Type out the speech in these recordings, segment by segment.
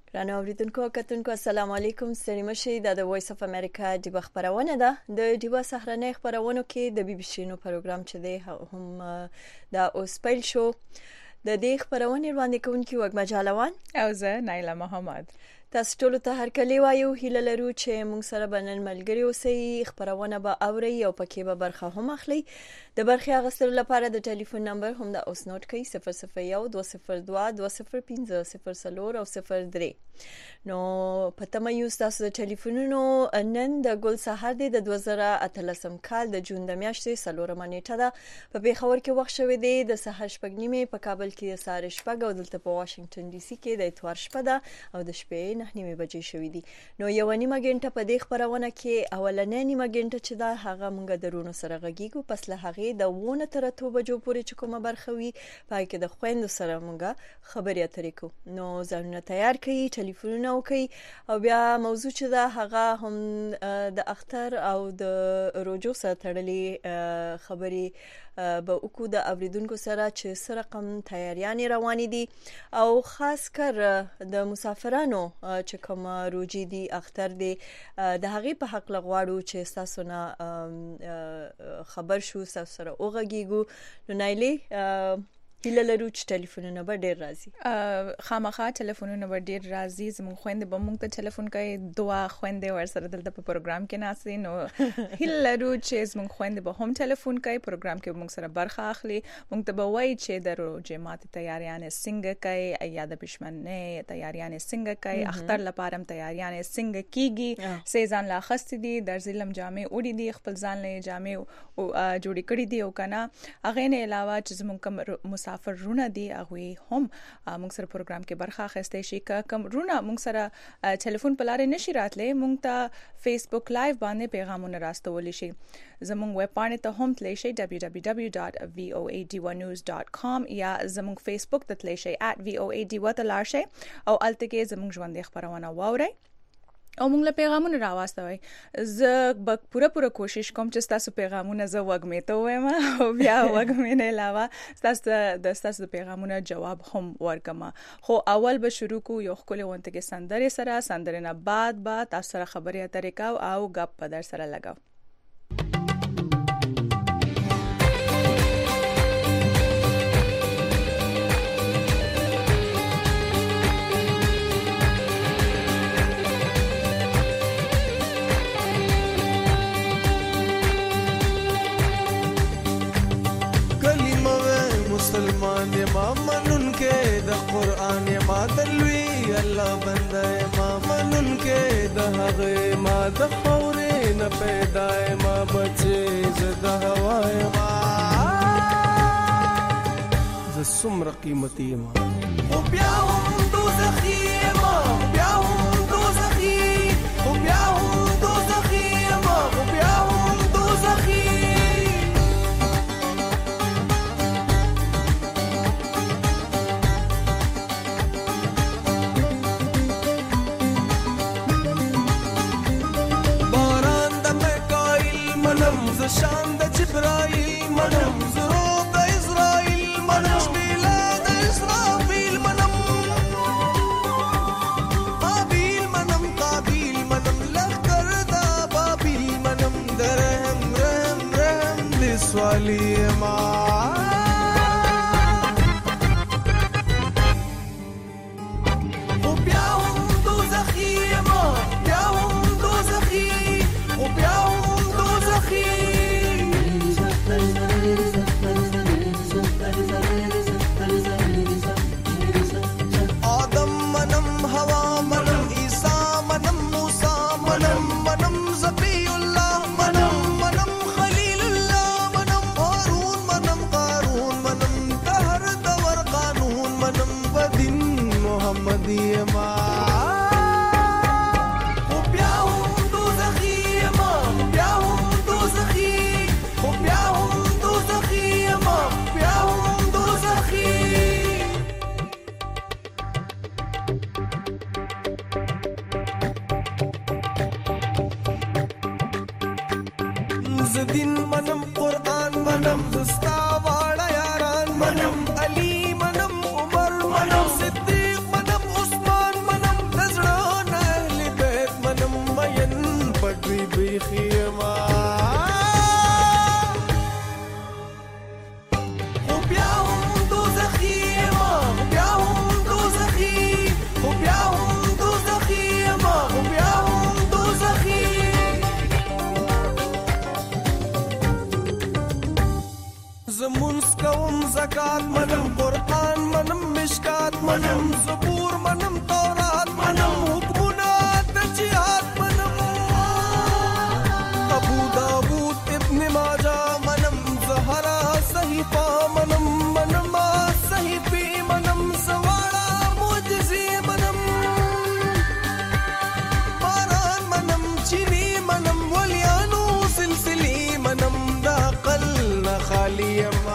ګرانو اوریدونکو کتونکو السلام علیکم، ستړي مشئ. د وایس اف امریکا د خبرونه ده. د ډیوا صحرانه خبرونو کې د بي بي سي نو پروګرام چې دی هم د اوسپیل شو د دې خبرونه وړاندې کوونکی وګما جالوان او زه نایله محمد. تاسو ټول ته هر کلی وایو، هیله لرو چې موږ سره بنن ملګری اوسئ. خبرونه به اوري او پکې به برخه هم اخلي. د برخه اغستلو لپاره د ټلیفون نمبر هم د اوس نوٹ کړئ 001 202 205 او 03. نو پته مې یو تاسو د ټلیفونونو نن د ګل سحر دی د 2013 کال د جون د میاشتې 4 نیټه ده. په پیښور کې وخت شوی دی د سحر 8:30، په کابل کې سهار 8 او دلته په واشنگټن ډي سي کې د اتوار شپه ده او د شپې 9:30 بجې شوې دي. نو یو نیمه غنټه په دې خبرونه کې اولنې نیمه غنټه چې دا هغه مونږ درونو سره غږیږو، پس له هغه د وونه تر 2 بجو پورې چې کومه برخه وي پای کې د خويندو سره مونږ خبرې اترې کوو. نو ځانونه تیار کړئ، ټلیفونونه وکړئ او بیا موضوع چې دا هغه هم د اختر او د روجو سره تړلې خبرې به وکړو د اوریدونکو سره چې سره رقم تیاریان روانې دي او خاص کر د مسافرانو چې کوم روجي دي اختر دي د هغه په حق لغواړو چې تاسو نه خبر شو تاسو سره اوغږیږو. نو نایلی هیله لرو چې ټلیفونونه به ډیر راځي، خامخا ټلیفونونه به ډیر راځي. زموږ خويندې به موږ ته ټلیفون کوي، دوا خويندې ورسره دلته په پروګرام کې ناسي. نو هیله لرو چې زموږ خويندې به هم ټلیفون کوي، پروګرام کې موږ سره برخه اخلي. موږ ته به وایي چې د روزه ماته تیاریان څنګه کوي یا د پښمنۍ تیاریان څنګه کوي، اختر لپاره تیاریان څنګه کیږي، سیزان لا خستې دي، د ظلم جامې وړي دي، خپل ځان له جامې جوړې کړې دي او کنه هغه نه علاوه چې زموږ کوم مسافر رونه دي هغه هم موږ سره پروګرام کې برخه اخیستې شي. کوم رونه موږ سره ټلیفون په لارې نشي راتلې، موږ ته فیسبوک لایو باندې پیغامونه راستول شي. زموږ ویب پاڼې ته هم تللی شي www.voadewanews.com یا زموږ فیسبوک ته تللی شي @voadewa ته لاړ شي او الته کې زموږ ژوند خبرونه واورئ او موږ له پیغامونه راوستوي. زه به پوره کوشش کوم چې تاسو پیغامونه زه وګمې ته وایم او بیا وګمې نه علاوه تاسو د پیغامونه جواب هم ورکم. خو اول به شروع کو یو خپل وانت کې سندره نه بعد تاسو سره خبرې اترې کاو او غپ په در سره لګاو. مسلمان ما منن کے دا قرآن ما دلوی اللہ بندہ ما منن کے دا حق ما دا خورے نہ پیدا ما بچے زدہ ہوائے ما زسمر قیمتی ما بیاہم دوزخی ما بیاہم دوزخی بیاہم دوزخی ما بیاہم دوزخی شان د جبرائیل منم زرو د اسرائیل منم بلاد اسرافیل منم قابیل منم لخر دا بابیل منم درهم لسوالی ما زدین منم قرآن منم زستا واړه یاران منم علی منم عمر منم صدیق منم عثمان منم د منم زبور منم تورات منم حکمونه د جهاد منم ابو داود ابن ماجه منم زهرا صحیفه منم منم صحیفه منم سواړه معجزې منم باران منم چینی منم ولیانو سلسلې منم د عقل نه خالی ما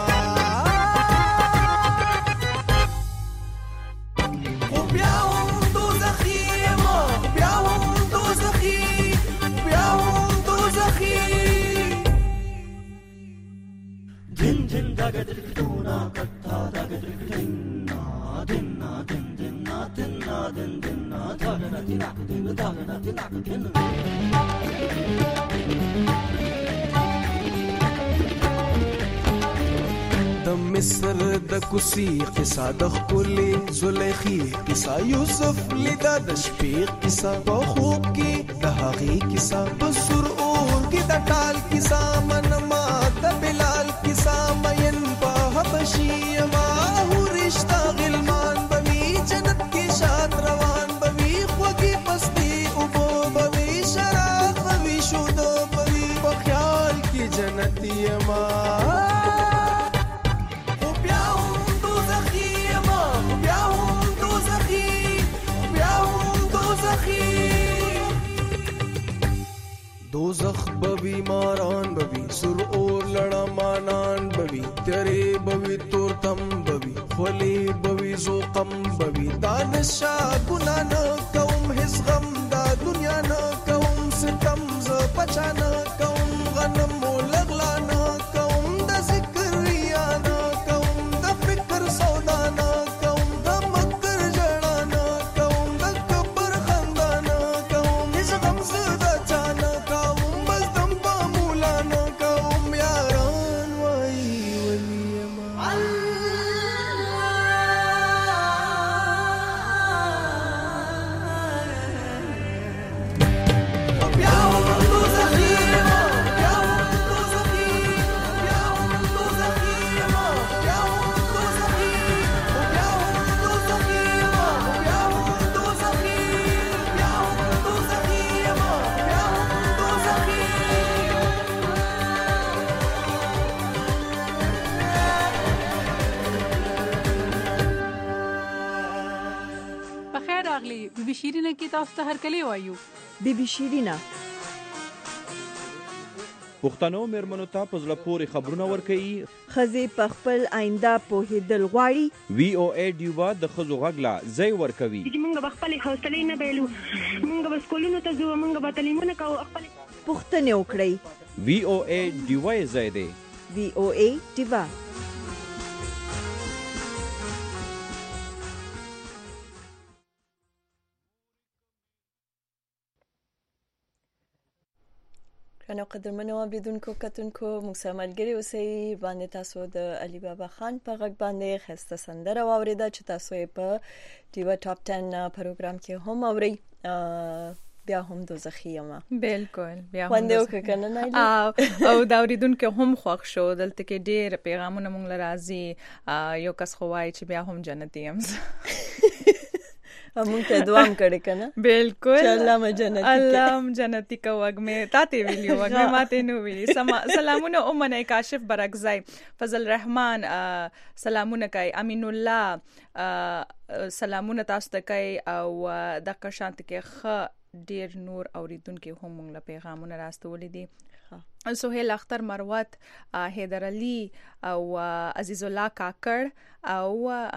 د مصر د کوسی قصه د خپلې زلیخی قصه یوسف لیدا د شپې قصه په خوب کې د هغې قصه په سر اور کې د ټال قصه منما د بلال قصه مین په حبشي ما هو رشتہ غلمان بوي جنت کې شاد روان بوي خوږی پستی او بوي شراب بوي شود بوي په خیال کې جنتی ما دوزخ بوی ماران بوی سر اور لڑا مانان بوی تیرے بوی تورتم بوی خلی بوی زوقم بوی دانشا گناہ نہ کوم حس غم دا دنیا نہ کوم ستم ز پچا نہ کوم غنم و لغلا نہ کوم دا ذکر ریا نہ کوم دا فکر سودا نہ کوم دا مکر جڑا نہ کوم دا کبر خندا نہ کوم حس غم زدا چانا بیبي شیرینه کې تاسو ته هرکلی وایو. بیبي شیرینه پښتنو میرمنو ته په زړه پورې خبرونه ورکوي. ښځې په خپل آینده پوهېدل غواړي. VOA ډیوا د ښځو غږ لا ځای ورکوي. موږ به خپلې حوصلې نه بایلو، موږ به سکولونو ته ځو، موږ به تعلیمونه کوو، خپلې پوښتنې وکړئ. VOA ډیوا یې ځای دی. VOA ډیوا. کنه قدرمنو اوریدونکو کتونکو موږ سره ملګري اوسئ. باندې تاسو د علي بابا خان په غږ باندې خسته سندره واوریده چې تاسو یې په ډیوا ټاپ 10 پروګرام کې هم اورئ. بیا هم دوزخی یم. بالکل بیا هم باندې وکنه نه او دا اوریدونکو هم خوښ شو. دلته کې ډېر پیغامونه مونږ لرازي. یو کس خو وایي چې بیا هم جنتی یم. موږ ته دعا کړې کنه. بالکل چې الله م جنتی الله م جنتی کا وګ مې تاته ویلیو وګ مې ماته نو ویلی. سلامونه امنه کاشف برکزای فضل رحمان سلامونه کوي. امین الله سلامونه تاسو ته کوي. او د قشانت کې خ ډیر نور اوریدونکو هم موږ له پیغامونه راستولې دي. سهیل اختر مروت حیدر علي او عزیز الله کاکړ او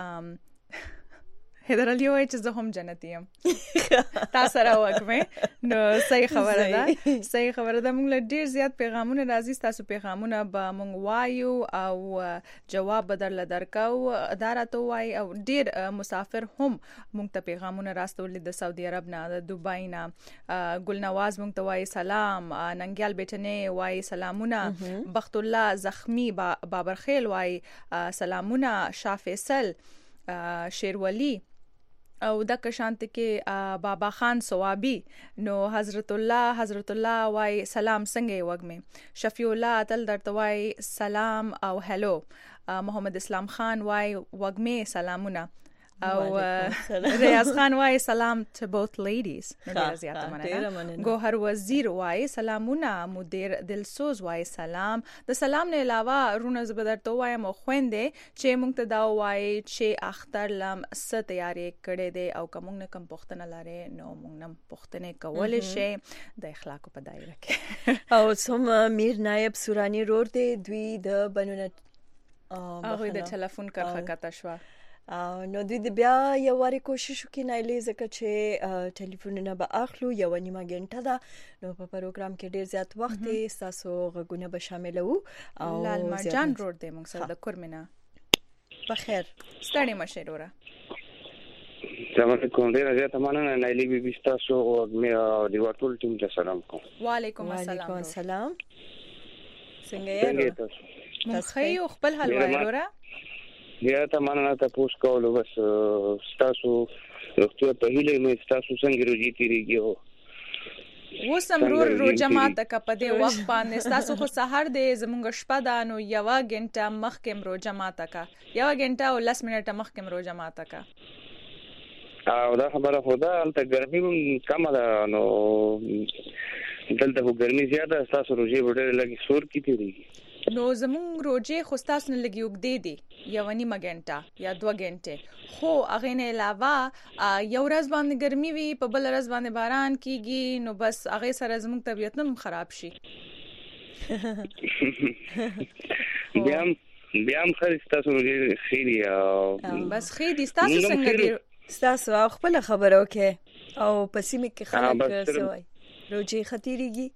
حیدر علي وایي چې زه هم جنتی یم. تاسو را وګمه نو صحیح خبره ده. صحیح خبره ده. موږ له ډیر زیات پیغامونه راځي. تاسو پیغامونه به موږ وایو او جواب بدل درکاو. ادارته وای او ډیر مسافر هم موږ ته پیغامونه راستول د سعودي عرب نه، د دوبای نه. ګلنواز موږ ته وای سلام. ننګیال بیٹنه وای سلامونه. بخت الله زخمی بابرخیل وای سلامونه. شاه فیصل شیرولی او د کشانت کې بابا خان سوابي نو حضرت الله وای سلام څنګه وګمه. شفیع الله تل درته وای سلام او هلو. محمد اسلام خان وای وګمه سلامونه. او ریاض خان وای سلام to both ladies ډیر زیاته مننه. ګوهر وزیر وای سلامونه. مدیر دلسوز وای سلام. د سلام نه علاوه رونه زبدر تو وای مو خويندې چې مونږ ته دا وای چې اختر لم ست تیاری کړي دي او کوم نه کم پښتنه لاره نو مونږ نم پښتنه کول شي د اخلاق په دایره کې. او سم میر نایب سورانی رور دی دوی د بنونه هغه د ټلیفون کرخه کته شو. نو دوی د بیا یو واری کوشش وکړي نایلې ځکه چې ټلیفونونه به اخلو یو نیمه غنټه ده نو په پروګرام کې ډیر زیات وخت تاسو غوونه به شامل وو. او لال مرجان روډ دی موږ سره د کورمنه. بخیر ستړي مشهوره. السلام علیکم. ډیر زیات مننه نایلې بي بي تاسو او مې دی ورټول ټیم ته سلام کوم. وعلیکم السلام. څنګه یې تاسو خو خپل حال وایره؟ بیا ته مننه تاسو کولو بس تاسو وختو په هیله مې تاسو څنګه روزي تیریږي و سمرور روزه ماته کا په دې وخت باندې تاسو خو سحر دې زمونږ شپه ده نو یو غنټه مخکې روزه ماته کا یو غنټه او 10 منټه مخکې روزه ماته کا. او دا خبره خدا ته ګرمي کم ده نو دلته خو ګرمي زیاده تاسو روزي وړل لګي سور کی تیریږي نو زمون روزه خو تاسو نه لګي وګدې دي یو نیمه غنټه یا 2 غنټه خو اغه نه علاوه یو ورځ باندې ګرمي وي په بل ورځ باندې باران کیږي نو بس اغه سره زمون طبيعت نم خراب شي. بیا خرڅ تاسو روزه خيري بس خيري تاسو څنګه دي تاسو خپل خبرو کې او پسیمه کې خلک سوای روزي خطرېږي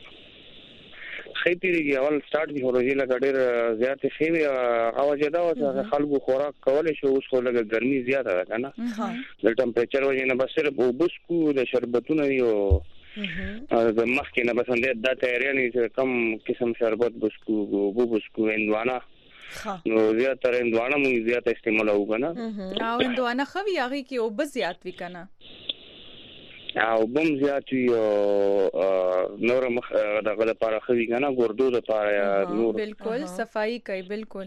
خېتيږي اول سٹارټ دی روزي لګ ډېر زیات خېوي او جدا او خلکو خوراک کول شو اوس خو لګ ګرمي زیاته ده کنه د ټمپریچر وجه نه بس صرف وبسکو د شربتونه یو د مخکې نه بس اندې د تیارې کم قسم شربت بسکو اندوانا نو زیاتره اندوانا مونږ زیات استعمال وکړه او اندوانا خو یاغي کې او بس زیات وکنه او بم زیات یو نور مخ دغه لپاره خوي کنه ګردو لپاره نور بالکل صفائی کوي بالکل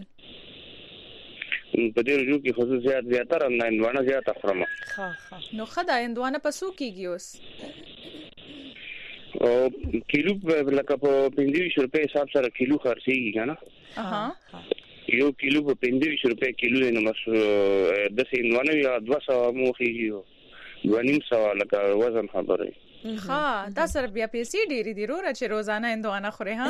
په دې رجو کې خصوصیات زیاتره نه اندوانه زیات اخرمه نو خدای اندوانه پسو کیږي اوس او کیلو لکه په 25 روپے حساب سره کیلو خرڅيږي کنه یو کیلو په 25 روپے کیلو نه مس د سیندوانه یا 200 مو خيږي ونیم سوال لکه وزن خبره ها دا سره بیا پیسې ډېری دي روره چې روزانه اندوانه خوري ها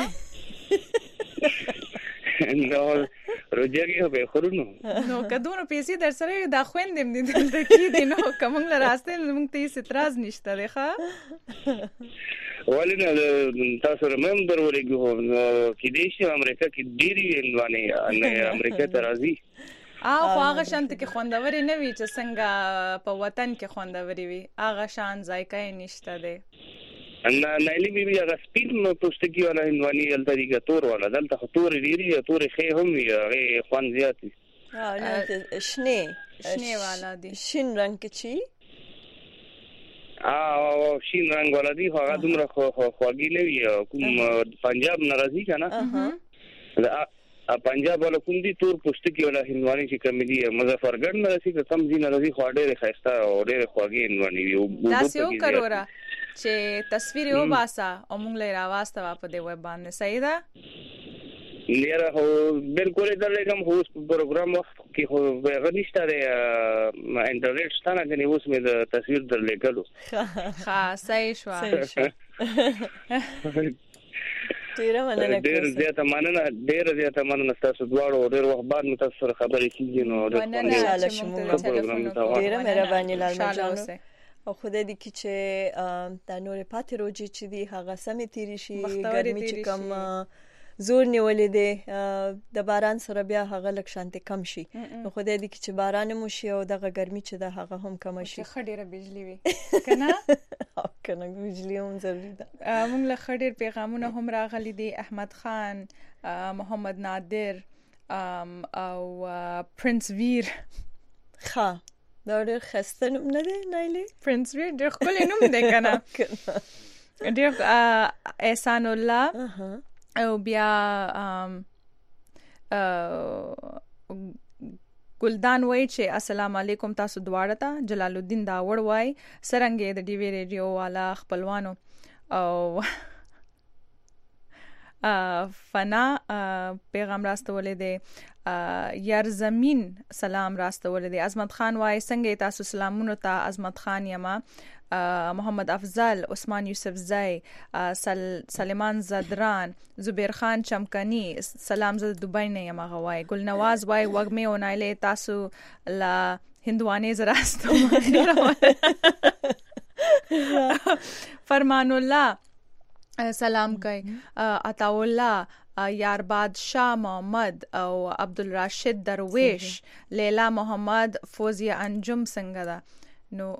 نو روزګي به خورونو نو کدوونو پیسې در سره دا خويندم دي دلته کې دي نو کوم له راسته موږ ته هیڅ اعتراض نشته دی ښا ولنه تاسو رمم درولېږي کې دي چې امریکا کې ډېری اندوانه امریکا ته راځي او هغه شانت کې خوندوري نه وي چې څنګه په وطن کې خوندوري وي هغه شان ذایقه نشته دی انا نایلی بي بي هغه سپین پوستکی ولا هندواني ال طریقه تور ولا دلته تور ډیری تور خې هم وي هغه خوان زیات نه شنه والا دي شین رنگ کې چی شین رنگ ولا دي هغه دومره خواږي نه وي کوم پنجاب ناراضي کنه پنجاب ولا کوم دي تور پوستکی ولا هندواني چې کوم دي مظفرګړ نه رسي کم دي ناراضي خو ډېر خسته او ډېر خواږي هندواني وي دا سيو کرورا چې تصویر یو باسا او موږ لې راواسته په دې ویب باندې صحیح ده لیره هو بالکل درلګم هو پروګرام وخت کې هو غنښت دی انټرنیټ ستانه کې اوس مې د تصویر درلګلو ها صحیح شو ډېر زیاته مننه تاسو دواړو ډېر وخت بعد مې تاسو سره خبرې کیږي نو ډېر مهرباني لال مرجان او خدای دې کی چې د نور پاتې روزي چې دی هغه سمې تیری شي ګرمي چې کم زور نیولې دي د باران سره بیا هغه لک شانته کم شي نو خدای دې کی چې باران مو شي او دغه ګرمي چې د هغه هم کم شي خډيره بجلی وي کنه بجلی هم ضروري ده موږ له خډیر پیغامونه هم راغلي دي احمد خان محمد نادر او پرنس ویر ښا دا ډېر خسته نوم نه دی نایلې پرنس ویر ډېر ښکلی نوم دی کنه ډېر احسان الله او بیا ګلدان وای چې السلام علیکم تاسو دواړه ته. جلال الدین داوړ وای سرنګې د ډي وی ریډیو والا خپلوانو او فنا پیغام راستولې دی. یار زمین سلام راستولې دی. عظمت خان وای څنګه تاسو سلامونه ته. عظمت خان یما. محمد افضل، عثمان یوسف زئی، سلیمان زدران، زبیر خان چمکنی سلام زه دبی نه یم غوای. گلنواز وای وګمه اونایله تاسو لا هندوانه زراستو. فرمان الله سلام کوي. عطا الله، یار بادشاہ محمد او عبدالراشد درویش، لیلا محمد، فوزیه انجم څنګه ده نو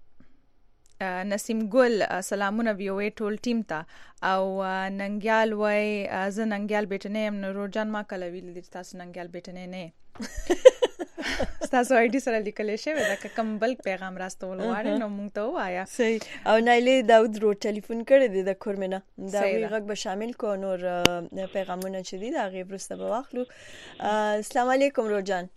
نسیم ګل سلامونه ویوي ټول ټیم ته. او ننګیال وای زه ننګیال بیٹنه يم. نو روجان ما کله ویل دي تاسو ننګیال بیٹنه نه تاسو آی ډی سره لیکل شوی دا کوم بل پیغام راستول غواړي نو مونږ ته وایا. صحیح. او نایله داود رو ټلیفون کړی دی د کورمنه دا غږ به شامل کو نور پیغامونه چې دي دا غي برسته به واخلو. السلام علیکم روجان.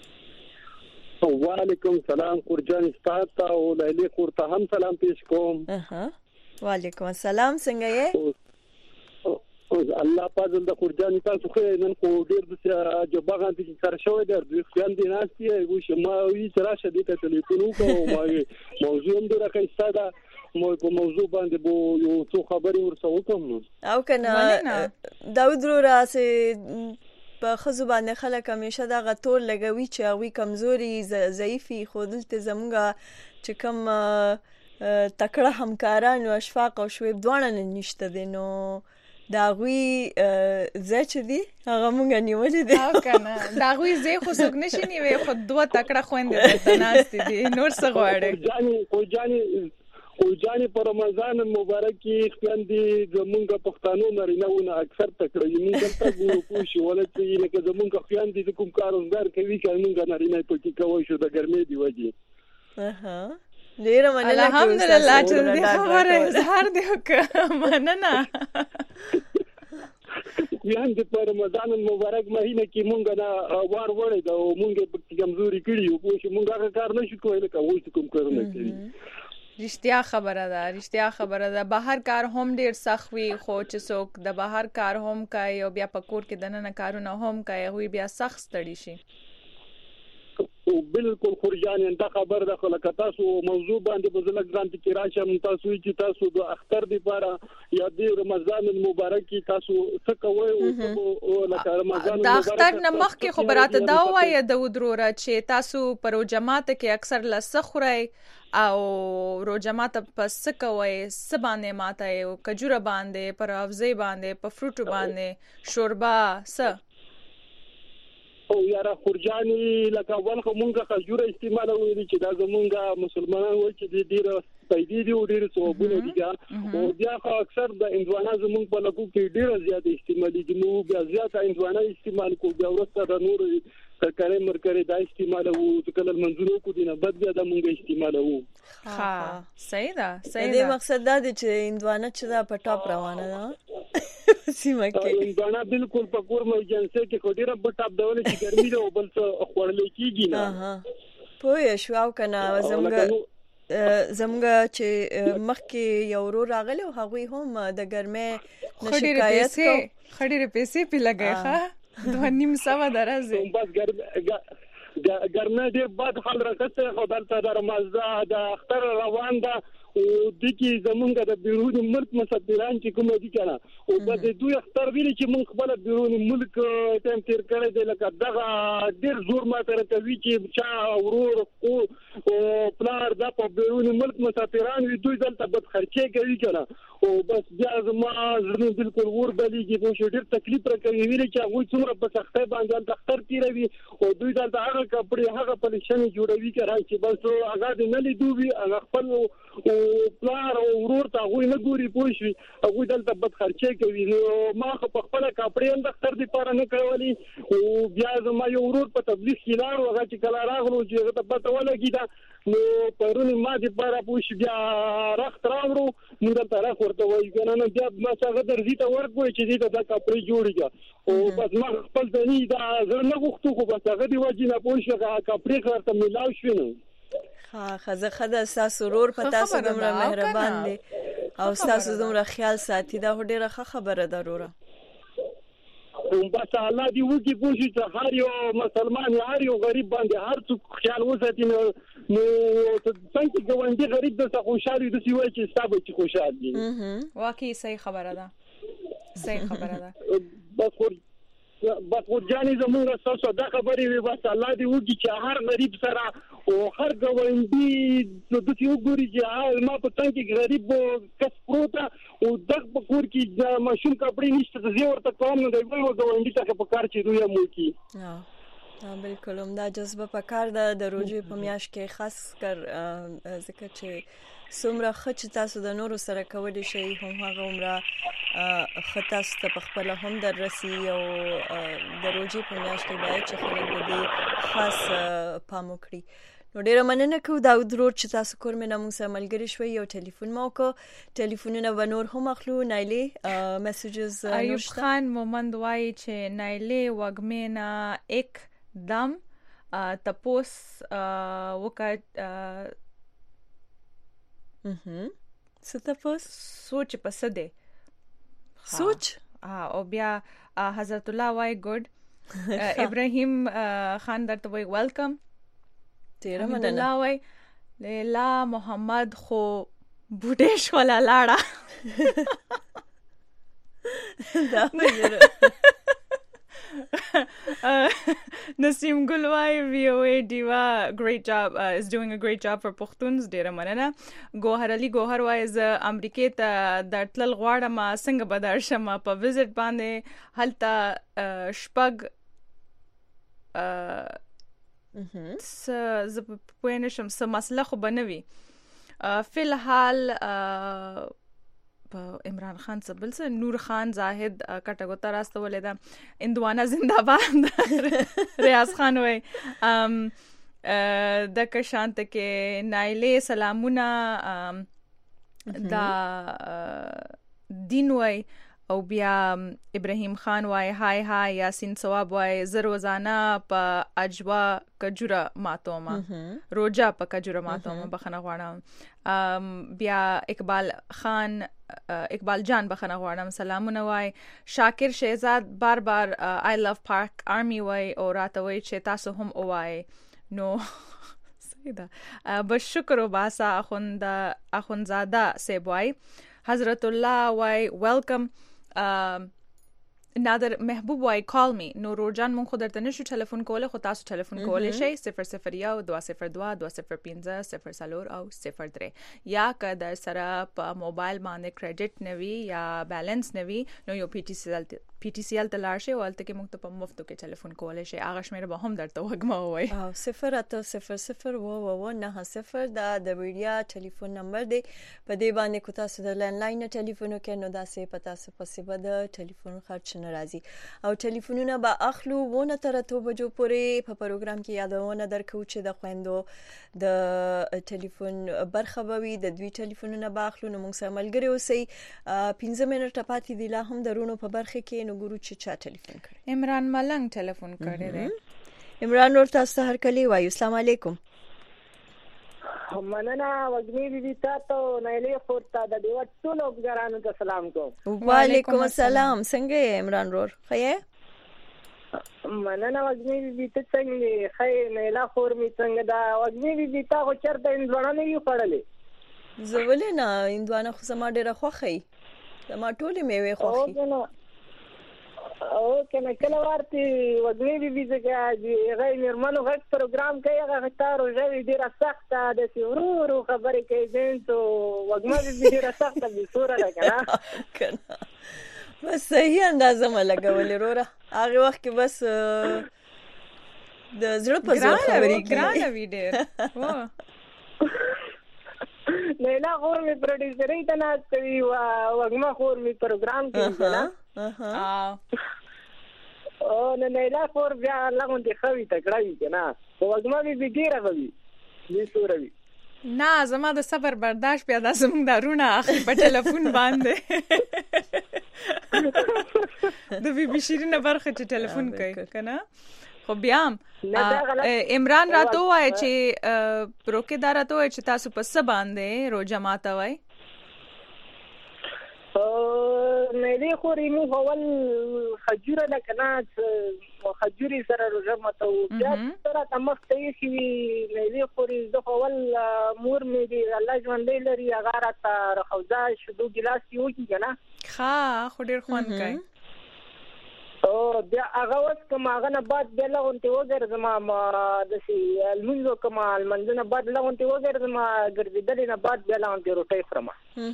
وعلیکم سلام قرجان استاد او لایلی قرته هم سلام پیش کوم. وعلیکم السلام څنګه یې؟ الله پاک د قرجان تاسو خو نن خو ډیر د جوابغان دي سره شوی در دوی خیال دي ناشتي وي شماوي تر شه د ټلیفون کوم موضوع هم درکه استاد مو په موضوع باندې بو یو څو خبري ورسو کوم او کنه داود رو راسه په خزو باندې خلک همیشه دا غتور لګوي چې هغه کمزوري ضعیفي خودلته زمونږه چې کوم تکړه همکاران او اشفاق او شويب دوانه نشته دي نو دا غوي زچ دي هغه مونږ نیولې دي. او کنه دا غوي زه خو څوک نشي نیوي خو دوه تکړه خويندې ته ناشتي دي نور څه غواړي. کوجانی په رمضان مبارک کې خپلندې زمونږ پښتانو نارینهونه اکثر تکړه یې موږ ته ګورو پوښي ولته لکه زمونږ خپلندې کوم کاروبار کوي چې موږ نارینه پکې کوي شو د ګرمۍ دی وږي. ډیر مننه. الحمدلله چې دې خبره اظهار دی وکړه مننه. یان د رمضان مبارک مهینه کې مونږ نه وار وړي دا مونږ په کمزوري کړیو پوښي مونږ هغه کار نشو کولای کوي کوم کارونه کوي. رښتیا خبره ده. بهر کار هم ډیر سخت وي خو چې څوک د بهر کار هم کوي او بیا په کور کې دنه کارونه هم کوي وي بیا سخت ستړي شي. او بالکل خورجان دا خبر ده خو لکه تاسو موضوع باندې بزلک ځان کې راشم تاسو چې تاسو د اختر دی لپاره یا د رمضان مبارک کې تاسو څه کوئ او لکه رمضان د اختر نمخ کې خبرات دا وایي د ودروره چې تاسو پر جماعت کې اکثر لسخوري او رو جماعت پس کوي سبانه ماته او کجوره باندې پر افزي باندې په فروټو باندې شوربا س او یاره خورجانی لکه اول خو مونږه خجوره استعمالوي چې دا زمونږه مسلمانان وایي چې ډیره پیدا دي او ډیره ثوابونه دي او بیا خو اکثر د انځوانا زمونږ په لکو کې ډیره زیاته استعمالي دي نو بیا زیاته انځوانا استعمال کو بیا ورسته د نور کړه مرکره دا استعمالو چې کله منځونو کو دي نه بد بیا د مونږه استعمالو. صحیح ده. دې مقصد دا دی چې انځوانا چې دا په ټاپ روانه ده سیمه کې انځوانا بالکل په کور مې جنسه کې کوډیره په ټاپ ډول چې ګرمي ده او بل څه خورل کیږي نه پوه شو. او کنه زمونږ چې مخکې یو ورو راغلی او هغوی هم د ګرمۍ شکایت کو خړې پیسې په لګای ښه 2.5 درازه بس ګرمۍ ډېر بد حال راکسته خو دلته د رمضان د اختر روان ده او د کی زمونږ د بیرون ملک مسافران چې کوم دي کنه او د دوی اختر ویل چې مونږ خپل بیرون ملک ټیم تیر کړی دی لکه دغه ډېر زور ماته کوي چې چا ورور او پلار د په بیرون ملک مسافران وي دوی دلته بد خرچه کوي کنه او بس بیا زما زړه بالکل ور بلیږي په شو ډېر تکلیف راکوي ویل چې هغه څومره په سختۍ باندې د اختر تیروي او دوی دلته هغه کپڑے هغه پلیشن جوړوي کړای چې بس هغه نه لیدوي هغه خپل پلار او ورور ته هغه نه ګوري پوه شي هغه دلته بد خرچه کوي نو ما په خپل کاپړې د اختر دی پاره نه کولي او بیا زما یو ورور په تبلیغ کې لاړ هغه چې کله راغلو چې هغه ته پته ولګی دا نو پرونی ما دې پاره پوه شي بیا رخت راوړو موږ ته راخ ورته وایي کنه نو بیا ما څنګه درځي ته ورکوي چې دې ته کاپړې جوړیږي او بس ما خپل ځنی دا زر نه غوښتو خو بس هغه دی وځي نه پوه شي کاپړې ورته ملاو شو نو خزه خدا تاسو رور په تاسو دومره مهربان دي او تاسو دومره خیال ساتي دا ډیره ښه خبره ده وروره بس الله دې وږي پوښي چې هر یو مسلمان هر یو غریب باندې هر څوک خیال وساتي نو څنګه ګوندې غریب د خوشحالي د سیوي چې ستاسو چې خوشحال دي واقعي صحیح خبره ده صحیح خبره ده بس ورجاني زموږ تاسو دا خبرې وي بس الله دې وږي چې هر غریب سره او هر ګوندې د سیو ګوري چې ما په څنګه غریب کس پروت او دغه په کور کې د ماشوم کپړې نشته زه ورته کوم نو د یو ګوندې ته په کار چې دوی مو کی بالکل دا جذبه په کار د روزي په میاش کې خاص کر ذکر چې څومره خچ تاسو د نورو سره کولای شي هم هغه عمره خطاس ته په خپل هم در رسی او د روزي په میاش کې باید چې خلک دې خاص پام وکړي نو ډیره مننه کوم دا ضرور چې تاسو کور مې نمو سره ملګری شوي یو ټلیفون مو کو ټلیفونونه ونور هم اخلو نایله میسجز ایوب خان مومند وای چې نایله وګمینا یک دم تپوس وکړ ستپوس سوچ پسده سوچ او بیا حضرت الله وای ګډ ابراهیم خان درته وای ویلکم تیرا مننه وای لیلا محمد خو بوډه شولا لاړه دا مې Naseem Gulwai, VOA Diva, great job, is doing a great job for Pukhtuns, ډیره مننه. ګوهر علي ګوهر وای ز امریکای ته د تل غواړم څنګه بدر شم په وزټ باندې هلته شپږ ز په نشم څه مسله خو بنوي فی الحال عمران خان سبل سے نور خان زاهد کټګو تراست ولیدا اندوانا زنده‌باد ریاض خان وای د کشانت کې نایله سلامونه دا دین وای او بیا ابراهیم خان وای هاي هاي یاسین ثواب وای زر روزانه په اجوا کجوره ماتوما روجا په کجوره ماتوما بخنه غواړم بیا اقبال جان بخنه غواړم سلامونه وای شاکر شهزاد بار بار I love Park Army وای او راته وای چې تاسو هم وای نو سیدا بس شکر وباسا اخونزاده سیبوای حضرت الله وای ویلکم نادر محبوب وای کال می نو روجان مون خو درته نشو ټلیفون کوله خو تاسو ټلیفون کولای شئ 001 202 205 0 او 03 یا که در سره په موبایل باندې کریډټ نوي یا بیلانس نوي نو یو پی ټی سی ال تلار شي ولته کې موږ ته په مفتو کې ټلیفون کولای شئ هغه شمیر به هم درته وګما وای 08000 9 دا د ویډیا ټلیفون نمبر دی په دې باندې کو تاسو د لینډلاین ټلیفون کې نو دا سه پتا سه پسیبه د ټلیفون خرچ ناراضي او ټلیفونونه به اخلو ونه تر ته بجو پورې په پروګرام کې یادونه درکو چې د خويندو د ټلیفون برخه بوي د دوی ټلیفونونه به اخلو نو موږ سره ملګری اوسئ 15 منټه پاتې دی لا هم درونو په برخه کې نو ګورو چې چا ټلیفون کړي عمران ملنګ ټلیفون کړي دی عمران ور تاسو هر کلی وایو السلام علیکم مننه وګړي دي تاسو نایله خورتا د دیو ټولو وګړانو ته سلام کوم وعلیکم السلام څنګه عمران رور خیر مننه وګړي دي ته څنګه خیر نایله خور می څنګه دا وګړي دي تاسو چرته انځوانه یو کړلې زولې نه اندوانه خو سما ډیره خوخی سما ټولې میوه خوخی او کنه کله ورته وګړي دي چې غیر نرمانو غټ پروګرام کوي هغه تاسو ژوي ډیره سخته د سیورو خبرې کوي دنتو وګړي دي ډیره سخته به سوره ده کنه بس صحیح اندازه ملګولې وروره هغه وخت کې بس د زړه په زړه خبرې ګرانه ویډیو لیلا خور می پروډوسري ته نه کوي وګما خور می پروګرام کوي نه او نه لیلا خور بیا لغون دي خوي تکړه کنه وګما به ډیره کوي دې سوري نه زما د صبر برداشت بیا د زموږ دارونه اخلي په ټلیفون باندې د بي بي شیرینه برخه چې ټلیفون کوي کنه خو بیا عمران راته وای چې پروکې دار راته وای چې تاسو په څه باندې روزه ماته وای مې دې خوري مو اول خجوره لکنه خجوري سره روزه ماته و بیا سره تمخته شي مې دې خوري زه اول مور مې دې الله ژوندې لري هغه راته خوځا شدو ګلاس یو کی کنه ښه خو ډیر خوند کوي او بیا هغه وخت کوم هغه نه بعد بیا لغونته وګرځم ما د سي المنځو کوم المنځ نه بعد لغونته وګرځم ګرځیدل نه بعد بیا لغونته روټي خرمه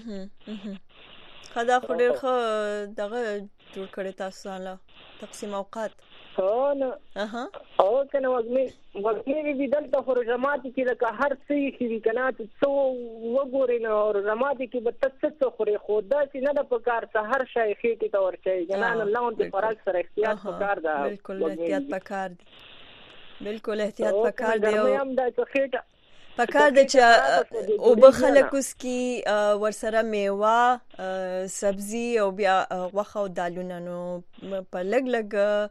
خدا خو ډیر ښه دغه جوړ کړی تاسو ځاله تقسیم اوقات او نه او کنه وګمې وی دلته خو جماعت کې لکه هر څه کې کنه څو وګورې نو جماعت کې به څه خوري خو دا چې نه د پکار سحر شای خېټه تا ورچي کنه نه لاونته فراق سره احتیاط پکار دا بالکل احتیاط پکار دی بالکل احتیاط پکار دی او هم دا خېټه پکار دی چې او بخلک اوس کی ورسره میوه سبزی او بیا غوښه او دالونه نو په لګ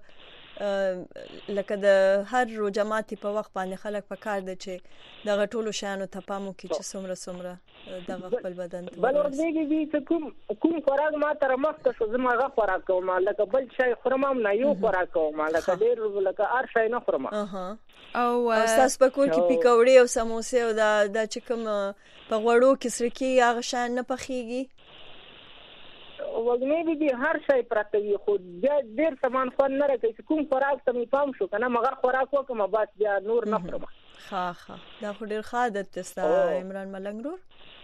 لکه د هر روزماتي په وخت باندې خلک پکار دی چې دغه ټولو شانو ته پامو کې چې څومره دغه خپل بدن ته بل ورځي چې کوم خوراک ما تر مخته شو زما غا خوراک کوم لکه بل شي خرم نه یو خوراک کوم لکه ډیر لکه هر شي نه خرم او تاسو په کور کې پیکوړې او سموسه او دا چې کوم په غوړو کې سرکی هغه شان نه پخېږي وګمې دي هر شي پراته وي خو ډیر سامان خو نه راکې کوم خوراک ته می پام شو کنه مگر خوراک وکم بس بیا نور نه خرم ښه دا خو ډیر عادت تستا عمران ملنګ رور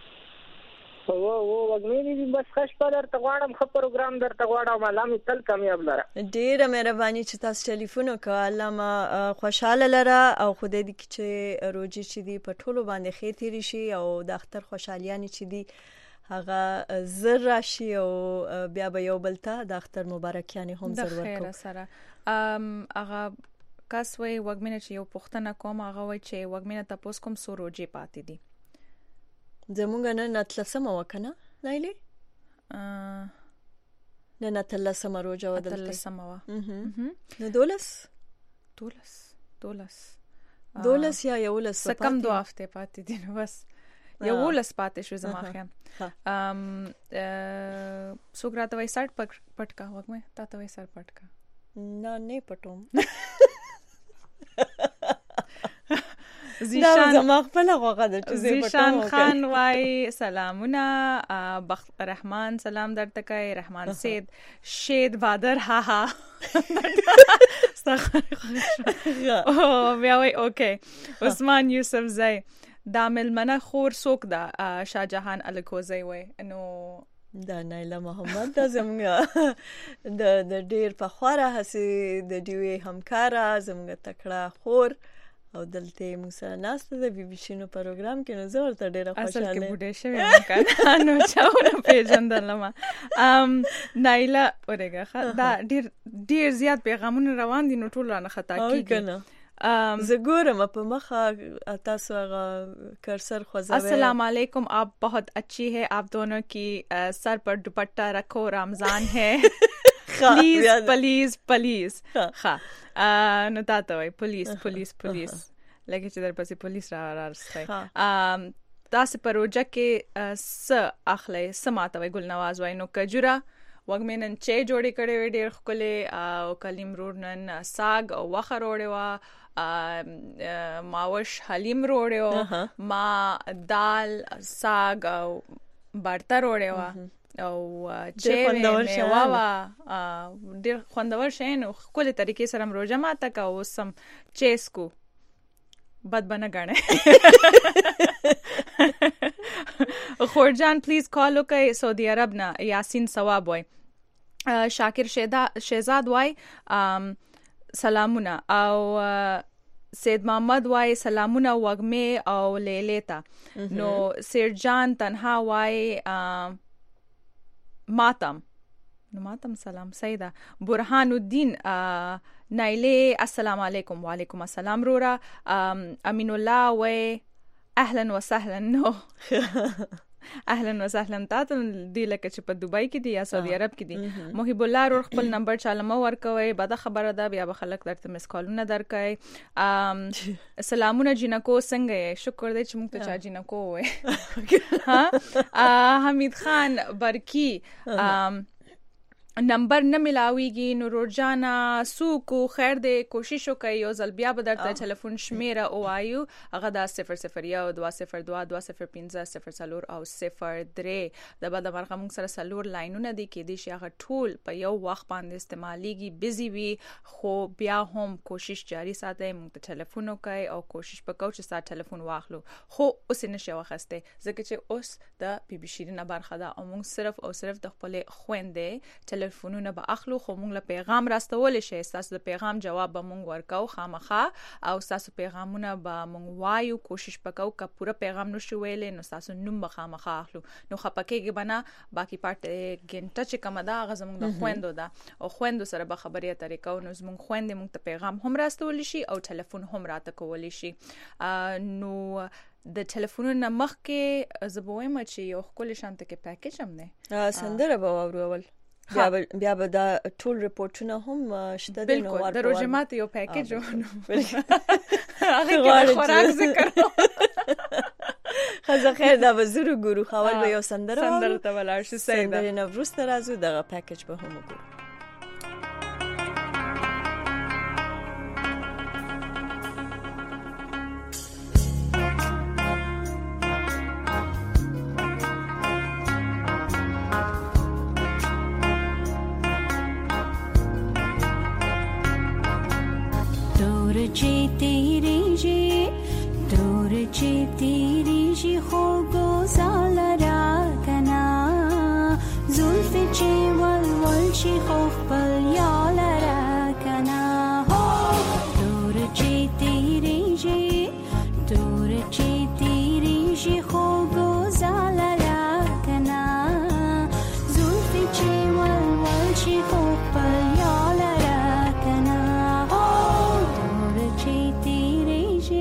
وګمې دي بس خش په درته غواړم خو پروګرام درته غواړم علامه تل کامیاب لره ډیره مهرباني چې تاسو ټلیفون وکړه علامه خوشاله لره او خدای دې چې روزي چې دی په ټولو باندې خیر تیری شي او د اختر خوشالیانی چې دی هغه زر راشي او بیا به یو بل ته د اختر مبارکیانه هم زر ورکو د خیر سره هغه کس وی وګمنه چې یو پښتنه کوم هغه وی چې وګمنه تاسو کوم سو روزي پاتې دي زمونږ نن اتلسمه وکنه لایلی نن اتلسمه روزه ودلته اتلسمه نو دولس یا یولس کم 2 هفته پاتې دي نو بس یولس پاتې شو زما خیال سوګراته وای 60 پټکا وګمه تا ته وای 60 پټکا نه پټوم زیشان خان وای سلامونه رحمان سلام درته کوي رحمان سید شید بادر ها بیا وای اوکې عثمان یوسف زئی دامل منه خور سوک دا شاهجهان الکوزی وای نو دا نایله محمد دا زموږ د ډیر په خوره هسي د دیوی همکارا زموږ تکړه خور او دلته موږ سره ناست د بي بي شینو پروګرام کې نو زه ورته ډیره خوشاله اصل کې بوډه شوی مکان نو چاونه پیژندلم نایله اورګه دا ډیر زیات پیغامونه روان دي نو ټول رانه خطا کیږي زه ګورم په مخه تاسو هغه کرسر خوځوي السلام علیکم آپ بہت اچھی ہے آپ دونوں کی سر پر دوپٹہ رکھو رمضان ہے پلیز نو تاسو وای پولیس لکه چې در پسې پولیس را راستای تاسو په روزه کې س اخلي سماته وای ګلنواز وای نو کجورا وګمنن چې جوړې کړې وې ډېر خلې او کلیم رورنن ساګ او وخه روړې وا ماوش حلیم روړې ما دال ساګ او برتا روړې وا او چې میوا وا ډېر خوندور شي نو خپل طریقې سره روزه ماته کا اوسم چیسکو بد بنه غاڼه خورجان پلیز کال وکي سعودي عرب نه یاسین ثواب وای شاکر شهزاد وای سلامونه او سید محمد وای سلامونه وګمه او لیلی ته. نو سیرجان تنها وای ماتم سلام سیدا. برهان الدین نایله السلام علیکم. وعلیکم السلام رورا. امین الله وای اهلا وسهلا. نو اهلا وسهلا تاسو دی لکه چې په دوبای کې دی یا سعودي عرب کې دی. محب الله ور خپل نمبر چاله مو ورکوي. بعد خبره ده بیا به خلک درته مس کالونه درکای. سلامونه جنکو څنګه؟ شکر دې چې موږ ته چا جنکو وې. ها حمید خان برکی نمبر نه ملاويږي. نور جانا سوکو خیر دې کوشش وکړئ یو ځل بیا به درته ټلیفون شمیره او وایو. هغه دا 001 202 205 0 او 03. د بعد مرغه موږ سره سلور لاینونه دي کې دي چې هغه ټول په یو وخت باندې استعماليږي. بيزي وي خو بیا هم کوشش جاری ساتئ موږ ته ټلیفون وکړئ او کوشش وکړو چې سات ټلیفون واخلو. خو اوس نشي واخسته ځکه چې اوس د بي بي شيرين برخه ده او موږ صرف او صرف د خپل خويندې ټلیفونونه به اخلو. خو موږ له پیغام راستول شي. تاسو د پیغام جواب به موږ ورکاو خامخا او تاسو پیغامونه به موږ وایو. کوشش وکاو که پوره پیغام نشو ویلې نو تاسو نوم به خامخا اخلو. نو خپکهږي بنا باقی پارت ګنټه چې کومه ده هغه زموږ د خويندو ده او خويندو سره به خبرې اترې کوو. نو زموږ خويندې موږ ته پیغام هم راستول شي او ټلیفون هم راته کول شي. نو د ټلیفونونو مخ کې زبویم چې یو خپل شانته کې پیکیج هم نه سندره به اورول. بیا به دا ټول ریپورتونه هم شته د نو ورکو. د روزمات یو پیکیج هغه خوراک ذکر خزه خیر دا وزرو ګورو خاول به یو سندره ته ولاړ شي. سندره نو ورسته راځو دغه پیکیج به هم وګورو. तेरी जी खो गोज़ाल राकना जुल्फ़ चे वल वल ची خوف बल याल राकना हो दूर चे तेरी जी खो गोज़ाल राकना जुल्फ़ चे वल वल ची خوف बल याल राकना हो दूर चे तेरी जी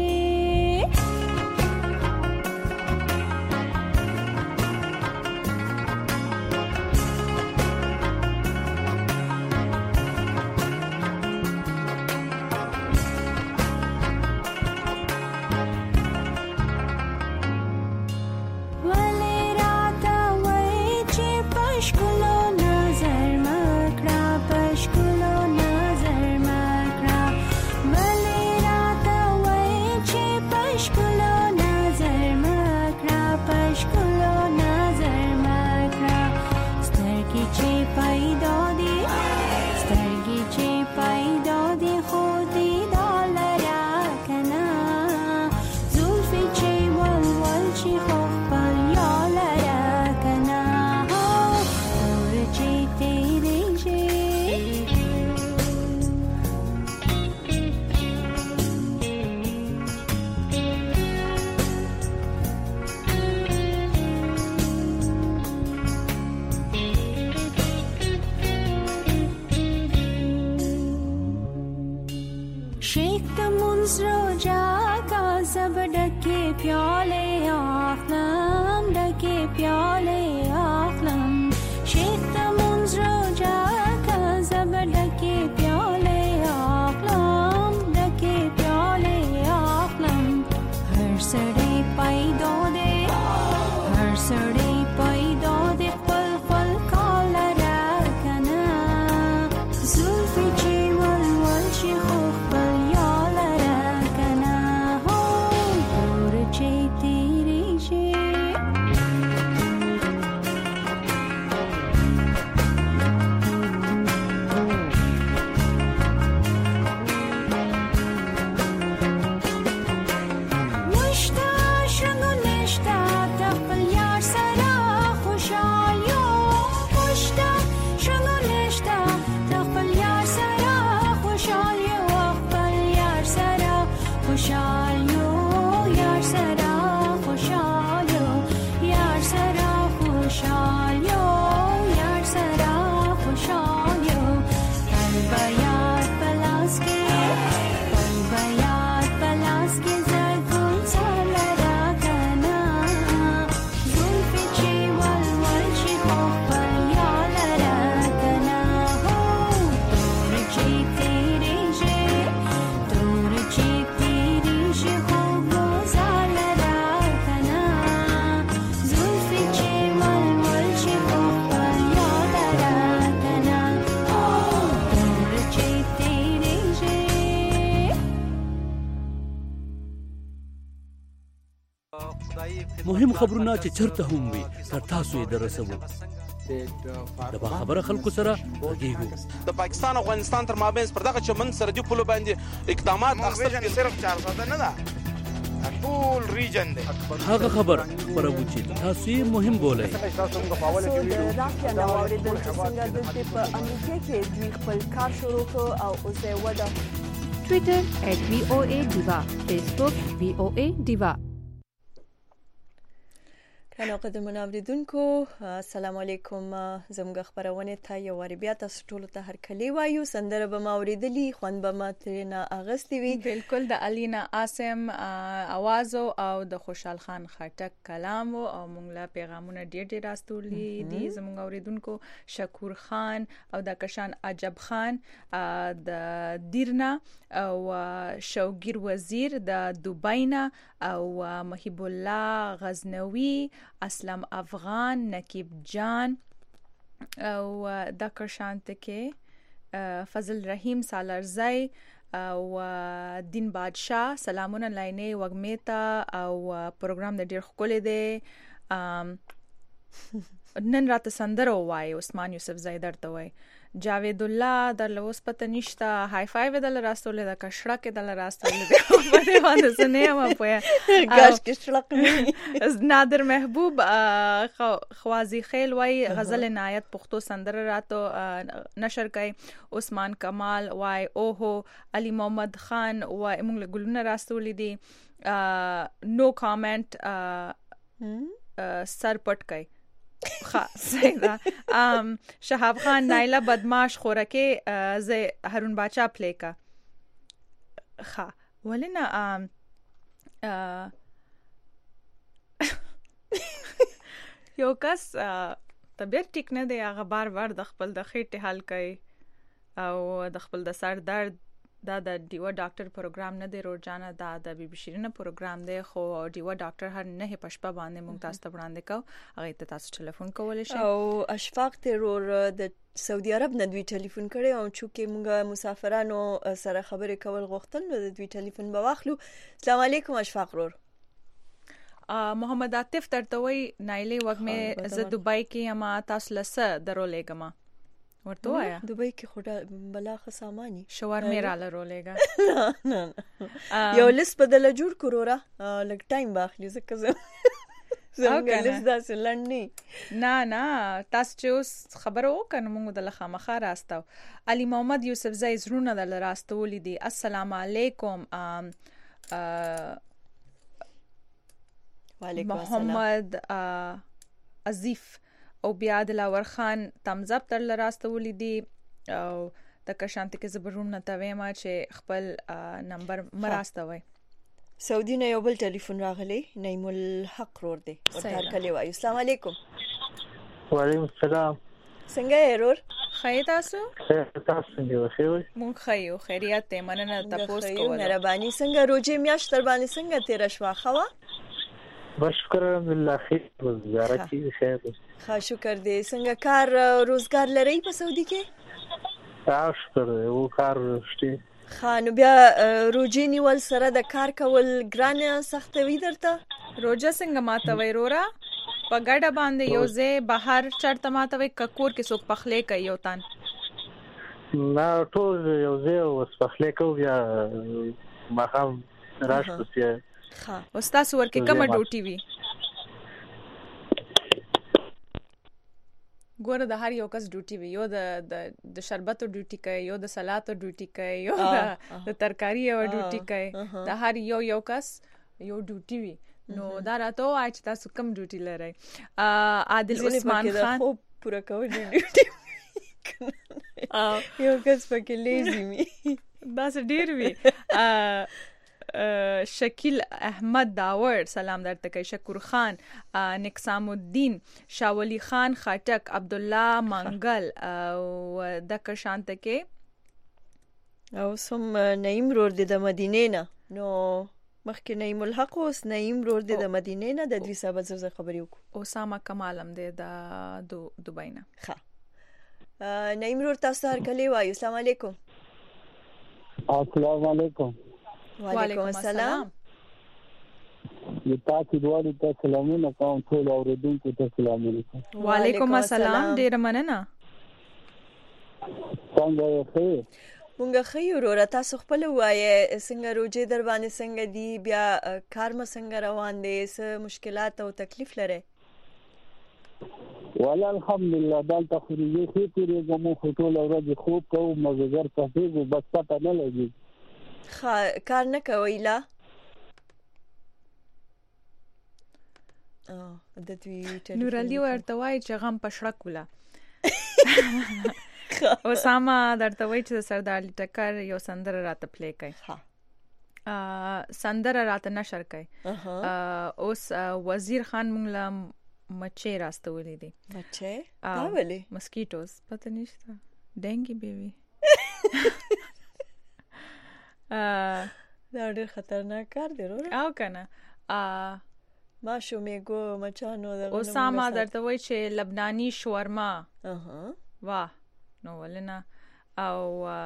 خبرونه چې چرته هم وي تر تاسو یې درسوو. د باخبره خلکو سره غږیږو. د پاکستان او افغانستان تر مابین پر دغه چمن سرحدي پولو باندې اقدامات اخیستل صرف 400 نه ده، ټول ریجن دی. هغه خبر خبرو چې تاسو یې مهم بولئ. د رافیا نو اوریدل چې څنګه د په امریکا کې دوی خپل کار شروع کړ او اوس یې وده. ټویټر @VOA_Diva، فیسبوک VOA Diva. کنه قدرمن اوریدونکو السلام علیکم. زموږ خبرونه ته یو وری بیا تاسو ټول ته هر کلی وایو. سندره به ما اوریدلی خوند به ما ترنه اغستی وی. بالکل د الینا عاصم आवाज او د خوشحال خان خټک کلام او موږ لا پیغامونه ډیر راستولي دي زموږ اوریدونکو. شکور خان او د کشان عجب خان د دیرنا او شوګیر وزیر د دوباینا او محب الله غزنوي، اسلام افغان، نقیب جان او د کشانت کې فضل رحیم سالارزی او دین بادشاہ. سلامونه لاینې وګمیتا او پروګرام د ډیر خولې دی. نن راته سندره وای عثمان یوسف زئی درته وای. جاوید الله در لوس پته نشتا. های فایو دل راستول د کشړه کې دل راستول دی. په دې باندې سنې ما پوهه ګاش کې شلق نادر محبوب خوازی خیل وای غزل عنایت پښتو سندره راتو نشر کړي. عثمان کمال وای اوهو. علی محمد خان وای موږ له ګلونه راستول دي. نو کامنٹ سر پټ کړي. صحیح ده. شهاب خان نایلا بدماش خورکه زه هارون باچا پلی کا ها ولنا یو کس طبیعت ټیک نه دی، هغه بار د خپل د خېټه حل کوي او د خپل د سر درد دا د ډیوا ډاکټر پروګرام نه دی روزانه، دا د بي بي شیرینه پروګرام دی. خو ډیوا ډاکټر هر نه پښپا باندې موږ تاسو ته وړاندې کو. هغه ته تاسو ټلیفون کولای شئ. او اشفاق ترور د سعودي عرب نه دوی ټلیفون کړي او چې موږ مسافرانو سره خبرې کول غوښتل نو د دوی ټلیفون به واخلو. السلام علیکم اشفاق رور. محمد عاطف ترتوي نایلی وګمه ز دوبای کې ما تاسو لسه درولېګم ورته وایا. دوبای کې خدا بلاخه سامانی شوار میرا لرولېګا نه یو لیست بدل جوړ کړورا لګ ټایم باخلی زکه زموږ لیست داسې لړنی نه تاسو چې اوس خبرو وکړو موږ د لخامخه راستو. علي محمد یوسف زئی زرونه د راستولې دي. السلام علیکم. محمد عزیف او بیا د لاور خان تمزب تر راستولې دي او د کشانت کې زبرون نه تویما چې خپل نمبر مراستوي. سعودي نه یو بل ټلیفون راغلی. نعیم الحق رور دی ورته کلی وایو. السلام علیکم. وعلیکم السلام. څنګه یې رور؟ خیر تاسو؟ تاسو څنګه خیر؟ مون خیر خیریت ته مننه تاسو کوله. مهرباني. څنګه روزي میاشت تر باندې څنګه تیر شوا خوا؟ بشکر الحمدلله خیر وزارتي خیر. ښه شکر دې. څنګه کار روزګار لري په سعودي کې؟ شکر او کار شته. خانو بیا روزي نیول سره د کار کول ګران سخت وي درته؟ روزه څنګه ماتوي رورا؟ په ګډه باندې یو ځای بهر چرته ماتوي ککور کې څوک پخلې کوي یو تن؟ نه ټول یو ځای وس پخلې کوي یا مخام راشته. ها استاد ورکه کومه ډوټي وی؟ ګوره د هر یو کس ډیوټي وي. یو د شربتو ډیوټي کوي، یو د سلاتو ډیوټي کوي، یو د ترکاری یو ډیوټي کوي. د هر یو کس یو ډیوټي وي. نو دا راته وای چې تاسو کوم ډیوټي لرئ. عادل عثمان خان خو پورا کوي ډیوټي یو کس پکې لیزي وي. دا څه ډیر وي. شکیل احمد داور سلام درته کوي. شکور خان، نقسام الدین، شاولی خان خټک، عبد الله منګل او د کشانت کې او سم نعیم رور د مدینې نه. نو مخکې نعیم الحق اوس نعیم رور د مدینې نه د دوی صاحب زو خبرې وکړو. اسامه کمالم د دوبای نه. ښه نعیم رور تاسو هر کله وایو. السلام علیکم. السلام علیکم. وعلیکم السلام. تاسو دواړو ته سلامونه کوم ټول اوریدونکو ته سلامونه کوم. وعلیکم السلام ډیر مننه. څنګه یې؟ مونږ ښه یو وروره تاسو خپل وایې څنګه روزې در باندې څنګه دي بیا کار مو څنګه روان دی څه مشکلات او تکلیف لرئ؟ والله الحمدلله دلته خو روزې ښې تېرېږي مونږ خو ټوله ورځ خوب کوو مازدیګر پاڅېږو بس پته نه لګي. کار نه کوئ لا؟ نور علي ورته وایي چې غم په شړک وله. اسامه درته وایي چې سردار علي ټکر یو سندره راته پلی کوي. سندره راته نشر کوي. اوس وزیر خان مونږ له مچې راستولې دي. مچې؟ دا ولې؟ مسکیټوز پته نشته. ډینګي بیبي. دا ډېر خطرناک کار دی وروره. او که نه ماشو میگو مچانو اسامه درته وایي چې لبناني شورما واه نو ولنه او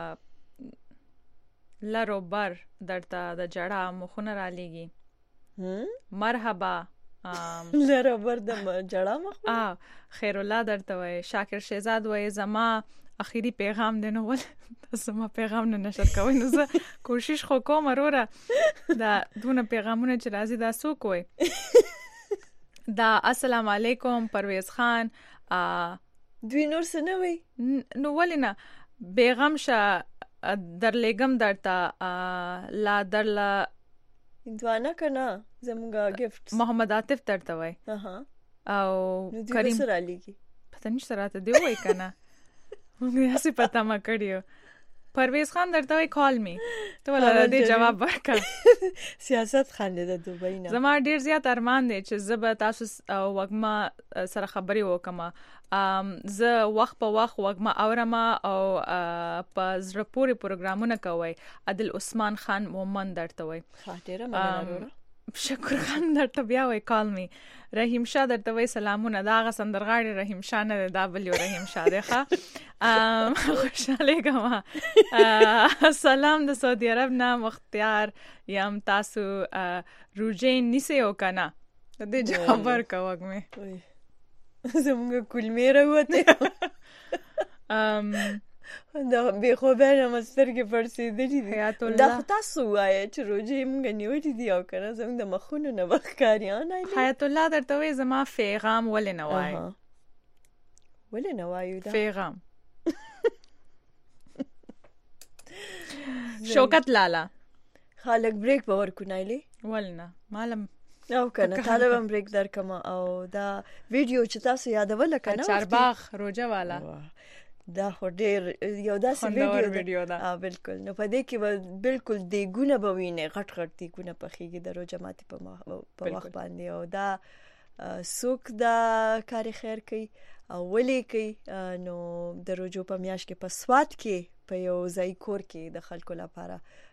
لرو بر درته د جړه مخونه را لېږي. مرحبا لرو بر د جړه مخونه. خیر الله درته وایي. شاکر شهزاد وایي زما اخیری پیغام دی نو ول زما پیغام نه نشر کوئ نو زه کوشش خو کوم وروره دا دونه پیغامونه چې راځي دا څوک وایي. دا السلام علیکم پرویز خان دوی نور څه نه وایي نو ولې نه بیغم شه درلېږم درته لا درله دوانه که نه زمونږ ګفټ محمد عاطف درته وایي او کریم سره لیږي پته نشته راته دی وایي که نه موږ داسې پته ما کړي پرویز خان درته وایي کال می ته ولا دې جواب ورکړه. سیاست خاندې د دوبۍ نه زما ډېر زیات ارمان دی چې زه به تاسو وږمه سره خبرې وکړم. زه وخت په وخت وږمه اورم او په زړه پورې پروګرامونه کوئ. عادل عثمان خان مومن درته وایي. ډېره مننه. شکر خان درته بیا وایي کال می. رحیم شاه درته وایي سلامونه. دا هغه سندرغاړی رحیم شاه نه دی دا بل یو رحیم شاه دی. ښه خوشحالېږم. سلام د سعودي عرب نه مختیار یم. تاسو روژې نیسئ او که نه د دې جواب ورکړه وږمې زمونږ کلمې راوتې دا بې خوبه نه مې سترګې پړسېدلې دي. دا خو تاسو وایه چې روژې مونږ نیولې دي او که نه زمونږ د مخونو نه به ښکاري. حیات الله درته وایي زما پیغام ولې نه وایي. ولې نه وایو دا پیغام. شوکت لالا خالق بریک به ورکو نایلې ولې نه معلم او که نه طالب هم بریک درکم. او دا ویډیو چې تاسو یادوله که نه چارباغ روجه والا دا خو ډېر یو داسې ویډیو ده. بالکل نو په دې کې به بالکل دیګونه به وینې غټ غټ دیګونه پخېږي د روژه ماتي په وخت باندې. او دا څوک دا کار خیر کوي او ولې کوي نو د روژو په میاشت کې په سوات کې په یو ځای کور کې د خلکو لپاره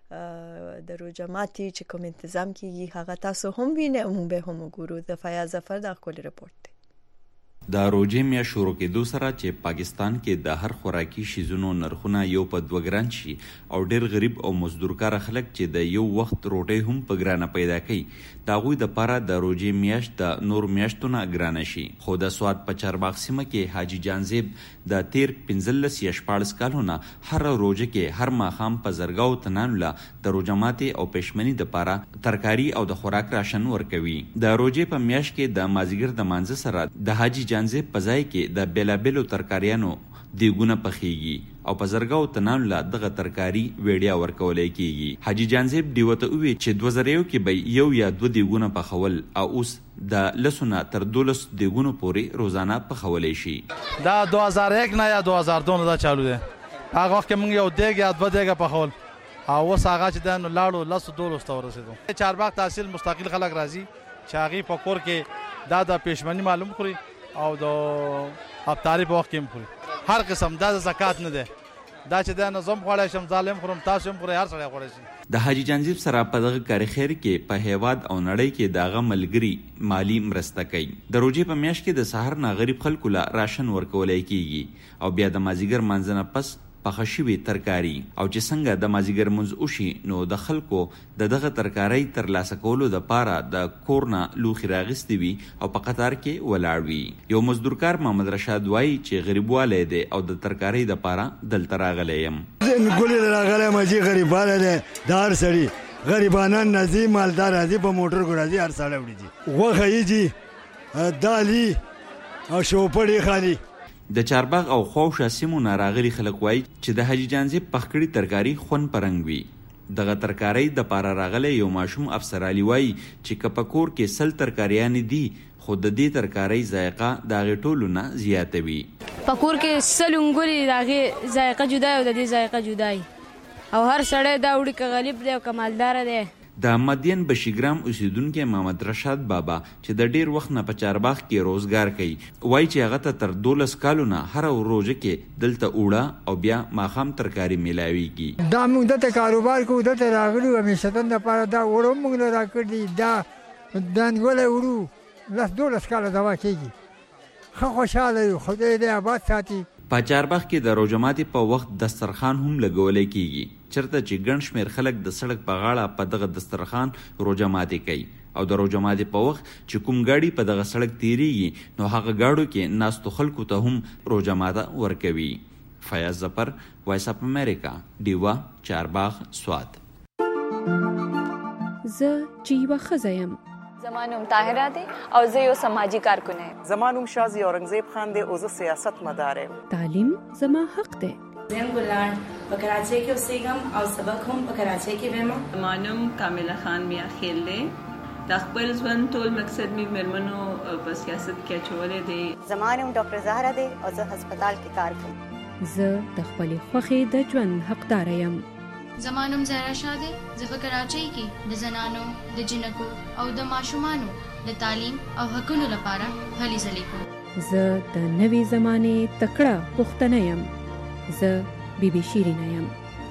د روژه ماتي چې کوم تنظیم کیږي هغه تاسو هم وینئ او موږ به هم وګورو. د فیاض ظفر دا ښکلی رپورټ دی. د روژې میاشت شروع کېدو سره چې پاکستان کې د هر خوراکي شیزونو نرخونه یو په دوه ګران شي او ډېر غریب او مزدورکاره خلک چې د یو وخت روټۍ هم په ګرانه پیدا کوي د هغوی دپاره د روژې میاشت د نور میاشتو نه ګرانه شي. خو د سوات په چارباغ سیمه کې حاجي جانزیب د تیر 15 یا 14 کالو نه هر روژه کې هر ماښام په زرګاو تنانو له د روژه ماتې او پښمنۍ دپاره ترکاري او د خوراک راشن ورکوي. د روژې په میاشت کې د مازدیګر د مانځه سره د حاجي جانزیب په ځای کې د بیلابیلو ترکاریانو دیګونه پخېږي او په زرګاو تنانو له دغه ترکاري ویډیا ورکولی کېږي. حاجي جانزیب ډیوه ته وویل چې 2001 کې به یو یا دوه دیګونه پخول او اوس د 10 نه تر 12 دیګونو پورې روزانه پخولی شي. دا 2001 نه یا 2002 دا چالو دی. هغه وخت کې موږ یو دیګ یا دوه دیګه پخول او اوس هغه چې دا نو لاړو 12 ته ورسېدو. چارباغ تحصیل مستقل خلک راځي چې هغې په کور کې دا د پېشمني معلوم خوري او د افطاري په وخت کې هم خوري. هر قسم دا زکات نه دی دا چې دا نظم خوړی شم ظالم خورم تاسو هم خورئ هر سړی خوړی شي. د حاجي جانزیب سره په دغه کاري خیر کې په هیواد او نړۍ کې د هغه ملګري مالی مرسته کوي. د روژې په میاشت کې د سهار نه غریب خلکو له راشن ورکولی کېږي او بیا د مازدیګر مانځه نه پس پخه شوي ترکاري او چې څنګه د مازیګر منځ وشي نو د خلکو دغه ترکاري ترلاسه کولو دپاره د کور نه لوښي راغستې وي او په قطار کې ولاړ وي. یو مزدورکار محمد رشاد وایي چې غریبوالی دی او د ترکارۍ دپاره دلته راغلی یم. ګولې راغلی یم چې غریبانه دی د هر سړي غریبانان راځي مالدار راځي په موټر کو راځي هر سړی وړي دي غوښه یې دي دالي او شوپړې خالي. د چارباغ او خواوشا سیمو نه راغلي خلک وایي چې د حاجي جانزیب پخکړي ترکاري خوند پرنګ وي. دغه ترکارۍ دپاره راغلی یو ماشوم افسر علي وایي چې که په کور کې 100 ترکاریانې دي خو د دې ترکارۍ ذایقه د هغې ټولو نه زیاته وي. په کور کې 100 انګورې د هغې ذایقه جدا او د دې ذایقه جدا او هر سړی دا وړي که غریب دی او که مالداره دی. د مدین بشیګرام اوسیدونکی محمد رشاد بابا چې د ډیر وخت نه په چارباغ کې روزګار کوي وایي چې هغه ته تر 12 کالو نه هره روژه کې دلته اوړه او بیا ماښام ترکاري میلاویږي. دا موږ دلته کاروبار کوو دلته راغلي وو همیشتن دپاره دا اوړه موږ له راکړي دا دانګولی وړو 10-12 کاله دوا کېږي ښه خوشحاله یو خدای دې آباد ساتي. په چارباغ کې د روژه ماتي په وخت دسترخوان هم لګولی کیږي چېرته چې ګڼ شمېر خلک د سړک په غاړه په دغه دسترخوان روژه ماتي کوي او د روژه ماتي په وخت چې کوم ګاډي په دغه سړک تیریږي نو هغه گاډو کې ناستو خلکو ته هم روژه ماته ورکوي. فیاض ظفر، وایس اف امریکا، ډیوا، چارباغ، سوات. زه چې یوه ښځه یم. زما نوم طاهره دی او زه یو سماجی کارکن یم. زما نوم شازی اورنګزیب خان دی او زه سیاست مدار یم. تعلیم زما حق دی. زم ګلان په کراچۍ کې اوسېږم او سبق هم په کراچۍ کې وایم. زما نوم کامله خان میا خیل دی. د خپل ژوند ټول مقصد مې مېرمنو په سیاست کې اچولی دی. زما نوم ډاکټر زهره دی او زه هسپتال کې کار کوم. زه د خپلې خوښې د ژوند حقداره یم. زما نوم زهرا شاه دی. زه په کراچۍ کې د زنانو د جنکو او د ماشومانو د تعلیم او حقونو لپاره هلې ځلې کوم. زه د نوې زمانې تکړه پښتنه یم. زه بیبي شیرینه یم.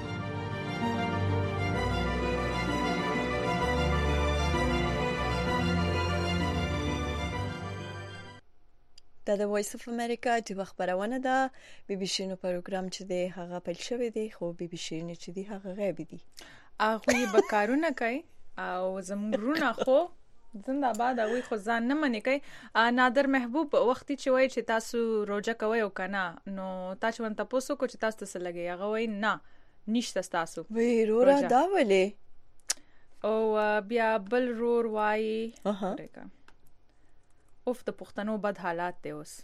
دا د وایس اف امریکا چې خبرونه ده. بي بي شینو پروګرام چې دی هغه پیل شوی دی خو بي بي شین چې دی هغه غیب دي. هغه به کارونه کوي او زمونږ خو زنده‌باد هغه خو ځان نه منې کوي. نادر محبوب وختي چې وایي چې تاسو روزه کوئ او کنه نو تاسو ون تاسو کو چې تاسو ته لګي هغه وایي نه نشته تاسو وی رورا دا ولې او بیا بل رور وایي اوف د پښتنو بد حالات دی اوس.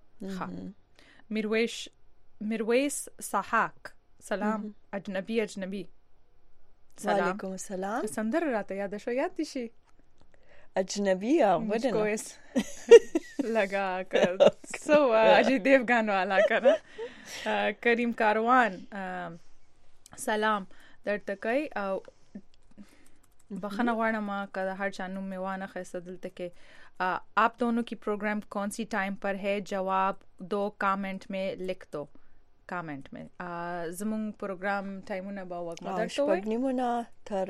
میرویس سحاق سلام اجنبي سلام. وعلیکم السلام. سندر راته یاد شو یاد دي شي اجنبي ودنا كويس لگا کر سو اجي دیوگان والا کر کریم کاروان سلام درته کوي او بخنه غواړم که هر چا نوم میوانه خسته دلته کې आप दोनों की प्रोग्राम कौन सी टाइम पर है जवाब दो कमेंट में लिख दो. कमेंट में زمون پروګرام ټایمونه به وګورئ شپږنیمونه تر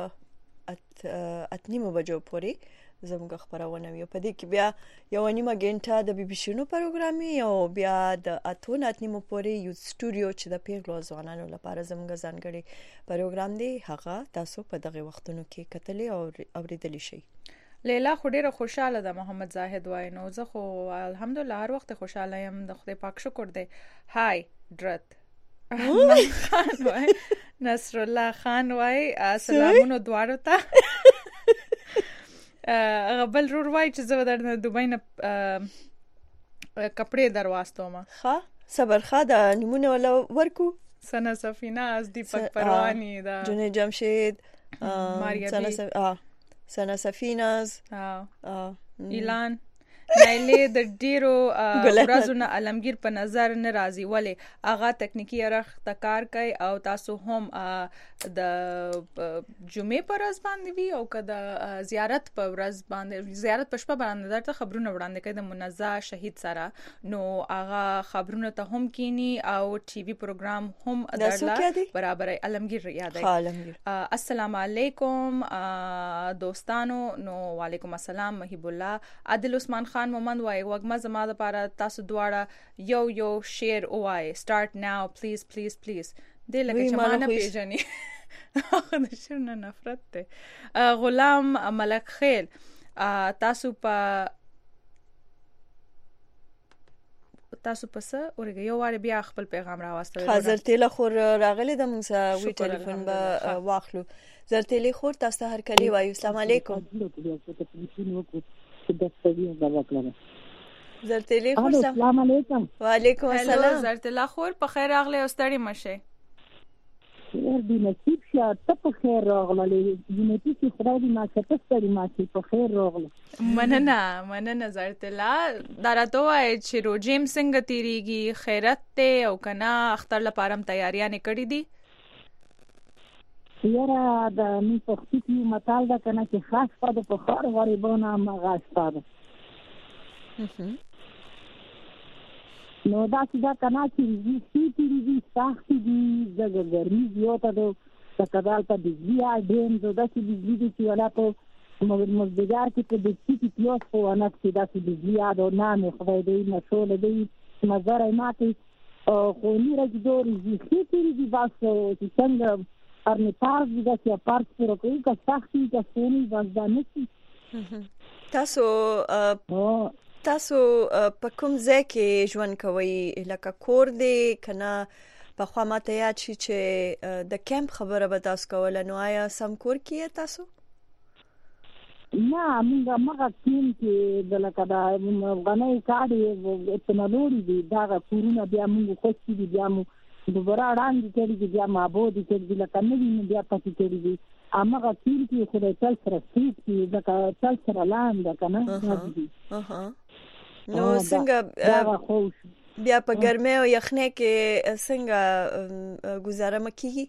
اتنیمو بجو پورې زموږ خبرونه وي په دې کې بیا یو نیمه غنټه د بي بي شینو پروګرام او بیا د اتنیمو پورې یو سټوډیو چې د پیغلو ځوانانو لپاره زموږ ځانګړي پروګرام دی هغه تاسو په دغه وختونو کې کتلې او اوریدلی شئ. لیلا خو ډیره خوشاله ده. محمد زاهد وای نو زه خو الحمدلله هر وخت خوشاله یم. د خدای پاک شکر دی. هاي درت خان وای نصر الله خان وای سلامونه دواړو ته. غبل رور وای چې زه درنه دوبۍ نه کپڑے درواستوم. ښه صبر ښه د نمونه ولا ورکو سنا سفینه از دیپک پروانی دا جنې جمشید ماریا سنا سفیناز اعلان نایله د ډیرو ورځونو علمگیر په نظر ناراضي ولی اغا تکنیکی رخ تکار کوي او تاسو هم د جمعې پر ورځ باندې وی او کدا زیارت پر ورځ باندې زیارت پښپا باندې درته خبرونه وړاندې کوي د منزه شهید سره نو اغا خبرونه ته هم کینی او ټي وي پروګرام هم درلا برابر علمگیر یادای. السلام علیکم دوستانو. نو وعلیکم السلام محب الله. عادل عثمان خان خان مومند وای وګما زما د پاره تاسو دواړه یو شعر وای سٹارټ ناو پلیز پلیز پلیز دې لکه چې ما نه پیژني د شعر نه نفرت ته غلام ملک خیل تاسو په اورګه یو واره بیا خپل پیغام راوستل حاضر تل خور راغلی د موږ سره وی ټلیفون به واخلو زرتلی خور تاسو هر کلی وایو السلام علیکم زرتلی خور السلام علیکم وعلیکم السلام زرتلا خور په خیر راغلی او ستړي مشه خیر دی نصیب شه ته په خیر راغلی جنتی چې خدای دې ما ته ستړي ما چې په خیر راغلی مننه زرتلا دا راته وای چې روجیم څنګه تیریږي خیرت ته او کنا اختر لپاره تیاریاں کړې دي یاره د می پختي کې متال دا کنه چې خاص پد په خار غریبونه مغاستا ده نو دا چې دا کنه چې دي سخت دي د ګرمي زیاته ده کدال په دې دیم دا چې دې چې ولا په مزدګار کې په دې چې پیاس په ونه کې دا چې دې دا نه خدای دې مسول دې نظر ماته خو نه راځي چې بس چې څنګه ارنتار دا چې پارت پر کوي که سختي که سونی وځدانه تاسو په کوم ځای کې ژوند کوئ لکه کور دی کنه په خوا ماته یاد شي چې د کیمپ خبره به تاسو کوله نو آیا سم کور کې تاسو نه موږ ټیم کې د لکه دا غنۍ کاډي اتنالوري دي دا کورونه بیا موږ خوښ دي بیا موږ دوباره وړاندې کړي بیا مابود کړي لکه نه بیا پاتې کړي دي امغه ټیم کې خدای تل سره سټیټ کې دا تل سره لاندې کنه نو څنګه بیا په ګرمه او یخنه کې څنګه گزاره مکیږي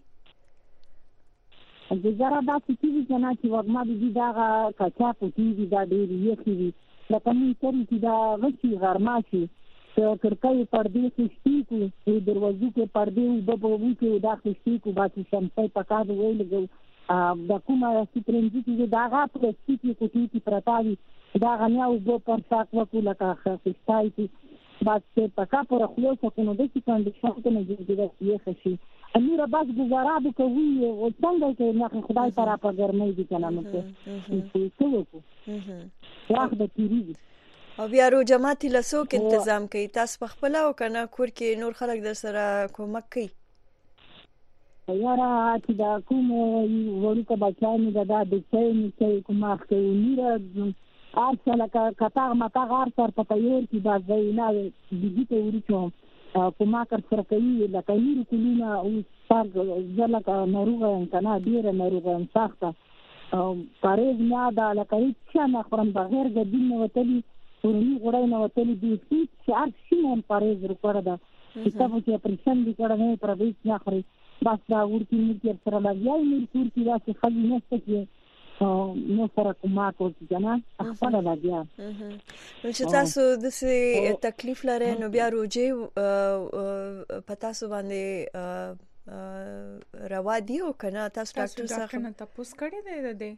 گزاره دا چې نه چې وګما دي دا کچا پوتې دا ډېر یخي دي لکه نن چې دا غشي غرماشي کړکۍ پردې خشتي کو دروازو کې پردې د بوبو کې دا خشتي کو باندې شمسای پکا دی ویل دا کومه سپرنجي چې دا غا پلاستیک کې کوټي پرتاوي دا غنیا او په پرساک وکړه لکه خشتای چې بس پکا پر خلوص کو نو د څه کنډیشن ته نه جوړیږي یې خشي امیر باز گزاره وکوي او څنګه چې نه خدای تعالی په ګرمۍ دي کنه نو څه وکړو واخ د تیریږي او بیا رو جماعتي لسو کې تنظیم کوي تاسو په خپل او کنه کور کې نور خلک در سره کومک کوي یاره چې دا کوم ورته بچانه دا د څه کومه کوي نیره ارسل کتاغ متاغ ارسل په تیر کې دا زینا د دې ورچو کومه کار سره کوي لکه نیره کلینا او څنګه ځلکه ناروغه کنه ډیره ناروغه سخته پارېز نه دا لکه چې نه خورم بغیر د دین وتلی ورني غوړای نه وتلی دي چې ارشین پارېز وکړه دا چې چې پرشن دي کړه نه پر دې نه خوري بس دا ورته موږ سره لګیای نه ورته راځي خلک نه ستې نو سره کومه کوي کنه خپل لګیا نو چې تاسو د څه تکلیف لري نو بیا روجه پتا سو باندې روا دی او کنه تاسو ډاکټر څخه کنه تاسو کړی دی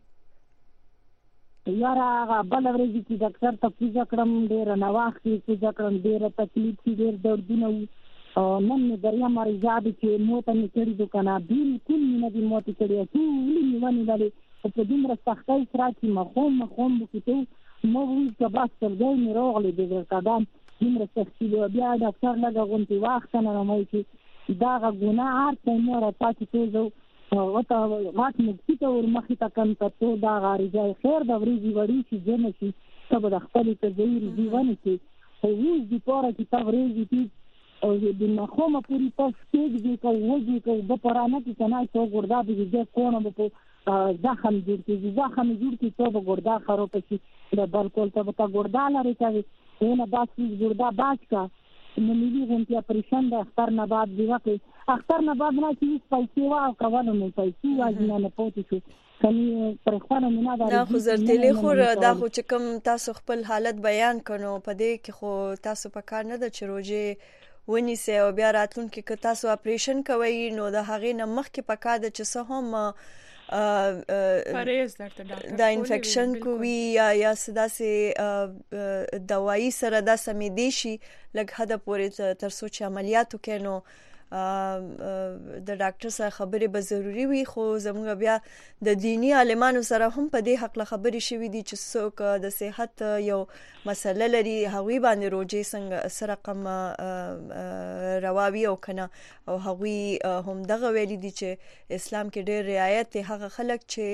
یاره بل ورځ چې ډاکټر ته پوښتنه کړم ډیر نواخې چې ډاکټر ډیر تکلیف ډیر دردونه نن دریا مریضاد چې موته نکړي د کنه بالکل نه دی موته کړي ټول نیونه لري په دې سختۍ سره چې مخوم وکړو مو وی چې بس ترګي نه راغلي د قدم دې سختي بیا ډاکټر لږه غونډي وخت نه مې چې دا ګناه ارته نه راځي چې او ته ماته مې ته ورمخې ته کم ته دا غاري ځای خیر د ورېږي وړي چې جن شي ته د خپل ته ځای دیوانه کې او وې دې پاره چې تا ورېږي او د مخومه پوری تاسو کې دې کوي چې د پرانه کې کنه څو ګردا دې کوونه په زخم جوړ کی ته ګردا خراب شي د بالکل ته ګردا لري چې نه باسي ګردا باج کا نو ملي غونډه پریشان د اختر نه بعد دی وکړي اختر نه بعد نه چې پیسې واو کولو نه پیسې واجب نه پوتې شو کني پر خوانه نه دا خو زرتلی خو دا خو چې کوم تاسو خپل حالت بیان کړو په دې کې خو تاسو په کار نه د چروجه ونی سه او بیا راتلون کې تاسو اپریشن کوي نو د هغې نه مخکې په کار د چې څه هم پرهیز درته ډاکټر دا انفیکشن کوي یا صدا سي دوايي سره دا سمېدي شي لږ حد پورې تر څو چې عملیاتو کې نو د ډاکټر سره خبرې به ضروری وي خو زموږ بیا د دینی عالمانو سره هم په دې حق له خبرې شوې دي چې څوک د صحت یو مسله لري هغوی باندې روزي څنګه سره رقم رواوي او کنه او هغوی هم دغه ویلي دي چې اسلام کې ډېر رعایت دی هغه خلک چې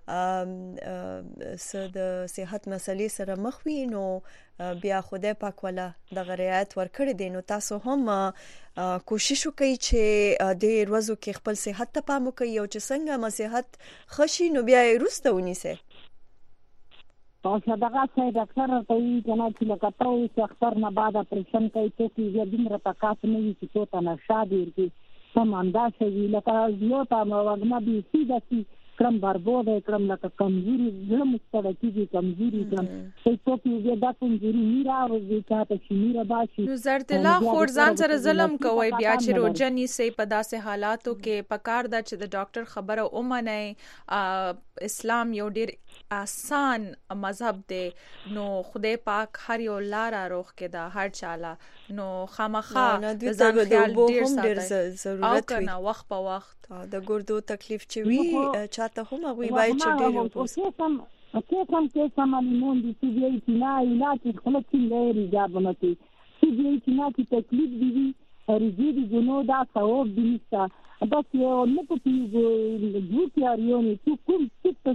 د صحت مسلې سره مخ وي نو بیا خدای پاک ولا دغه رعایت ورکړي دي نو تاسو هم کوشش وکړئ چې د ورځو کې خپل صحت ته پام وکړئ او چې څنګه ما صحت خشي نو بیا یې روسته ونیسئ تاسو دغه څه ډاکټر ته یې کنه چې لکه تاسو چې اختر نه بعد اپریشن کوي چې یې دمر تکات نه وي چې ته نه شادي ورته سم اندازه وی لکه یو تا وګما دي سیده سي کلم بربود کلم لکه کمزوري زړه مستړی کیږي کمزوري کلم څه کې دا کمزوري میرا او ځکه چې میرا باشي نو زرتلا خورزان سره ظلم کوي بیا چې روزنی سي په داسې حالاتو کې پکار دا چې د ډاکټر خبره اومنه اسلام یو ډیر آسان مذهب دی نو خدای پاک هر یو لار روغ کې دا هر چاله نو خامخا د ځان خیال ډیر ضرورت وي او وخت په وخت د ګردو تکلیف چې وي چاته هم هغه وای چې ډیر اوس هم کې سمالمون دي چې یې نه علاج خلک څنګه ریجابونه کوي چې یې نه چې تکلیف دي ریجی دي ګنو دا ثواب دي بس یو نه پټي ګوت یاريونی چې کوم څه څه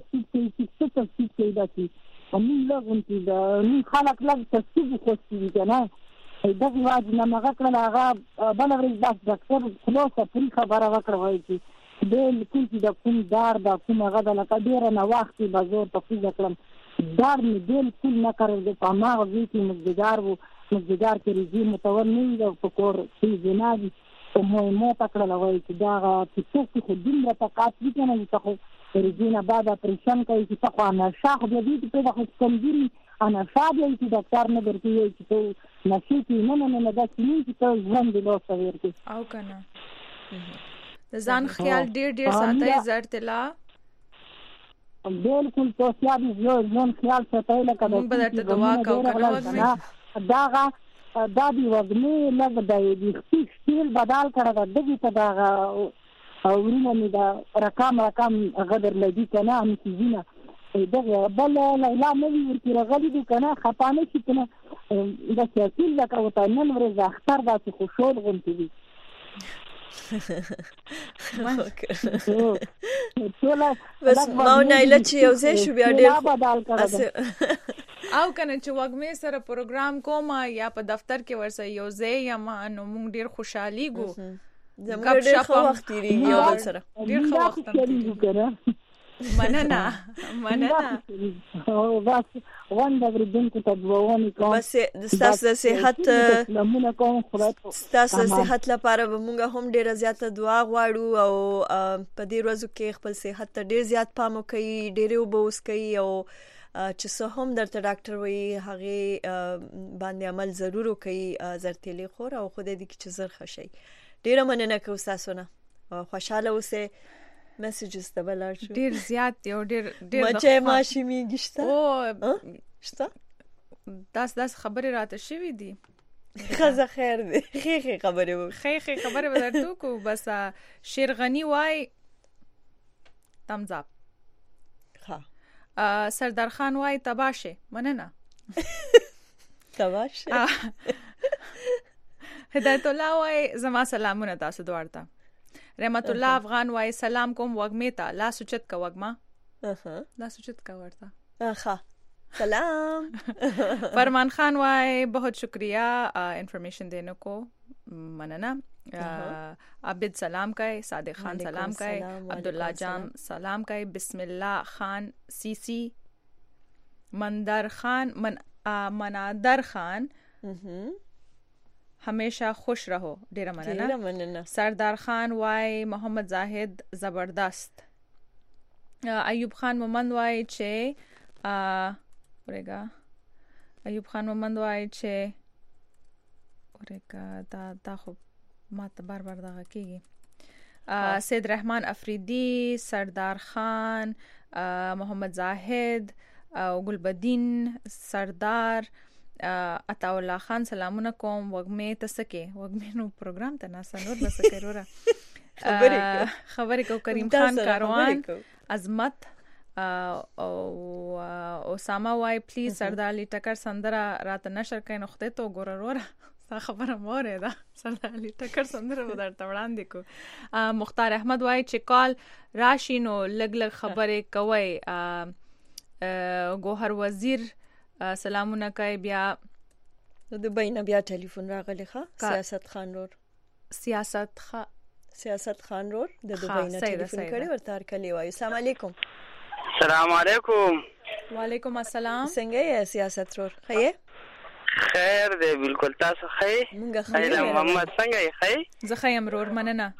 داسي هم لږون چې دا خلک لږ څه خوشي دي نه دا واج نه مګه کړل هغه بل ورځ دا ډاکټر خلاصه پوری خبره وکړه چې د کوم د کوم دار د کوم غدا لکه ډیر نه وخت به زور تفصیل کړم دار مې بالکل نه کړل د پاماغه چې مزګار کې ریجی متور نه دی په کور چې جنادي او مو پکړل وای چې دا چې څه خو دمره تکات دي کنه چې خو ریجینا بعد اپریشن کوي چې خو انا شاخ د دې په دغه کمزوري انا شابه چې ډاکټر نه درته وي چې نشي کې نه دا چې ته ژوند له سویر کې او کنه د ځان خیال ډیر ساتي زرتلا بالکل توصيه دي ځان خیال ساتي لکه موږ به ته دعا کوو دا دی وګنی لږ د سټیل بدل کړه دغه ته دا ورونه می دا رقم غدر لدی کنه هم چیزونه دغه بل لا مې ورته راغلي دي کنه خپانه شي کنه دا چې لکه وته نن ورځ اختر دا چې خوشحال غونتی دي بس ما نه چې یو ځای شو بیا ډېر او کنه چې وګمې سره پروګرام کوم یا په دفتر کې ورسې یو ځای یا ما نو موږ ډېر خوشحالي ګو زموږ ډېر ښه وخت تیریږي یو بل سره ډېر ښه وخت مننه او بس وند ورځین ته دعاونه کوم بس ستاسو د صحت لپاره به موږ هم ډیره زیاته دعا غواړو او په دې ورځو کې خپل صحت ته ډیر زیات پام وکړئ ډیر وبوس کوي او چې څه هم درته ډاکټر وایي هغه باندې عمل ضرور وکړئ زرتلی خور او خدای دې چې زر خشي ډیره مننه کوم تاسو نه خوشاله اوسئ مسیجز ته بلار شو ډیر زیات دی او ډیر مچه ماشي میګشته او شته داس خبره راته شوې دي خزه خیر دی خیخه خبره ورته کو بس شیرغنی وای تمز اپ ها سردار خان وای تباشه مننه تباشه هدایت الله وای زما سلامونه تاسو دوارته رحمت الله افغان وای سلام کوم وګمې ته لا سوچت کا وګما لا سوچت کا ورته سلام فرمان خان وای بہت شکریہ انفارمیشن دینے کو مننا عابد سلام کا صادق خان سلام کا عبداللہ جام سلام کا بسم اللہ خان سی سی منادر خان हमेशा खुश रहो डेरा मनना सरदार खान वाई मोहम्मद जाहिद जबरदस्त अयूब खान मोहम्मद वाई छे ओरेगा अयूब खान मोहम्मद वाई छे ओरेगा दा खो मात बार-बार दा केगी سید رحمان افریدی، سردار خان، محمد زاهد او ګلبدین، سردار عطا الله خان، سلامونه کوم. وګمې تسکه وګمې نو پروګرام ته ناسنور بسکه رورا خبرې کو. کریم خان کاروان، عظمت او اسامه وای پلیز سردار علي ټکر سندره راته نشر کین وخته تو ګور رورا تا خبره مورې ده. سردار علي ټکر سندره به درته وړاندې کو. مختار احمد وای چې کال راشي نو لګ لګ خبرې کوي. ګوهر وزیر سلامونه کوي. بیا د بینه بیا ټلیفون راغلی ښه سیاست خان رور د بینه ټلیفون کړي ورته هرکلی وایي. السلام علیکم. السلام علیکم. وعلیکم السلام. څنګه یې سیاست رور؟ ښه خیر دی بالکل. تاسو ښه؟ مونږ ښه یو. محمد څنګه یې؟ ښه؟ زه ښه یم رور، مننه.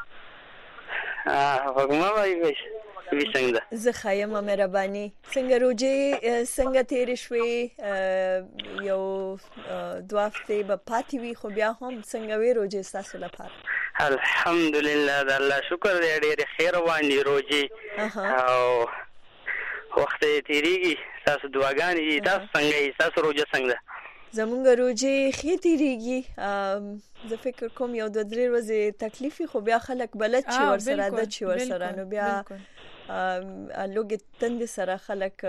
وګما وایي څنګه؟ زه ښه یم مهرباني. څنګه روجې څنګه تیرې شوې؟ یو 2 هفتې به پاتې وي خو بیا هم څنګه وې روجې ستاسو لپاره؟ الحمدلله د الله شکر دی ډېرې ښې روانې روجې او وخت یې تیریږي. تاسو دعاګانې دي. تاسو څنګه یې؟ تاسو روجه څنګه ده؟ زمونږ روجې ښې تیریږي. زه فکر کوم یو 2-3 ورځې تکلیفي خو بیا خلک بلد چې ورسره عادت شي ورسره نو بیا لوګې تندې سره خلک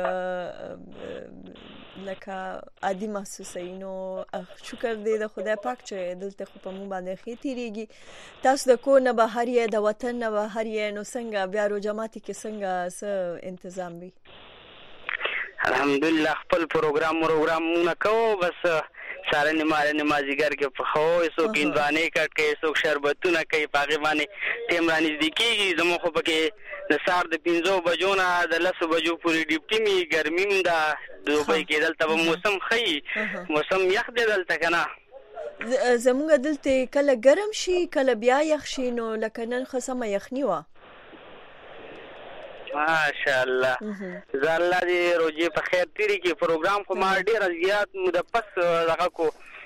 لکه عادي محسوسوي. نو شکر دی د خدای پاک چې دلته خو په مونږ باندې ښې تیریږي. تاسو د کور نه بهر یې، د وطن نه بهر یې، نو څنګه بیا روژه ماتي کې څنګه څه انتظام وي؟ الحمدلله خپل پروګرامونه کوو. بس ساره نمازیګر کې په خو څوک هندوانې کټ کوي، څوک شربتونه کوي، په هغې باندې ټیم رانږدې کېږي. زموږ خو پکې د سهار د 5 بجو نه د 10 بجو پورې ډیوټي مې ګرمي م ده دوبۍ کې. دلته به موسم ښه موسم یخ دی دلته که نه؟ زمونږ دلته کله ګرم شي کله بیا یخ شي. نو لکه نن ښه سمه یخني وه. ماشاءالله. زه الله دې روجې په خیر تیرې کړي. پروګرام خو ما ډېر زیات موده پس دغه کو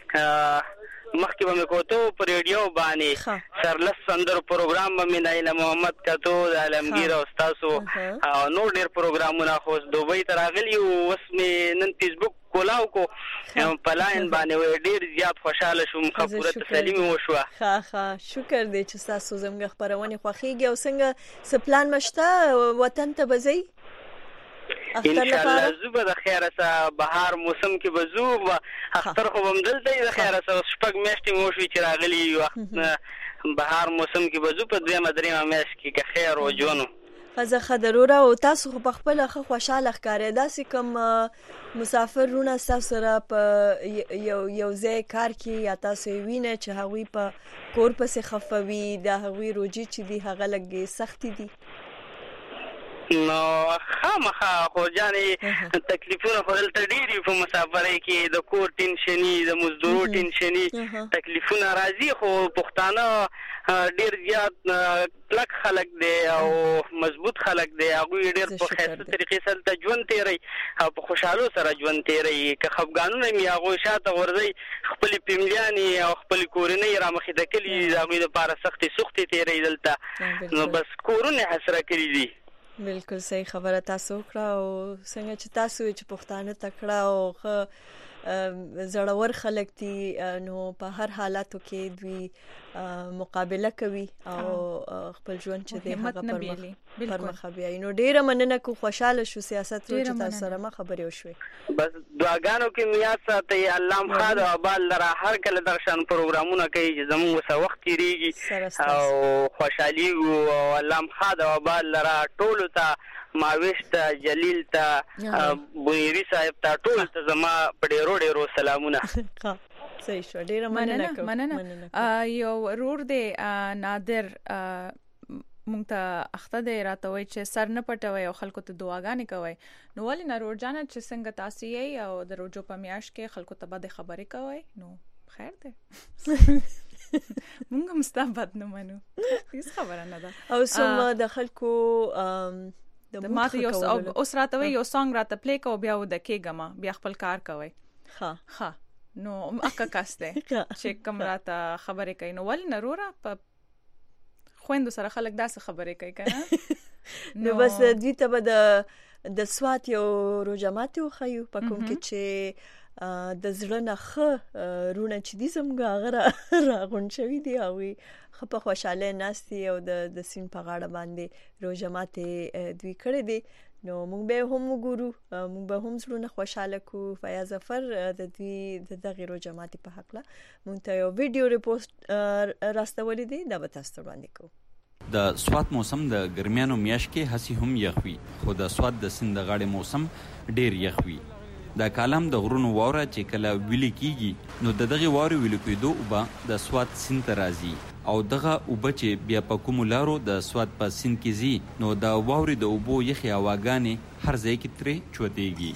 مخکې به مې کوتو په ریډیو باندې سرلس سندرو پروګرام به مې نایله محمد کتو د عالمګیر او ستاسو او نور ډېر پروګرامونه. خو دوبۍ ته راغلي وو. اوس مې نن فیسبوک کولاو کو په لاین باندې ډېر زیات خوشحاله شوم. ښه پوره تسلي مې وشوه. ښه شکر دی چې ستاسو زموږ خپرونې خوښېږي. او څنګه څه پلان مه شته وطن ته به ځئ؟ انشاءالله زو به د خیره سره بهار موسم کې به زو. اختر خو به هم دلته د خیره سره 6 میاشتې مې وشوي چې راغلي بهار موسم کې به زو په 2-3 میاشت کې که خیر و جونو. ښه ضروره. او تاسو خو په خپله ښه خوشحاله ښکارئ. داسې کوم مسافرونه ستاسو سره په یو ځای کار کې یا تاسو یې وینئ چې هغوی په کور پسې خفه وي، د هغوی روجې چې دي هغه لږ سختې دي؟ نو خامخا خو جانې تکلیفونه خو دلته ډېر وي په مسافرۍ کې. د کور ټینشني، د مزدورو ټینشني تکلیفونه راځي. خو پښتانه ډېر زیات کلک خلک دی او مضبوط خلک دی. هغوی ډېر په ښایسته طریقې سره دلته ژوند تېروي او په خوشحالو سره ژوند تېروي. که خفګانونه مې هغوی شاته غورځوي، خپلې فیملیانې او خپلې کورنۍ رامخې د کلي د هغوی دپاره سختې سختې تېروي دلته. نو بس کورونه یې حسره کړي دي. بالکل صحیح خبره تاسو وکړه. او څنګه چې تاسو چې پښتانه تکړه او ښه زړور خلک دي نو په هر حالاتو کې دوی مقابله کوي او خپل ژوند چې دی هغه پر مخ بیایي. نو ډیره مننه کو خوشاله شو سیاست چې تاسو سره ما خبرې وشوي. بس دعاګانو کې میاد ساتي. الله مخاد او بال لره هر کله درشن پروګرامونه کوي چې زموږ سره وخت تیریږي او خوشحالي او الله مخاد او بال لره ټول ته ماویش ته جلیل ته بویری صاحب ته ټول ته زما په ډیرو سلامونه. صحیح شو. ډیره مننه. یو ورور دی نادر مونږ ته اخته دی راته وایي چې سر نه پټوي او خلکو ته دعاګانې کوي. نو ولې نه روزانه چې څنګه تاسو یې او د روزو په میاشت کې خلکو ته بد خبرې کوي؟ نو خیر دی. مونږ هم ستا بد نه منو. هیڅ خبره نه ده. او سم د خلکو د ماته یو اوس راته وي یو سانګ راته پلی کو بیا ود کېګم بیا خپل کار کوي. ها نو اکا کاسته چې کوم راته خبرې کوي. نو ول نرورا په خويندو سره خلک داسې خبرې کوي کنه نو بس دوی ته به د سوات یو روژه ماتي وخیو په کوم کې چې د زړه نه ښه رونه چې دي زموږ هغه راغون شوي دي او ښه په خوشحالۍ ناستي او د سیند په غاړه باندې روژه ماتي دوی کړې دي نو موږ به هم وګورو موږ به هم زړونه خوشاله کو فیاض ظفر د دوی دغه روژه ماتي په حق له موږ ته یو ویډیو ریپورت راستولې دي دا به تاسو ته وړاندې کوو د سوات موسم د ګرمیانو میاشت کې هسي هم یخ وي خو د سوات د سیند د غاړې موسم ډیر یخ وي د کالم د غرونو واوره چې کله ویلې کیږي نو د دغه واورې ویلې کېدو اوبه د سوات سیند ته راځي او دغه اوبه چې بیا په کومو لارو د سوات په سیند کې ځي نو د واورې د اوبو یخې هواګانې هر ځای کې ترې چودېږي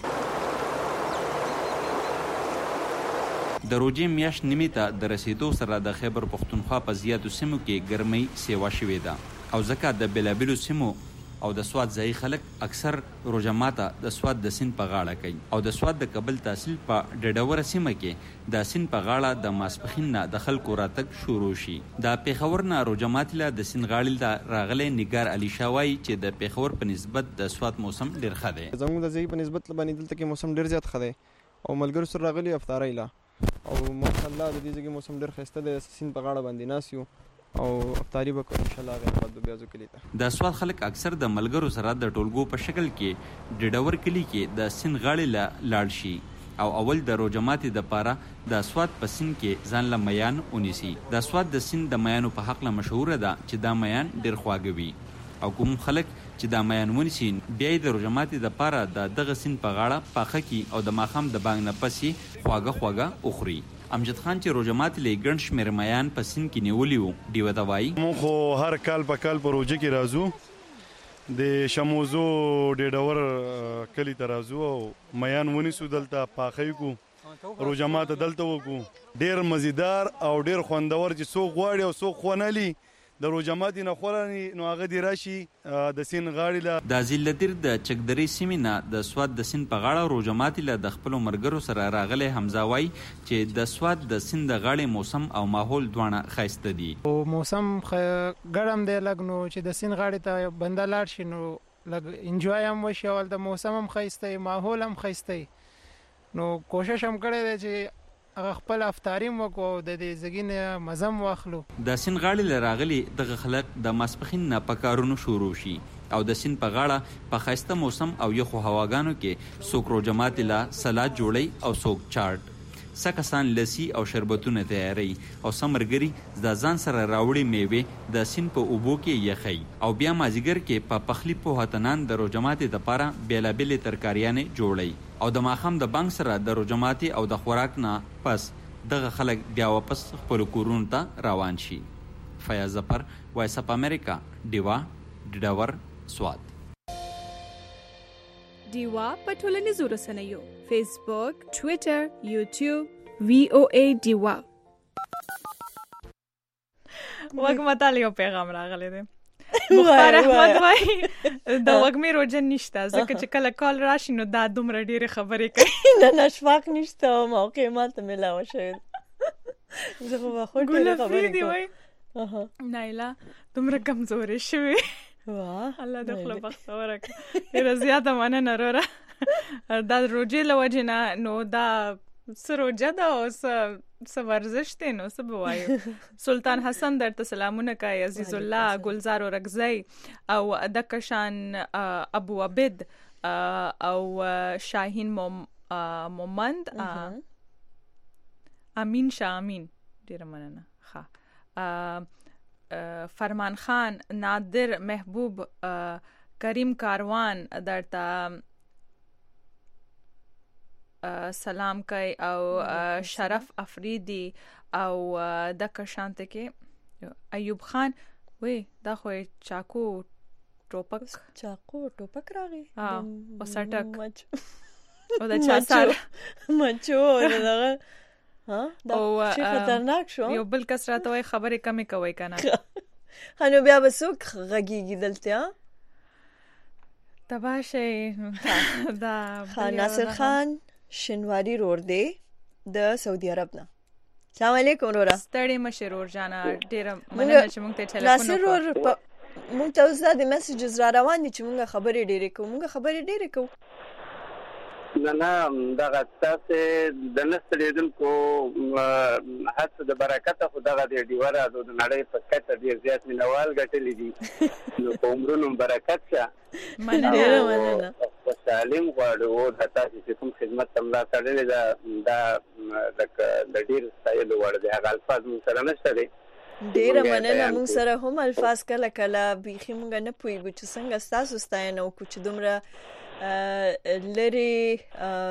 د روژې میاشت نیمې ته د رسیدو سره د خیبر پښتونخوا په زیاتو سیمو کې ګرمۍ سیوا شوې ده او ځکه د بېلابېلو سیمو او د سوات ځایي خلک اکثر روژه ماته د سوات د سیند په غاړه کوي او د سوات د کابل تحصیل په ډډوره سیمه کې د سیند په غاړه د ماسپښین نه د خلکو راتګ شروع شي د پېښور نه روژه ماتي له د سیند غاړې ته راغلی نګار علي شاه وایي چې د پېښور په نسبت د سوات موسم ډېر ښه دی زموږ د ځای په نسبت باندې دلته کې موسم ډېر زیات ښه دی او ملګرو سره راغلي افطارۍ له او ماشاءالله د دې ځای موسم ډېر ښایسته دی سیند په غاړه باندې ناست یو او افطاری به کوو انشاءالله هغې بعد به بیا ځو کلي ته د سوات خلک اکثر د ملګرو سره د ټولګو په شکل کې ډډور کلي کې د سیند غاړې له لاړ شي او اول د روژه ماتي دپاره د سوات په سیند کې ځان له میان ونیسي د سوات د سیند د میانو په هکله مشهوره ده چې دا میان ډېر خواږه وي او کوم خلک چې دا میان ونیسي بیا یې د روژه ماتي دپاره د دغه سیند په غاړه پاخه کړي او د ماښام د بانګ نه پس یې خواږه وخوري امجد خان چې روژه ماتي له ګڼ شمېر میان په سیند کې نیولي وو ډیوه ته وایي موږ خو هر کال په کال په روژه کې راځو د شموزو ډډور کلي ته راځو او میان ونیسو دلته پاخی کو روژه ماته دلته وکړو ډېر مزیدار او ډېر خوندور چې څوک غواړي او څوک خوانلي د روژه ماتي نه خوراني نو هغه دې راشي د سیند غاړې له د ځلدیر د چکدرې سیمې نه د سوات د سیند په غاړه روژه ماتي له د خپلو ملګرو سره راغلی حمزه وایي چې د سوات د سیند د غاړې موسم او ماحول دواړه ښایسته دي او موسم ګرم دی لږ نو چې د سیند غاړې ته بنده لاړ شي نو لږ انجوای هم وشي او د موسم هم ښایسته ماحول هم ښایسته نو کوشش هم کړی دی چې خپل افطاریم وکړو د دې زګین مزم واخلو د سیند غاړې له راغلي دغه خلک د ماسپښین نه په کارونو شروع شي او د سیند په غاړه په ښایسته موسم او یخو هواګانو کې څوک روژه ماتي له سلاد جوړوي او څوک چاټ څه کسان لسی او شربتونه تیاروي او څه ملګري د ځان سره راوړي میوې د سیند په اوبو کې یخوي او بیا مازدیګر کې په پخلي پوهتنان د روژه ماتي دپاره بېلابېلې ترکاریانې جوړوي او د ماښام د بانګ سره د روژه ماتي او د خوراک نه پس دغه خلک بیا واپس خپلو کورونو ته روان شي فیاض ظفر وایس اف امریکا ډیوا ډډور سوات ډیوا په ټولنیزو رسنیو فیسبوک ټویټر یوټیوب VOA ډیوا وګمتا له پیغام راغلی دی مختار احمد وای د وګمې روزه نشته ځکه چې کله کال راشي نو دا دومره ډېرې خبرې کوي نه شفاق نشته موقع ماته ملاوه شوی زه خو خو ډېرې خبرې کوم نایلا دومره کمزورې شوې الله د خپل بختوره ډېره زیاته مننه وروره دا روژې له وجې نه نو دا څه روژه ده او څه ورزش دی نو څه به وایو سلطان حسن درته سلامونه کوي عزیز الله گلزار اورکزی او دکه شان ابو عبد او شاهین مومند امین شاه امین ډېره مننه فرمان خان نادر محبوب کریم کاروان درته سلام کوي او شرف افریدی او دکه شانته کې ایوب خان وای دا خو چاکو ټوپک راغی او سټک او د چا سره مچو دغه دا شي خطرناک شو یو بل کس راته وای خبرې کمې کوي کنه خانو بیا به څوک غږیږي دلته تباشه دا ناصر خان شنواری رور دی د سعودي عرب نه السلام علیکم ورور. ستړي مشه ورور جانا ډیر مننه چې موږ ته ټلیفون وکړ. موږ ته اوس د میسجز را روان دي چې موږ خبرې ډېرې کوو. نه دا تاسو د نستلیدونکو هڅه د برکت خو دغه د ډیوره د نړۍ په کته ډیر زیات مینوال ګټلې دي نو په عمرونو برکت شه. مننه. سالم غواړو د تاسو چې کوم خدمت تملا کړل دا د ډیر ستایل وړ دی. هغه الفاظ مون سره نشته دي. ډیره مننه. موږ سره هم الفاظ کله بیخي موږ نه پوهیږو چې څنګه تاسو ستاینه وکړو چې دومره لری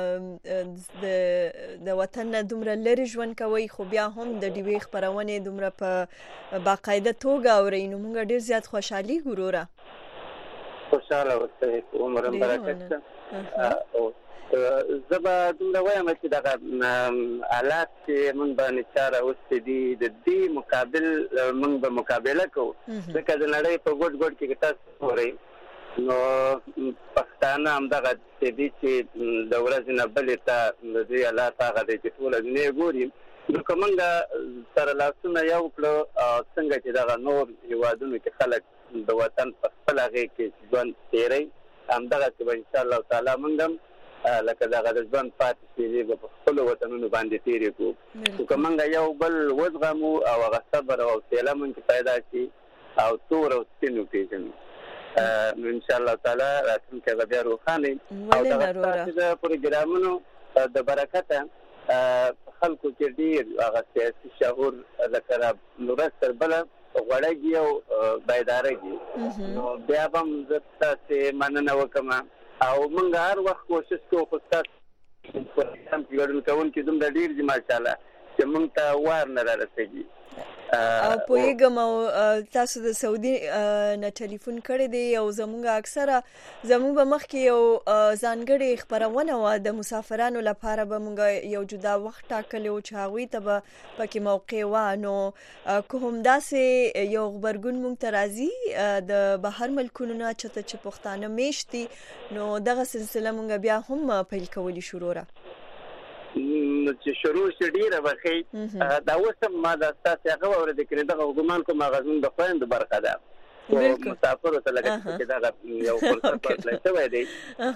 د وطن دومره لری ژوند کوي خو بیا هم د ډیوی خبرونه دومره په باقاعده توګه اوري. نو موږ ډیر زیات خوشحالي ګوروره. خوشاله اوسئ. عمر برکت او زبا دومره وایم چې دغه حالات چې موږ باندې چاره اوس دي د دې مقابل موږ به مقابله کوو ځکه د نړۍ په ګډ کې تاسو ورئ نو پښتانه هم دغه چې د ورځې نه بلې ته د دې حالات هغه دی چې ټوله دنیا ګوري. نو که موږ سره لاسونه یو کړو څنګه چې دغه نور هېوادونو کې خلک د وطن په خپل هغې کې ژوند تېروي همدغسې به انشاءالله تعالی موږ هم لکه دغه د ژوند پاتې شېبې به په خپلو وطنونو باندې تېرې کړو. خو که موږ یو بل وزغمو او هغه صبر او حوصله موږ کې پیدا شي او تور او سپین وپېژنو نو انشاءالله تعالی راتلونکی به بیا روښانه او دغه ستاسو د پروګرامونو د برکته خلکو کې ډېر هغه سیاسي شعور لکه ورځ تر بله غوړېږي او بیدارېږي. نو بیا به هم زه ستاسې مننه وکړم او موږ هر وخت کوشش کوو خو ستاسو پروګرام کې ګډون کوونکي دومره ډېر دي ماشاءالله چې موږ ته وار نه رارسېږي. پوهیږم او تاسو د سعودي نه ټلیفون کړی دی او زموږ اکثره زموږ به مخکې یو ځانګړې خبرونه وه د مسافرانو لپاره به موږ یو جدا وخت ټاکلی و چې هغوی ته به پکې موقع وه. نو که هم داسې یو غبرګون موږ ته راځي د بهر ملکونو نه چې پښتانه میشت دي نو دغه سلسله موږ بیا هم پیل کولی شو وروره. چې شروع شي ډیره بخې دا اوس هم ما د ستاسو هغه واورېدې کړې دغه ګمان کوم هغه زموږ د خویندو برخه ده مسافرو ته لکه چې دغه یو فرصت ورکړی شوی دی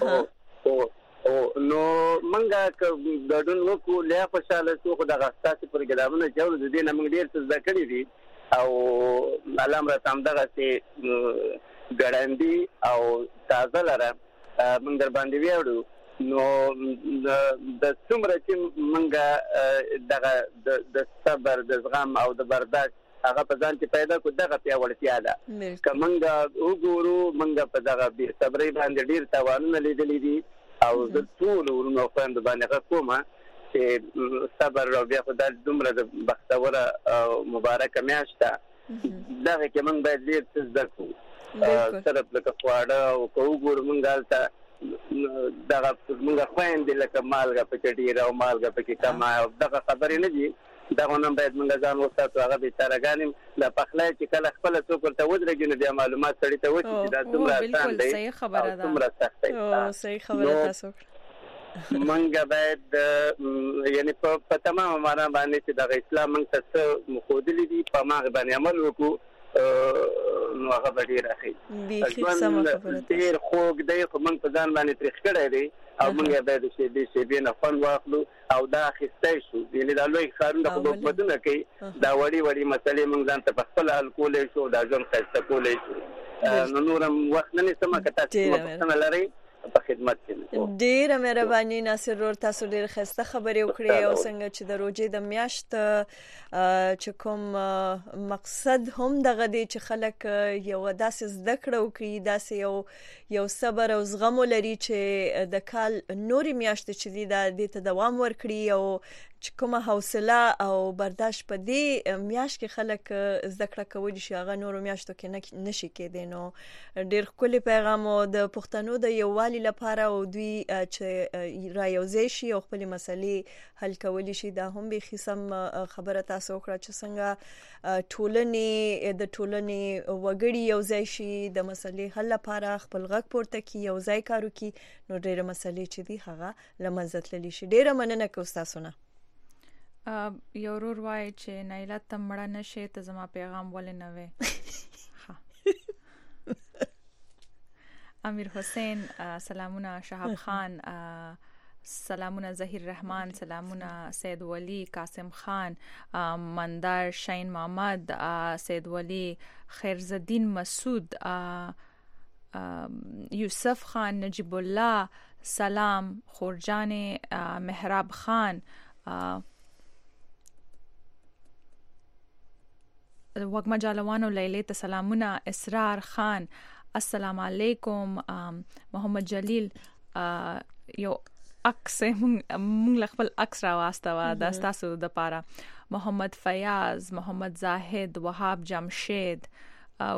نو موږ که ګډون وکړو لا خوشحاله شو. خو دغه ستاسو پروګرامونه چې اورو د دې نه موږ ډېر څه زده کړي دي او الله هم راته همدغسې ګړندي او تازه لره موږ در باندې ویاړو. نو د څومره چې موږ دغه د صبر د زغم او د برداشت هغه په ځان کې پیدا کړو دغه پیاوړتیا ده. که موږ وګورو موږ په دغه بې صبرۍ باندې ډېر تاوانونه لیدلي دي او زه ټولو وروڼو او خویندو باندې غږ کوم چې صبر او بیا خو دا دومره د بختوره او مبارکه میاشت ده دغه کې موږ باید ډېر څه زده کړو. صرف لکه خواړه او که وګورو موږ هلته دغه موږ خویندې لکه مالګه پکې ډېره او مالګه پکې کمه او دغه خبرې نه دي. دغه نه باید موږ ځان وساتو. هغه بېچارهګانې د پخلی چې کله خپله څوک ورته ودرېږي نو بیا معلومات سړي ته وشي چې دا څومره اسان دی او څومره سخت دی. موږ باید یعنې په تمامه معنا باندې چې دغه اسلام موږ ته څه مښودلي دي په هماغې باندې عمل وکړو نو هغه به ډېر ښه ژوند ډېر خوږ دی خو موږ په ځان باندې تریخ کړی دی او موږ باید د شېبې نه خوند واخلو او دا اخیستی شو. یعنې دا لوی ښارونه خو حکومتونه کوي دا وړې مسلې موږ ځان ته په خپله حل کولی شو دا ژوند ښایسته کولی شو. نو نور هم وخت نه نیسم که تاسو کومه پوښتنه لرئ په خدمت کې. ډېره مهرباني ناصر ورور تاسو ډېر ښایسته خبرې وکړې او څنګه چې د روژې د میاشت چې کوم مقصد هم دغه دی چې خلک یو داسې زده کړه وکړي داسې یو صبر او زغم ولري چې د کال نورې میاشتې چې دي دې ته دوام ورکړي او چې کومه حوصله او برداشت په دې میاشت کې خلک زده کړه کولی شي هغه نورو میاشتو کې نشي کېدی. نو ډېر ښکلی پیغام و د پښتنو د یووالي لپاره او دوی چې را یوځای شي او خپلې مسلې حل کولی شي. دا هم بیخي سم خبره تاسو وکړه چې څنګه د ټولنې وګړي یوځای شي د مسلې حل لپاره خپل غږ پورته کړي یوځای کار وکړي نو ډېرې مسلې چې دي هغه له منځه تللی شي. ډېره مننه کوو ستاسو نه. یو ورور وایي چې نایله ته مړه نشې ته زما پیغام ولې نه وې. امیر حسین سلامونه، شهاب خان سلامونه، ظهیر رحمان سلامونه، سید ولی، قاسم خان، مندار شاین محمد، سید ولی، خیرزدین مسعود، یوسف خان، نجیب الله سلام، خورجان محراب خان، وګما جالوانو لیلی ته سلامونه، اسرار خان السلام علیکم، محمد جلیل یو عکس مونږ خپل عکس را واستوا د تاسو د پاره، محمد فیاض، محمد زاهد، وهاب جمشید او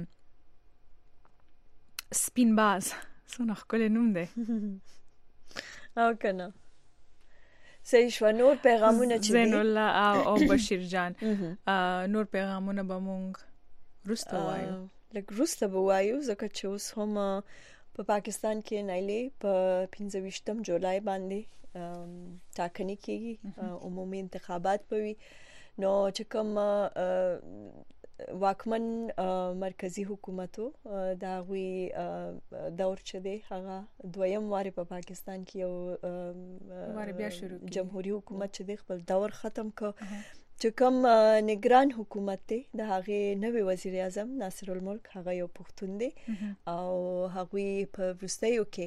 سپین باز سونه خپل نوم دی او کنه صحیح شو. نور پیغامونه چې زین الله او بشیر جان نور پیغامونه به مونږ روسته وایو، لکه روسته به وایو ځکه چې اوس هم په پاکستان کې نایلې په 25 جولای باندې ټاکنې کېږي، عمومي انتخابات به وي. نو چې کوم واکمن مرکزی حکومتو دا غوي دور چې دی هغه دویم واره په پاکستان کې یو واره بیا شروع کی جمهوریت حکومت چې دی خپل دور ختم ک. چې کوم نگران حکومت دی د هغه نوې وزیر اعظم ناصر الملک هغه یو پښتون دی او هغه په وروستیو کې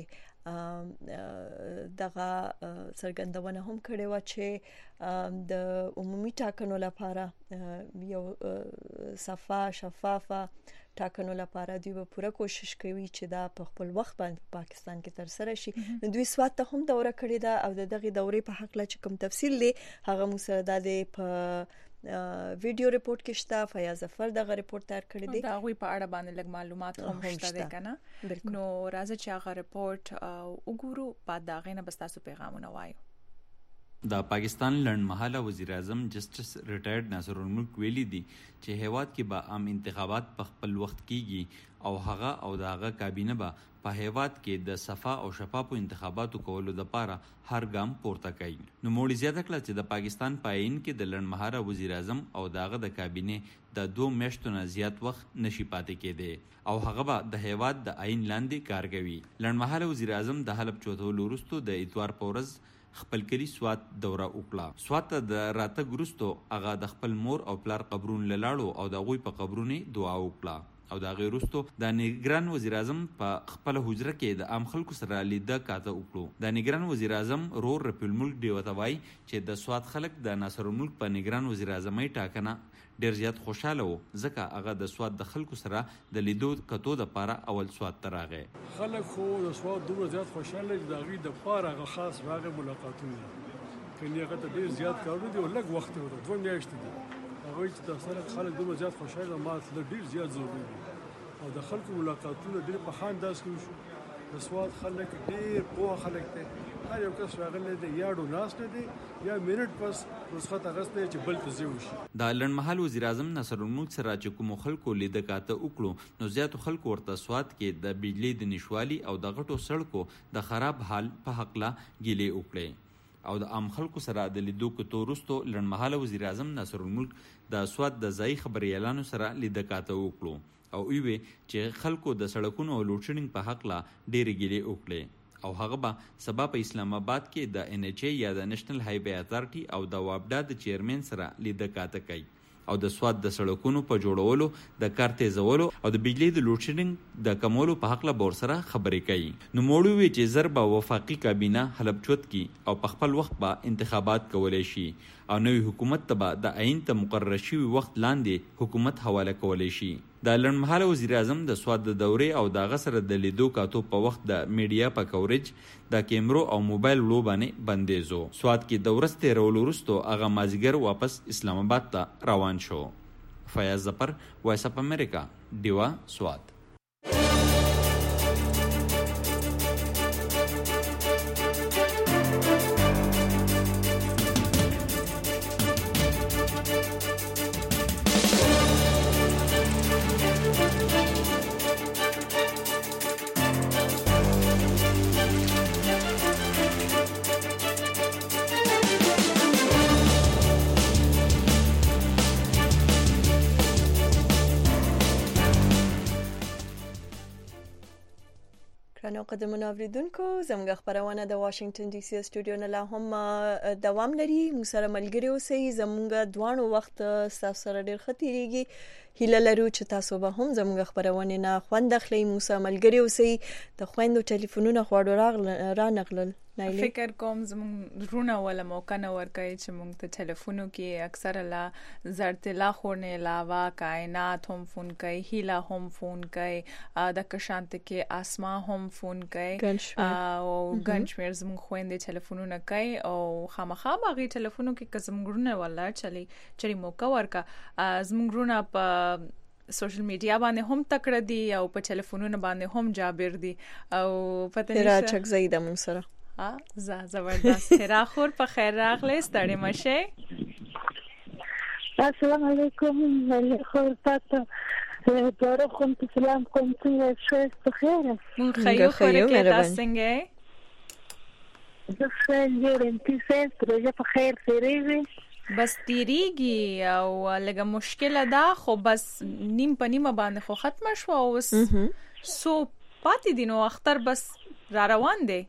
دغه څرګندونه هم کړې و چې د عمومي ټاکنو لپاره یو شفافه ټاکنو لپاره دوی به پوره کوشش کوي چې دا په خپل وخت باندې پاکستان کې تر سره شي. دوی سوات ته هم دوره کړې ده او دغه دورې په حق لا چې کوم تفصیل دی هغه مسردا دی په ویډیو ریپورت کې شته. فیاض ظفر دغه ریپورت تیار کړی دی، دا غوي په اړه باندې لږ معلومات هم شته ده کنه. نو راځي چې هغه ریپورت وګورو، بعد دا غینه بس تاسو پیغامونه وایو. د پاکستان لنډمهاله وزیر اعظم جسټس ریټایرډ ناصر الملک ویلي دي چې هیواد کې به عام انتخابات په خپل وخت کیږي او هغه او دغه کابینه به په هیواد کې د صفا او شفافو انتخاباتو کولو لپاره هر ګام پورته کوي. نو موږ زیاته کړه چې د پاکستان پاین کې د لنډمهاله وزیر اعظم او دغه د کابینه د 2 میاشتو نه زیات وخت نشي پاتې کېده او هغه به د هیواد د عین لاندې کار کوي. لنډمهاله وزیر اعظم د حلب چوتولو وروسته د اتوار په ورځ خپل کلی سوات دوره وکړه. سوات د راتګ وروسته هغه د خپل مور او پلار قبرونو لاړو او د غوي په قبرونو دعا وکړه او دا غیر وروسته د نگران وزیر اعظم په خپل حجره کې د عام خلکو سره لیده کاته وکړو. د نگران وزیر اعظم رور رپیل ملک دی وتوای چې د سوات خلک د ناصر الملک په نگران وزیر اعظمي ټاکنه ډیر زیات خوشاله وو ځکه هغه د سوات د خلکو سره د لیدو کتو د پاره اول سوات ته راغی. خلک خو د سوات دومره زیات خوشاله دي دغه د پاره هغه خاص راغی ملاقاتونه کني هغه ته ډیر زیات کارونه دي او لږ وخت ورته 2 میاشتې دي هغه چې تاسو خلک دومره زیات خوشاله ما ډیر زیات ضروري دي او د خلکو ملاقاتونه ډیر په خان داس کې شو. د سوات خلک ډیر په خلک ته هر یو کس راغلی دی یاړو ناس نه دی یا منټ پس رسخت اغسته چې بل ته زیو شي. د لنډمهال وزیر اعظم ناصر الملک سره چې کوم خلکو لیده کاته وکړو نو زیاتو خلکو ورته سوات کې د بجلی د نشوالي او د غټو سړکو د خراب حال په حق لا ګیلې وکړي او د عام خلکو سره د لیدو کتو وروسته لنډمهال وزیر اعظم ناصر الملک د سوات د ځای خبريالانو سره لیده کاته وکړو او وی چې خلکو د سړکونو او لوډشینګ په حق لا ډېرې ګیلې وکړي او هغه به سبا په اسلام آباد کې د NHA یا د نېشنل هایوے اتارټي او د وابډا د چیرمن سره لیده کاته کوي او د سواد د سړکونو په جوړولو د کار تیزولو او د بجلی د لوډشینګ د کمولو په حق له بور سره خبرې کوي. نو موږ وی چې ضربه وفاقي کابینه حلب چوت کی او په خپل وخت به انتخابات کولای شي او نوې حکومت ته د عین ته مقرر شوی وخت لاندې حکومت حواله کولای شي. د لنډمهاله وزیر اعظم د سواد د دورې او د غسر د لیدو کاتو په وخت د میډیا په کوریج د کیمرو او موبایل لوبانه بندیزو. سواد کې د ورسته رول ورستو هغه مازیګر واپس اسلام آباد ته روان شو. فیاض ظفر، وایس اپ امریکا، دیوا، سواد. ګرانو قدرمنو اوریدونکو زموږ خبرونه د واشنگټن ډي سي استودیو نه لا هم دوام لري. موږ سره ملګري اوسئ. زموږ دوانو وخت تاسو سره ډیر ختیریږي. هیله لرو چې تاسو به هم زموږ خبرونه نه خوند اخلئ. موږ سره ملګري اوسئ. د خويندو ټلیفونونه خواړو را نغلل. فکر کوم زموږ رونه ولا موقع نه ورکړي چې موږ ته ټلیفونو کې اکثر لا زرتلا خورنه علاوه کائنات هم فون کوي، هیله هم فون کوي، د کشانت کې اسما هم فون کوي او ګنشمیر زموږ خويندې ټلیفونونه کوي او خامخا باغی ټلیفونو کې زموږ رونه ولا چلی موقع ورکا زموږ رونه په سوشل میډیا باندې هم تکړه دي او په ټلیفونونو باندې هم جابر دي او پته نشته راچک زیاده مون سره زبردست. هرا خور په خیر راغلی، ستړي مشه. السلام علیکم. ملي خور تاسو دوره کوم سلام کوم ته شوي په خیر. مون خیو خور کې تاسو څنګه؟ زه څنګه یم تاسو پروژه په خیر تیریږي؟ بس تیریږي او لږه مشکله ده خو بس نیم په نیمه باندې خو ختم شو اوس سو پاتې دي نو اختر بس را روان دي.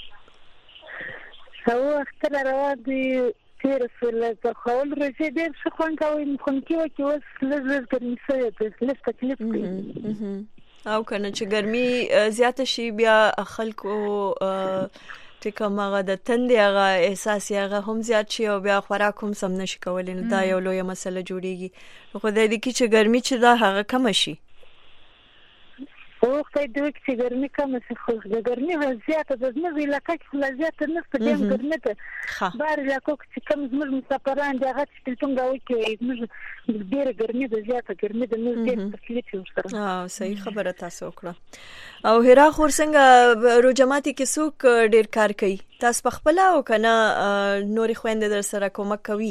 هو اختر روان دي تیر سره په خول رسې ډېر څه خوند کوي مخون کې اوس لږ ګرمي سره لږ تکلیف کوي او کنه چې ګرمي زیاته شي بیا خلکو چې کومه د تندې هغه احساس هغه هم زیات شي او بیا خوراک هم سم نشي کولای. نو دا یو لوی مسله جوړیږي. خو د دې کې چې ګرمي چې دا هغه کم شي وخت دوی چې ګرمي کم شي خو د ګرمي زیاته د زموږ علاقې کې زیاته نشته دیم ګرمي ته بار علاقو چې کم زموږ مسافران دي هغه چې څنګه وایي چې زموږ ډېر ګرمي د زیاته ګرمي د نو ډېر تکلیف ورسره. صحیح خبره تاسو وکړه. او هرا خور څنګه روجماتي کې څوک ډېر کار کوي؟ تاسو په خپل او کنه نوري خويندې در سره کومک کوي؟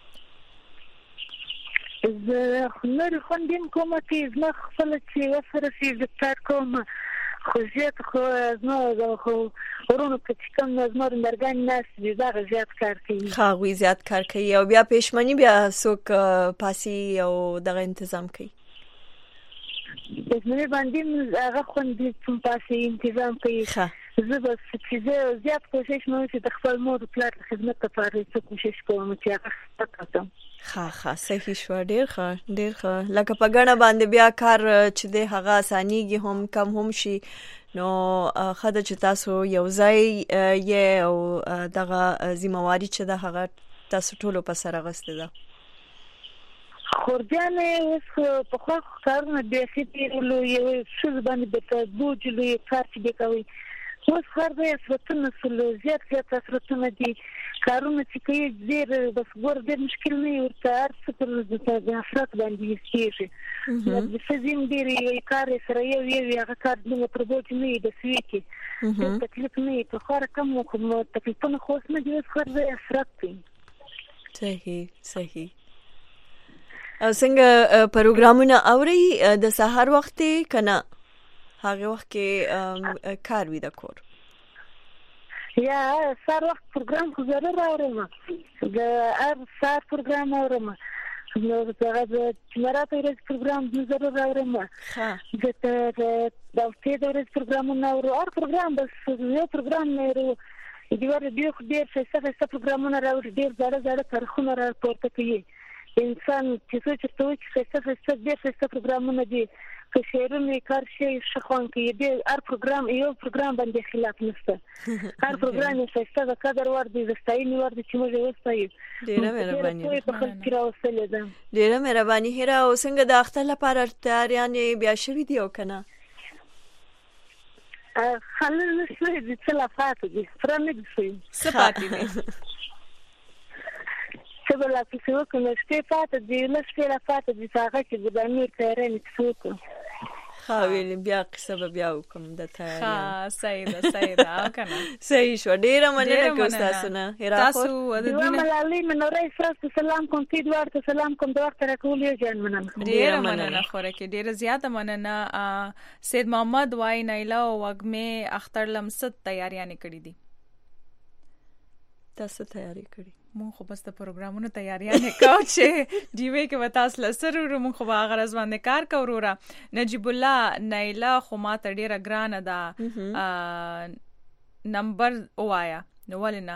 زه نور خوندین کومه چې زما خپل چې وسره چې کار کوم خو زیات خو نو خو ورونو چې کوم نظر مرګان ناس دي دا زیات کار کوي. خاوی زیات کار کوي او بیا پېشمنی بیا څوک پاسي او دغه تنظیم کوي. پېشمنی باندې هغه خوندې چې پاسي تنظیم کوي. زه بس چې زیات کوشش مې چې د خپل مور پلار خدمت لپاره څه کوشش کوم چې هغه تاسو ها صحیح شو. ډیر ښه لکه په غړه باندې بیا کار چې د هغه اسانيږي هم کم هم شي نو خدای چې تاسو یو ځای یې او دغه ذمہواری چې د هغه تاسو ټولو په سر غسته ده. خورجانې اوس په خو کارونه به خېټې له یو څه باندې د بوجلو کار چې کوي اوس خر دې سرتونه سلو زیات سرتونه دي کارونه چې کوي ډېر بس ګور ډېر مشکل نه ورته ارڅ د افراد باندې کیږي. د سزین ډېر یو کار سره یو هغه کار د پروژې نه د سویکی د تکلیف نه په خور کم کوم تکلیفونه خو نه دي خر دې افراد کوي. صحیح او څنګه پروګرامونه اوري د سحر وخت کنه هغه وخت کې کار وی د کور یا سحر وخت پروګرام خو ضرور اورم د سحر پروګرام اورم نو هغه د چمراته ورځ پروګرام ضرور اورم د ورځې پروګرام نو اور پروګرام بس یو پروګرام نه ورو ډیر څه پروګرامونه راوړي ډیر زړه تاریخونه راپورته کوي. انسان چې څه څه ډیر څه پروګرامونه دي که شعرونه کار شي شخوان کې دې هر پروګرام یو پروګرام باندې خلاف نشته. هر پروګرام یې څه د قدر ور دي زستایني ور دي چې موږ وستایو. ډیره مهرباني. په خپل کې راوستل ده. ډیره مهرباني. هرا او څنګه د اختر لپاره تیاریانې بیا شوي دي او کنه؟ خلل نشوي د څلافات دي فرنګ دي سپاتې دي څه بل څه وکړم چې پاتې دي لږ لا پاتې دي هغه چې د امیر تیارې څوک خاویل بیا قصه بیا وکم د تیاری صحیح ده او کنه صحیح شو. ډیره مننه کوم تاسو نه هرا تاسو د دې ملالي منورې سره سلام کوم چې دوار سلام کوم د وخت راکول یو جان مننه ډیره مننه خوره کې ډیره زیاته مننه. سید محمد وای نایلا او وګمه اختر لمست تیاریاں کړې دي. تاسو تیاری کړې؟ مونږ خو بس د پروګرامونو تیاریانه کوو چې دیوې کې وتا اصل سره مونږ خو غرض باندې کار کوو را نجیب الله نایلا خو ما ته ډیره ګرانه ده نمبر وایا نو ولنه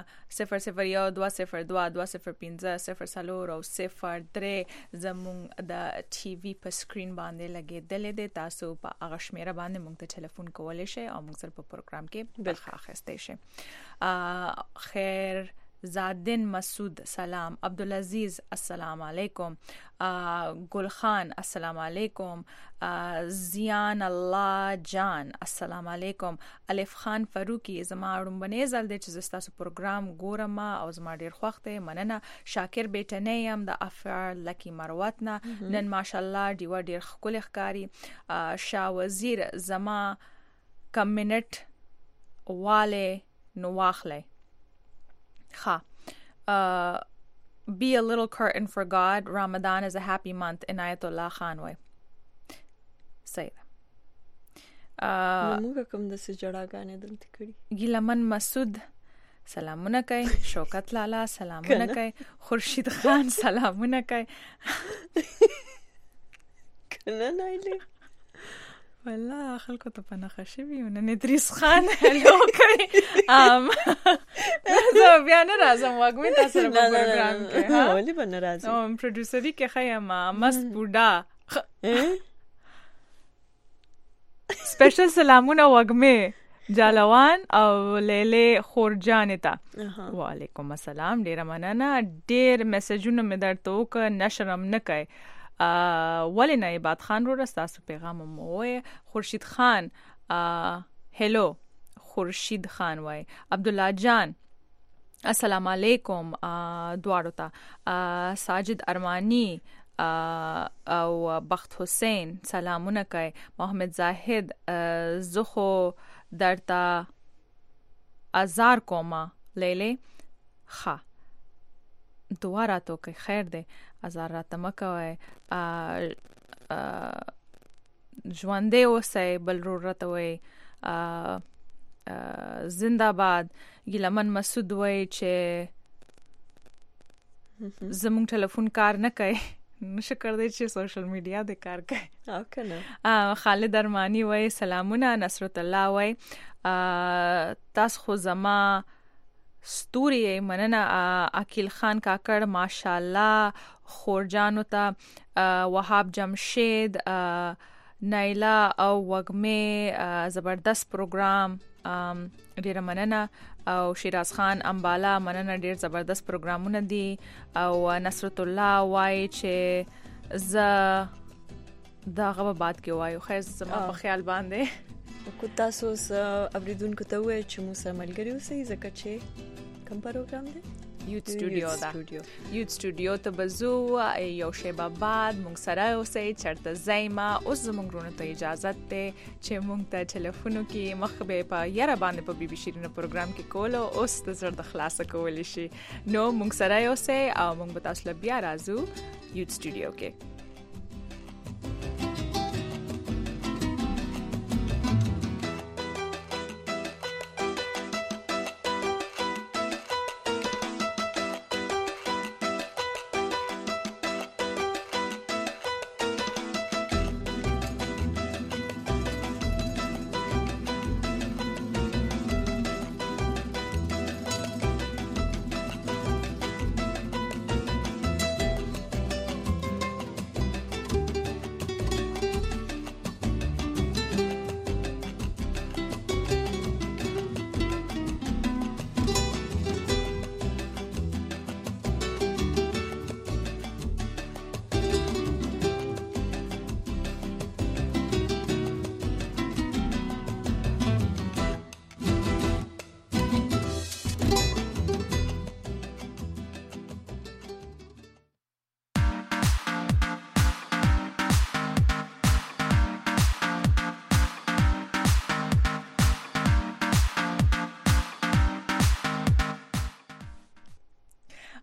001202205 او 03 زموږ د ټي وي په سکرین باندې لګیدلې ده تاسو په هغه شمیره باندې مونږ ته ټلیفون کولای شئ او مونږ سره په پروګرام کې برخه اخیستئ شئ. خیر زادن مسعود سلام، عبدالعزیز السلام علیکم، گل خان السلام علیکم، زیان الله جان السلام علیکم، الف خان فاروقی زما رومبنې زل د چې تاسو پروګرام ګورم او زما ډیر خوښته مننه. شاکر بیٹنه یم د افعال لکی مروت نه نن ماشاءالله دیو ډیر خپل ښکاری. شاه وزیر زما کمنټ واله نو واخلې Ha. Be a little curtain for God. Ramadan is a happy month. Inayatullah Khan way. Say that. موږ کوم د سجړاګانې دلته کړی. ګیلمن مسعود سلامونه کوي. شوکت لالا سلامونه کوي. خورشید خان سلامونه کوي. کنه نایله والله خلکو ته په نخښه شوي نن ادریس خان هلو کوي. زه بیا نه راځم وګورئ تاسو په پروګرام کې. ولې به نه راځم؟ پروډوسري کې خیم مست بوډا سپیشل سلامونه وګمه جالوان او لیله خورجان ته. وعلیکم السلام، ډیر مننه. ډیر میسجونه مې درته وک نشرم نه کوي. ولی نه عباد خان رو رستاسو پیغام موه. خورشید خان هلو خورشید خان وای. عبدالله جان السلام علیکم دوارو تا. ساجد ارمانی او بخت حسین سلامونه کوي. محمد زاهد زخو درتا ازار کوما لیله خا دوارا تو که خیر ده ازار راته مکوي. ژوندې اوسئ بل رو راته وي. زنده‌باد. ګیلمن مسعود وای چې زموږ ټلیفون کار نه کوي. نشه کړی چې سوشل میډیا د کار کوي. او کنه. خالد ارمانی وای سلامونه. نصرت الله وای تاسو خو زما ستوري مننه. عقیل خان کاکړ ماشاءالله. خورجانو ته وهاب جمشید نایلا او وګمه زبردست پروګرام ډیر مننه. او شیراز خان امبالا مننه ډیر زبردست پروګرامونه دي. او نصرت الله وای چې ز داغه بعد کې وایو خیر زما په خیال باندې کو تاسو اوریدونکو ته وای چې مو سره ملګری اوسئ ځکه چې کوم پروګرام دی یوت سټوډیو دا یوت سټوډیو ته بزو یو شیبه بعد مونږ سره اوسئ چرته زایما. اوس زموږ رونه ته اجازه ته چې مونږ ته ټلیفونو کې مخبه په یاره باندې په بي بي شیرینو پروګرام کې کولو اوس د زړه د خلاصه کول شي. نو مونږ سره اوسئ او مونږ به تاسو بیا راځو یوت سټوډیو کې.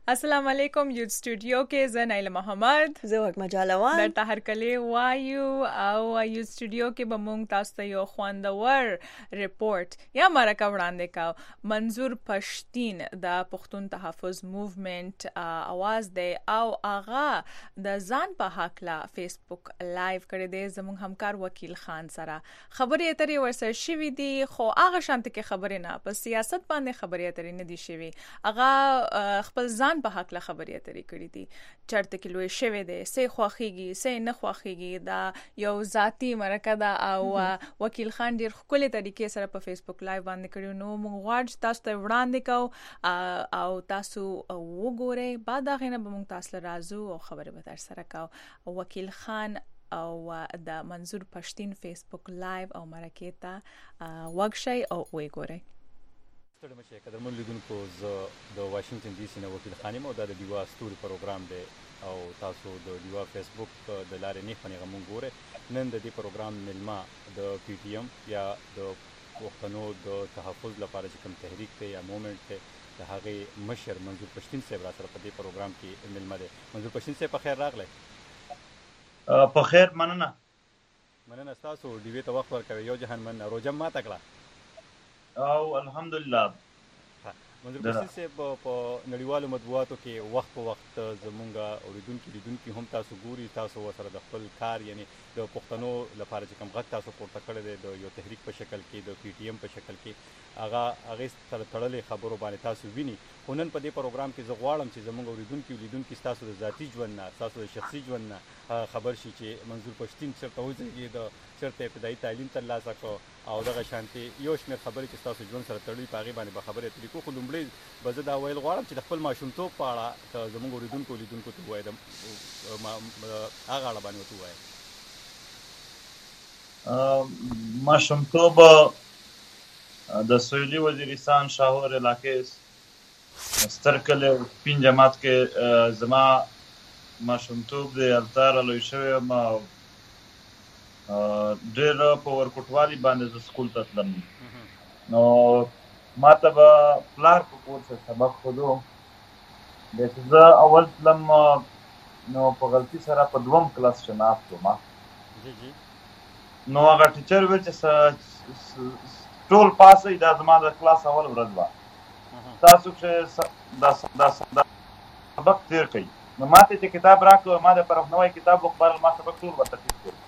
السلام علیکم یو سټوډیو کې زه نایله محمد زه وګما جالوان درته هرکلی وایو او یو سټوډیو کې به مونږ تاسو ته یو خوندور ریپورت یا مرکه وړاندې کاو. منظور پښتین د پښتون تحفظ موومنت اواز دی او هغه د ځان په حق لا فیسبوک لایو کړی دی زموږ همکار وکیل خان سره. خبرې اترې ورسره شوې دي خو هغه شانت کې خبرې نه په سیاست باندې خبرې اترې نه دي شوې. هغه خپل ځان په حق له خبرې اترې کړې دي چرته کې لوی شوی دی سه خوخيږي سه نه خوخيږي دا یو ذاتی مرکه ده او وکیل خان ډیر خپل طریقې سره په فیسبوک لایو باندې کړو. نو موږ غواړو تاسو ته وړاندې کوو او تاسو وګورئ بعد هغه نه به موږ تاسو راځو او خبرې به تر سره کوو. وکیل خان او د منظور پښتین فیسبوک لایو او مرکه ته وګشئ او وګورئ. ستړي مشه قدرمن لیدونکو زه د واشنگټن ډي سي نه وکیل خان او د دیوا ستوري پروګرام دی او تاسو د دیوا فیسبوک د لارې نه خنیغه مونږ ګوره. نن د دې پروګرام ملما د پی ټی ایم یا د پښتنو د تحفظ لپاره چې کوم تحریک دی یا موومنت دی د هغه مشر منظور پښتین صاحب را سره په دې پروګرام کې ملما دی. منظور پښتین صاحب په خیر راغلی. په خیر مننه تاسو دیوی ته وخت ورکوي. یو جهان من روزه ما تکړه او الحمدلله. منظور پښتین صاحب په نړیوالو مطبوعاتو کې وخت په وخت زمونږ اوریدونکي هم تاسو ګوري تاسو سره د خپل کار یعنی د پښتنو لپاره چې کوم غږ تاسو پورته کړی دی د یو تحریک په شکل کې د پی ټی ایم په شکل کې هغه سره تړلې خبرو باندې تاسو ویني. خو نن په دې پروګرام کې زه غواړم چې زمونږ اوریدونکي تاسو د ذاتي ژوند نه تاسو د شخصي ژوند نه خبر شي چې منظور پښتین چېرته وځي د چېرته ابتدایي تعلیم ترلاسه کړو او دغه شانتي یو شمېر خبرې چې تاسو ژوند سره تړلي په هغې باندې به خبرې اترې کوو. خو لومړی به زه دا ویل غواړم چې د خپل ماشومتوب په اړه زموږ اوریدونکو ته ووایي هغه اړه باندې ورته ووایي. ماشومتوب د سویلي وزیرستان شاهور علاقې ستر کلی سپین جماعت کې زما ماشومتوب د هلته رالوی شوی یم. ډېر په ورکوټوالي باندې زه سکول ته تلم. نو ما ته به پلار په کور څه سبق ښودو. بیا چې زه اول تلم نو په غلطي سره په 2م کلاس کې ناست وم. نو هغه ټیچر ویل چې ټول پاسئ دا زما د کلاس اول ورځ وه تاسو چې دا سبق تیر کړئ. نو ما ته چې کتاب راکړو ما د طرف نوی کتاب وخبرل ما سبق ټول ورته ټیک کړ.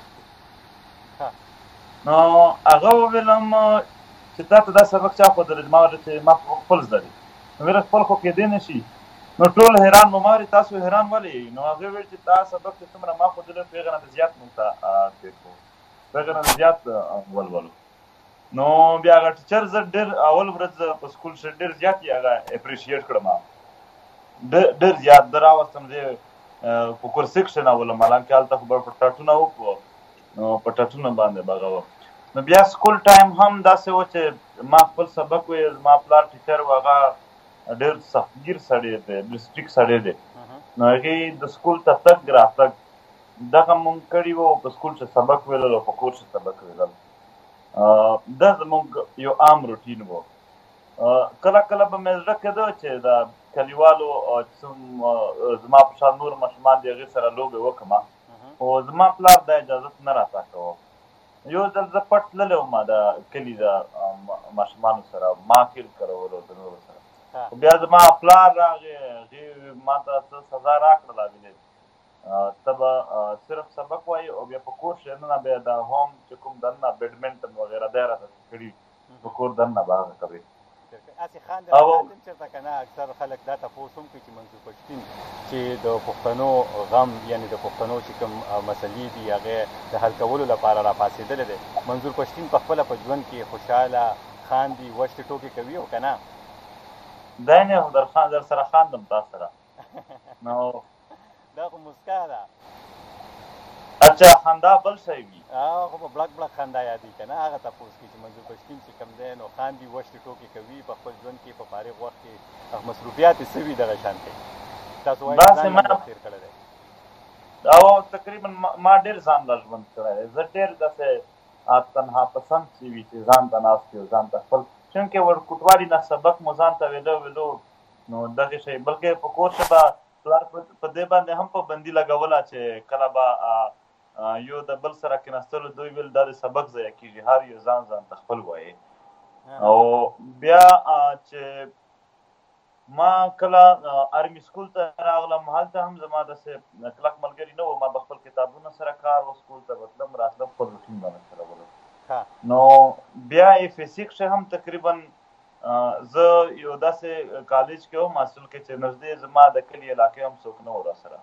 نو هغه وویلم چې تا ته دا سبق چا ښودلی ما ویل چې ما خپل زده دی. نو ویل خپل خو کېدی نه شي. نو ټول حیران مو ما ویل تاسو حیران ولې. نو هغې ویل چې دا سبق چې څومره ما ښودلی په هغې نه د زیات موږ ته تېر کړو په هغې نه د زیات ولولو. نو بیا هغه ټیچر زه ډېر اول ورځ په سکول کښې ډېر زیات یې هغه اپریشیټ کړم ډېر زیات. ده راوستم زه په کورسي کښې ناولم حالانکې هلته خو به په ټاټونه وکړو نو په ټاټونه باندې به هغه وه. نو بیا سکول ټایم هم داسې و چې ما خپل سبق ویل زما پلار ټیچر و هغه ډېر سختګیر سړی دی ډېر سټریک سړی دی. نو هغې د سکول ته تګ راتګ دغه مونږ کړي وو په سکول کښې سبق ویلل او په کور کښې سبق ویلل. دا زموږ یو عام روټین و. کله کله به مې زړه کېده چې د کلیوالو زما په شان نور ماشومان دي هغې سره لوبې وکړم خو زما پلار دا اجازت نه راته کوه. یو ځل زه پټ تللی وم د کلي د ماشومانو سره ما کیل کړولو د نورو سره. خو بیا زما پلار راغی هغې ما ته څه سزا راکړله ویلې ته به صرف سبق وایي او بیا په کور کښې ننه بیا د هوم چې کوم دننه بیډمنټن وغیره دی راته کړي په کور دننه به هغه کوي. اسې خان د چېرته که نه اکثر خلک دا تپوس هم کوي چې منظور پښتین چې د پښتنو غم یعنې د پښتنو چې کوم مسلې دي هغې د حل کولو لپاره راپاڅېدلی دی. منظور پښتین په خپله په ژوند کې خوشحاله خاندي وشتې ټوکې کوي او که نه دی نه در سره خاندم تا سره. نو دا خو مسکا ده. اچھا خندا بل شی وي خو په بلک بلک خندا یادېږي که نه هغه تپوس کوي چې منظور پښتین چې کوم دی نو خاندي وشتې ټوکې کوي په خپل ژوند کې په فارغ وخت کې مصروفیات یې څه وي دغه شانتې تاسو وایي ځان لا تېر کړی دی. او تقریبا ما ډېر ځان لا ژوند کړی دی. زه ډېر داسې تنها پسند چې وي چې ځان ته ناست وي ځان ته خپل چونکې ورکوټوالي نه سبق مو ځان ته ویلو نو دغه شی بلکې په کور شبه پلار په دې باندې هم پابندي لګوله چې کله به یو د بل سره کېناستلو دوی ویل دا د سبق ضایع کېږي، هر یو ځان ځان ته خپل وایي. او بیا چې ما کله آرمي سکول ته راغلم هلته هم زما داسې کلک ملګري نه و، ما به خپل کتابونو سره کار و، سکول ته به تلم راتلم، خپل روټین باندې چلولو. نو بیا فزیک هم تقریبا زه یو داسې کالج کې وم اصل کې چې نږدې زما د کلي علاقې هم څوک نه و راسره.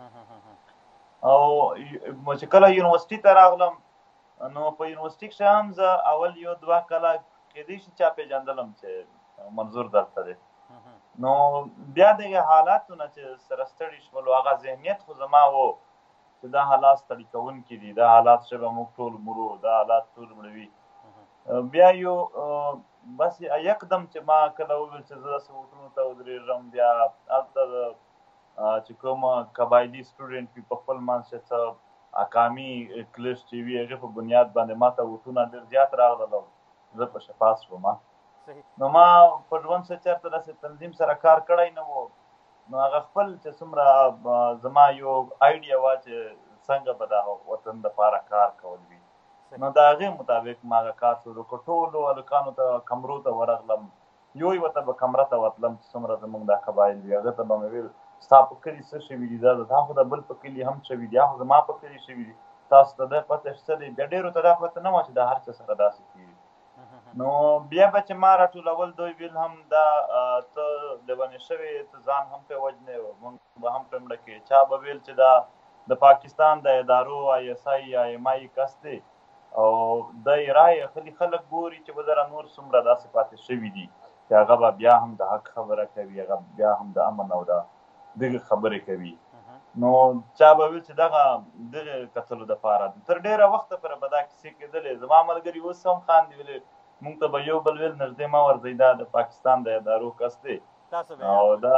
او چې کله یونیورسټي ته راغلم نو په یونیورسټي کښې هم زه اول یو 2 کاله کېدای شي چا پېژندلم چې منظور دلته دی. نو بیا دغه حالاتونه چې سره ستړي شول هغه ذهنیت خو زما و چې دا حالات ستړي کوونکي دي، دا حالات چې به موږ ټول مرو، دا حالات ټول مړوي. بیا یو بس یکدم چې ما کله وویل چې زه داسې هوټلونو ته ودرېږم، بیا هلته چې کوم قبایلي سټوډنټ وي په خپل منځ کې څه اقامي کلیس چې وي هغې په بنیاد باندې ما ته هوټلونه ډېر زیات راغلل او زه په شفاس شوم. نو ما په ژوند څه چېرته داسې تنظیم سره کار کړی نه و. نو هغه خپل چې څومره زما یو آیډیا وه چې څنګه به دا وطن دپاره کار کول وي، نو د هغې مطابق ما هغه کار شروع کړ. ټولو هلکانو ته کمرو ته ورغلم، یو یوه ته به کمره ته وتلم چې څومره زموږ دا قبایل وي، هغه ته به مې ویل ستا په کلي څه شوي دي، دا خو د بل په کلي هم شوي دي، خو زما په کلي شوي دي، تاسو ته دا پته شته دی؟ بیا ډېرو ته دا پته نه وه چې دا هر څه سره داسې کېږي. نو بیا به چې ما راټولول دوی ویل هم دا ته لیونې شوې، ته ځان هم پرې وژنې، موږ به هم پرې مړه کړې. چا به ویل چې دا د پاکستان د ادارو ISI یا MI کس دی او دی رایې اخلي، خلک ګوري چې به ذره نور څومره داسې پاتې شوي دي چې هغه به بیا هم د حق خبره کوي، هغه بیا هم د امن او دغه خبرې کوي. نو چا به ویل چې دغه کتلو دپاره تر ډېره وخته پورې به دا کیسې کېدلې. زما ملګري اوس هم خاندي، ویلې مونږ ته به یو بل ویل نږدې مه ورځئ، دا د پاکستان د ادارو کس دی. او دا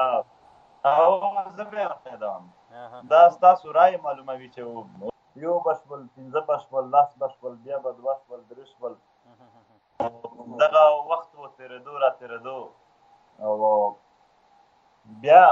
زه بیا قیدوم، دا ستاسو رایې معلوموي چې یو بشول، 15 بشول، 10 بشول، بیا به 2 شول، 3 شول. دغه وخت و تېرېدو را تېرېدو. او بیا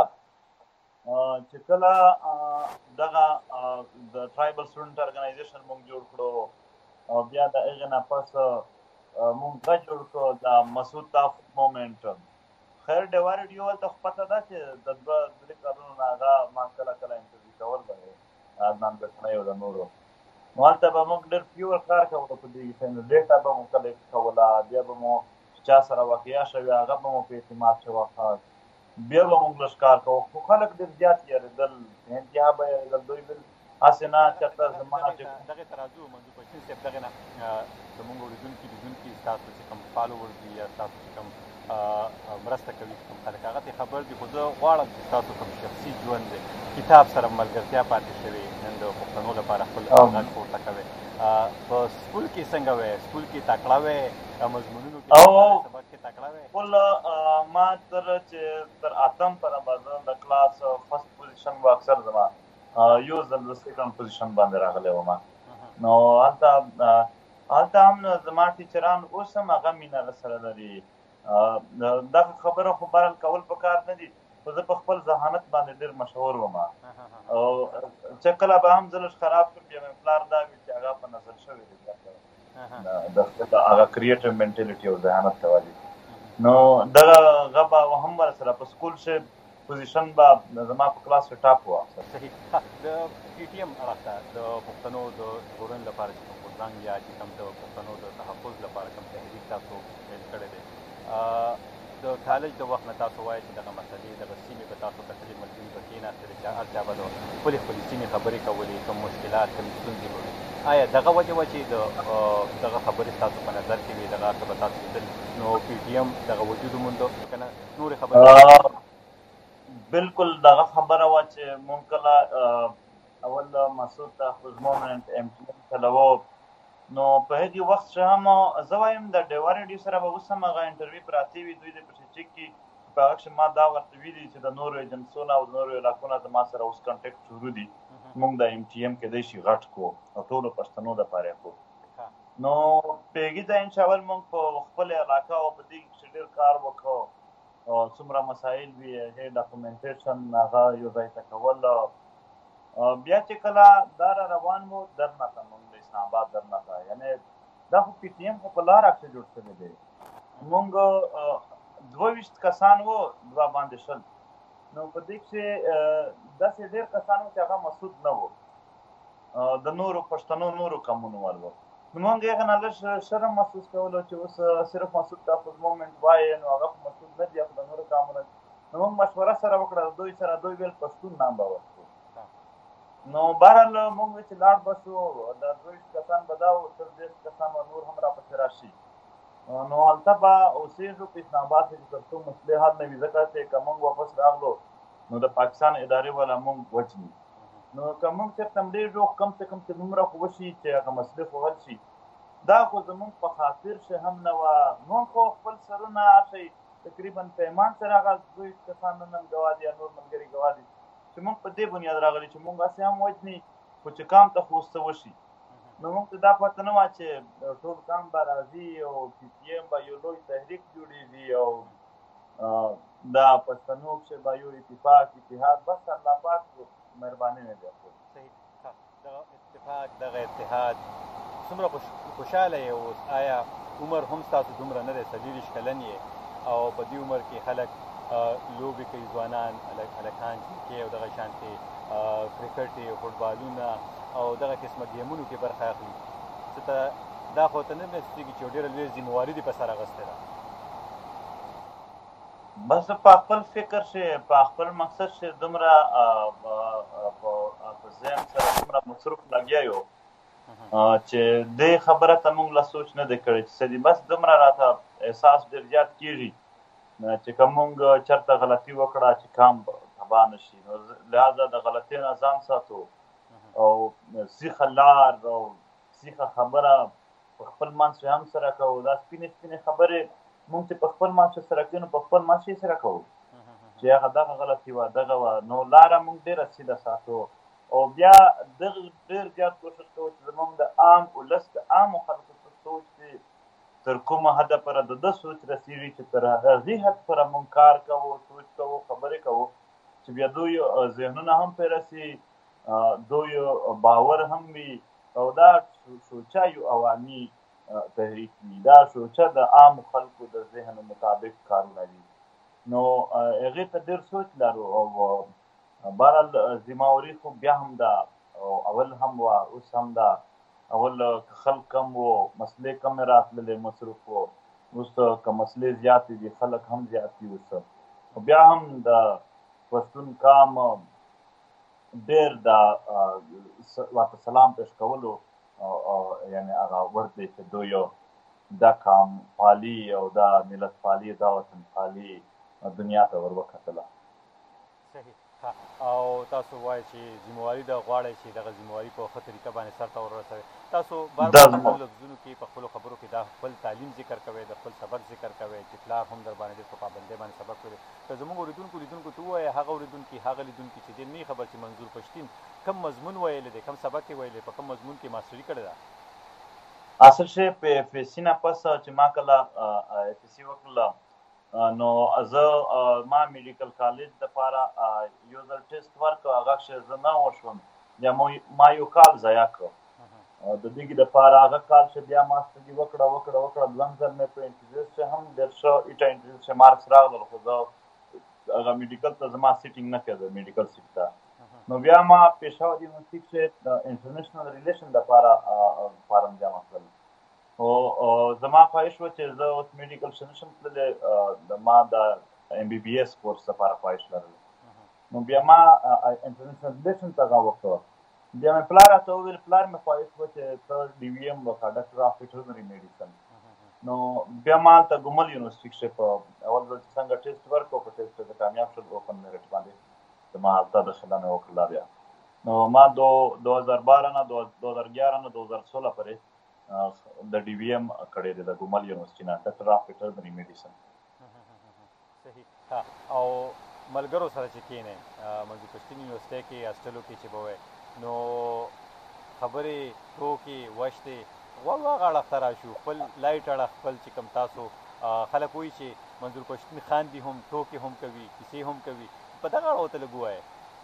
چې کله دغه د ټرایبل سټوډنټ ارګنایزیشن مونږ جوړ کړو او بیا د هغې نه پس مونږ دا جوړ کړو د مسعود تحفظ مومنټ. خیر ډیوه ریډیو هلته خو پته ده چې د 2-3 کلونو نه هغه ما کله کله انټرویو کول به یې عدنان ګټنی او د نورو. نو هلته به موږ ډېر پیور کار کولو په دې کښې، نو ډېټا به مو کلیکټ کوله، بیا به مو چا سره واقعه شوې هغه به مو په اعتماد شوه، بیا به موږ لږ کار کوو. خو خلک ډېر زیات یېرېدل، انتها به یېرېدل. دوی ویل هسې نه چېرته زما دغې ته راځو منظور بشیر صاحب، دغې نه زموږ اورېدونکي ستاسو چې کوم فالوورز دي یا ستاسو چې کوم مرسته کوي چې کوم خلک هغه ته خبر دي، خو زه غواړم چې ستاسو کوم شخصي ژوند دی، کتاب سره ملګرتیا پاتې شوې، نن د پښتنو لپاره خپل غږ پورته کوئ. په سکول کې څنګه وې؟ سکول کې تکړه وې؟ مضمونونو کې سبق کې تکړه وې؟ خپل ما تر 8م پورې به زه د کلاس فرست پوزیشن به اکثر زما یو ځل د سیکنډ پوزیشن باندې راغلی وم. نو هلته هم زما ټیچران اوس هم هغه مینه راسره لري. دغه خبره خو برل کول پکار نه دي، خو زه په خپل ذهانت باندې ډېر مشهور وم. او چې کله به هم زه لږ خراب شم بیا مې پلار دا ویل چې هغه په نظر شوی دی د هغه کریټیو منټیلیټي او ذهانت ته وایي. نو دغه هغه به هم ورسره په سکول کښې پوزیشن به زما په کلاس کښې ټاپ وه. صحیح. د PTM اړخ ته د پښتنو د ژغورنې لپاره چې کوم غورځنګ یا چې کوم د پښتنو د تحفظ لپاره کوم تحریک تاسو پیل کړی دی، د کالج د وخت نه تاسو وایئ چې دغه مسلې دغه سیمې به تاسو کتلې، ملګري به کېناستلې، چې هر چا به د خپلې سیمې خبرې کولې، کوم مشکلات کوم ستونزې به وي. آیا دغه وجه وه چې دغه خبرې ستاسو په نظر کې وي، دغه څه به تاسو لیدل، نو PTM دغه وجود ومونده که نه نورې خبرې؟ بلکل دغه خبره وه چې مونږ کله اول مسعود تحفظ مومنټ MTM چلوو، نو په هغې وخت چې هم زه وایم د ډیوه ریډیو سره به اوس هم هغه انټرویو پراتې وي، دوی دې پسې چک کړي. په هغه کښې ما دا ورته ویلي چې د نورو ایجنسونو او د نورو علاقو نه زما سره اوس کنټیکټ شروع دي، مونږ د MTM کېدای شي غټ کړو او ټولو پښتنو دپاره یې کړو. نو په هغې ځای انشاءالله مونږ په خپله علاقه او په دې کښې ډېر کار وکړو. څومره مسایل وي هغې ډاکومنټیشن هغه یو ځای ته کول. بیا چې کله دا را روان وو درنه ته مونږ د اسلام آباد درنه ته، یعنې دا خو پی ټي ایم خو په لاره کښې جوړ شوی دی. مونږ 22 کسان وو، 2 باندې 20. نو په دې کښې داسې ډېر کسان وو چې هغه مسعود نه وو، د نورو پښتنو نورو قومونو ول وو. نو مونږ هغې نه لږ شرم محسوس کولو چې اوس صرف مسعود ته خو مومنټ وایي، نو هغه خو مسعود نه دي، خو د نورو قومونو. نو مونږ مشوره سره وکړه د دوی سره، دوی ویل پښتون نام به ورکړو. نو بهرحال مونږ چې لاړ به شو، د 22 کسان به دا وو، تر 10 کسان به نور هم راپسې راشي. نو هلته به اوسېږو په اسلام آباد کښې تر څو مسلې حل نه وي، ځکه چې که مونږ واپس راغلو نو د پاکستان ادارې والا مونږ وجني. نو که مونږ چېرته مړېږو کم سے کم چې دومره خو وشي چې هغه مسلې خو حل شي. دا خو زمونږ په خاطر شی هم نه وه. مونږ خو خپل سرونه هرشی تقریبا په ایمان سره هغه 22 کسان نن ګواه دي یا نور ملګري ګواه دي چې مونږ په دې بنیاد راغلي چې مونږ هسې هم وجني، خو چې کام ته خو اوس څه وشي. نو مونږ ته دا پته نه وه چې ټول کام به راځي او پي ټي ایم به یو لوی تحریک جوړېږي او دا پښتنو کښې به یو اتفاق اتحاد. بس الله پاک مهرباني نه دی. صحیح. دغه اتفاق دغه اتحاد څومره خوشحاله یې اوس؟ آیا عمر هم ستاسو دومره نه دی؟ 24 کلن یې او په دې عمر کې خلک لوبې کوي، ځوانان هلکان چې او دغه شانتې کرکټ فوټبالونه او دغه قسمه ګیمونو کې برخه اخلي. څه ته دا خو ته نه محسوسېږي چې یو ډېره لویه ذمهواري دې په سر اخیستې ده؟ بس په خپل فکر شي، په خپل مقصد شي، دومره په ذهن سره دومره مصروف لګیا یو چې دې خبره ته مونږ لا سوچ نه دی کړی چې څه دي. بس دومره راته احساس ډېر زیات کېږي چې که مونږ چېرته غلطي وکړه چې کام تباه نه شي. نو لهذا د غلطۍ نه ځان ساتو او سیخه لار او سیخه خبره په خپل منځ کښې هم سره کوو. دا سپینې سپینې خبرې مونږ چې په خپل منځ کښې سره کوو نو په خپل منځ کښې سره کوو چې هغه دغه غلطي وه دغه وه. نو لاره مونږ ډېره سیده ساتو او بیا دغه ډېر زیات کوشش کوو چې زمونږ د عام ولس د عامو خلکو په سوچ کې تر کومه حده پوره د ده سوچ رسېږي چې تر هغې حد پوره مونږ کار کوو، سوچ کوو، خبرې کوو چې بیا دوی ذهنونه هم پرې رسي، دوی باور هم وي او دا سوچه یو عوامي تحریک وي. دا سوچه د عامو خلکو د ذهن مطابق کارونه دي. نو هغې ته ډېر سوچ لرو او بهرحال ذمهواري خو بیا هم ده او اول هم وه اوس هم ده. اول که خلک کم وو، مسلې کمې راتللې، مصروف وو. اوس که مسلې زیاتې دي، خلک هم زیات دي اوس. بیا هم د پښتون قام ډېر د ورته سلام پېښ کولو یعنې هغه وړ دی چې دوی دا قام پالي او دا ملت پالي، دا وطن پالي دنیا ته ور وکتله. صحیح. او تاسو وایئ چې ذمهواري ده، غواړئ چې دغه ذمهواري په ښه طریقه باندې سرته ورسوئ. تاسو بار بار په خپلو لفظونو کې په خپلو خبرو کې دا خپل تعلیم ذکر کوئ، د خپل سبق ذکر کوئ چې پلار هم در باندې ډېر په پابندۍ باندې سبق ویلی. که زموږ اورېدونکو ته ووایه هغه اورېدونکي هغه لیدونکي چې دې نه خبر چې منظور پښتین کم مضمون ویلی دی، کم سبق یې ویلی، په کم مضمون کې ماسټري کړې ده؟ اصل شی په اف اس سی نه پس چې ما کله اف اس سی وکړله نو زه ما میډیکل کالج دپاره یو ځل ټیسټ ورکړ، هغه کښې زه نه وشوم، بیا ما یو کال ضایع کړ. د دغې دپاره هغه کال چې بیا ما سټډي وکړه دویم ځل مې په انټرویو کښې هم ډېر ښه ایټه انټرویو کښې مارکس راغلل، خو زه هغه میډیکل ته زما سیټینګ نه کېده، میډیکل سیټ ته. نو بیا ما پېښور یونیورسټي کښې د انټرنیشنل ریلیشن دپاره فارم جمع کړل. او زما خواهش و چې زه اوس میډیکل ښه نشم تللی، ما د ایم بي بي ایس کورس دپاره خواهش لرل. نو بیا ما انټرنیشنل ریلیشن ته هغه وکړه. بیا مې پلار راته وویل، پلار مې خواهش و چې ته ډي وي ایم وکړه، ډاکټر آف ویټرنري میډیسن. نو بیا ما هلته ګومل یونیورسټي کښې په اول ځل چې څنګه ټیسټ ورکړو، په ټیسټ کښې کامیاب شول، اوپن میرټ باندې زما هلته داخله مې وکړله. بیا نو ما 2012 نه 2011 نه 2016 پورې د ډي وي ایم کړی دی د ګومل یونیورسټي نه، ډاکټر آف ویټرنري میډیسن. صحیح. او ملګرو سره چې کښېنئ منظور پښتین یونیورسټۍ کې هاسټلو کې چې به وئ نو خبرې ټوکې وشتې هغه اړخ ته راشو، خپل لایټ اړخ، خپل چې کوم تاسو خلک وایي چې منظور پښتون خاندي هم ټوکې هم کوي کیسې هم کوي په دغه اړه ورته لږ ووایه.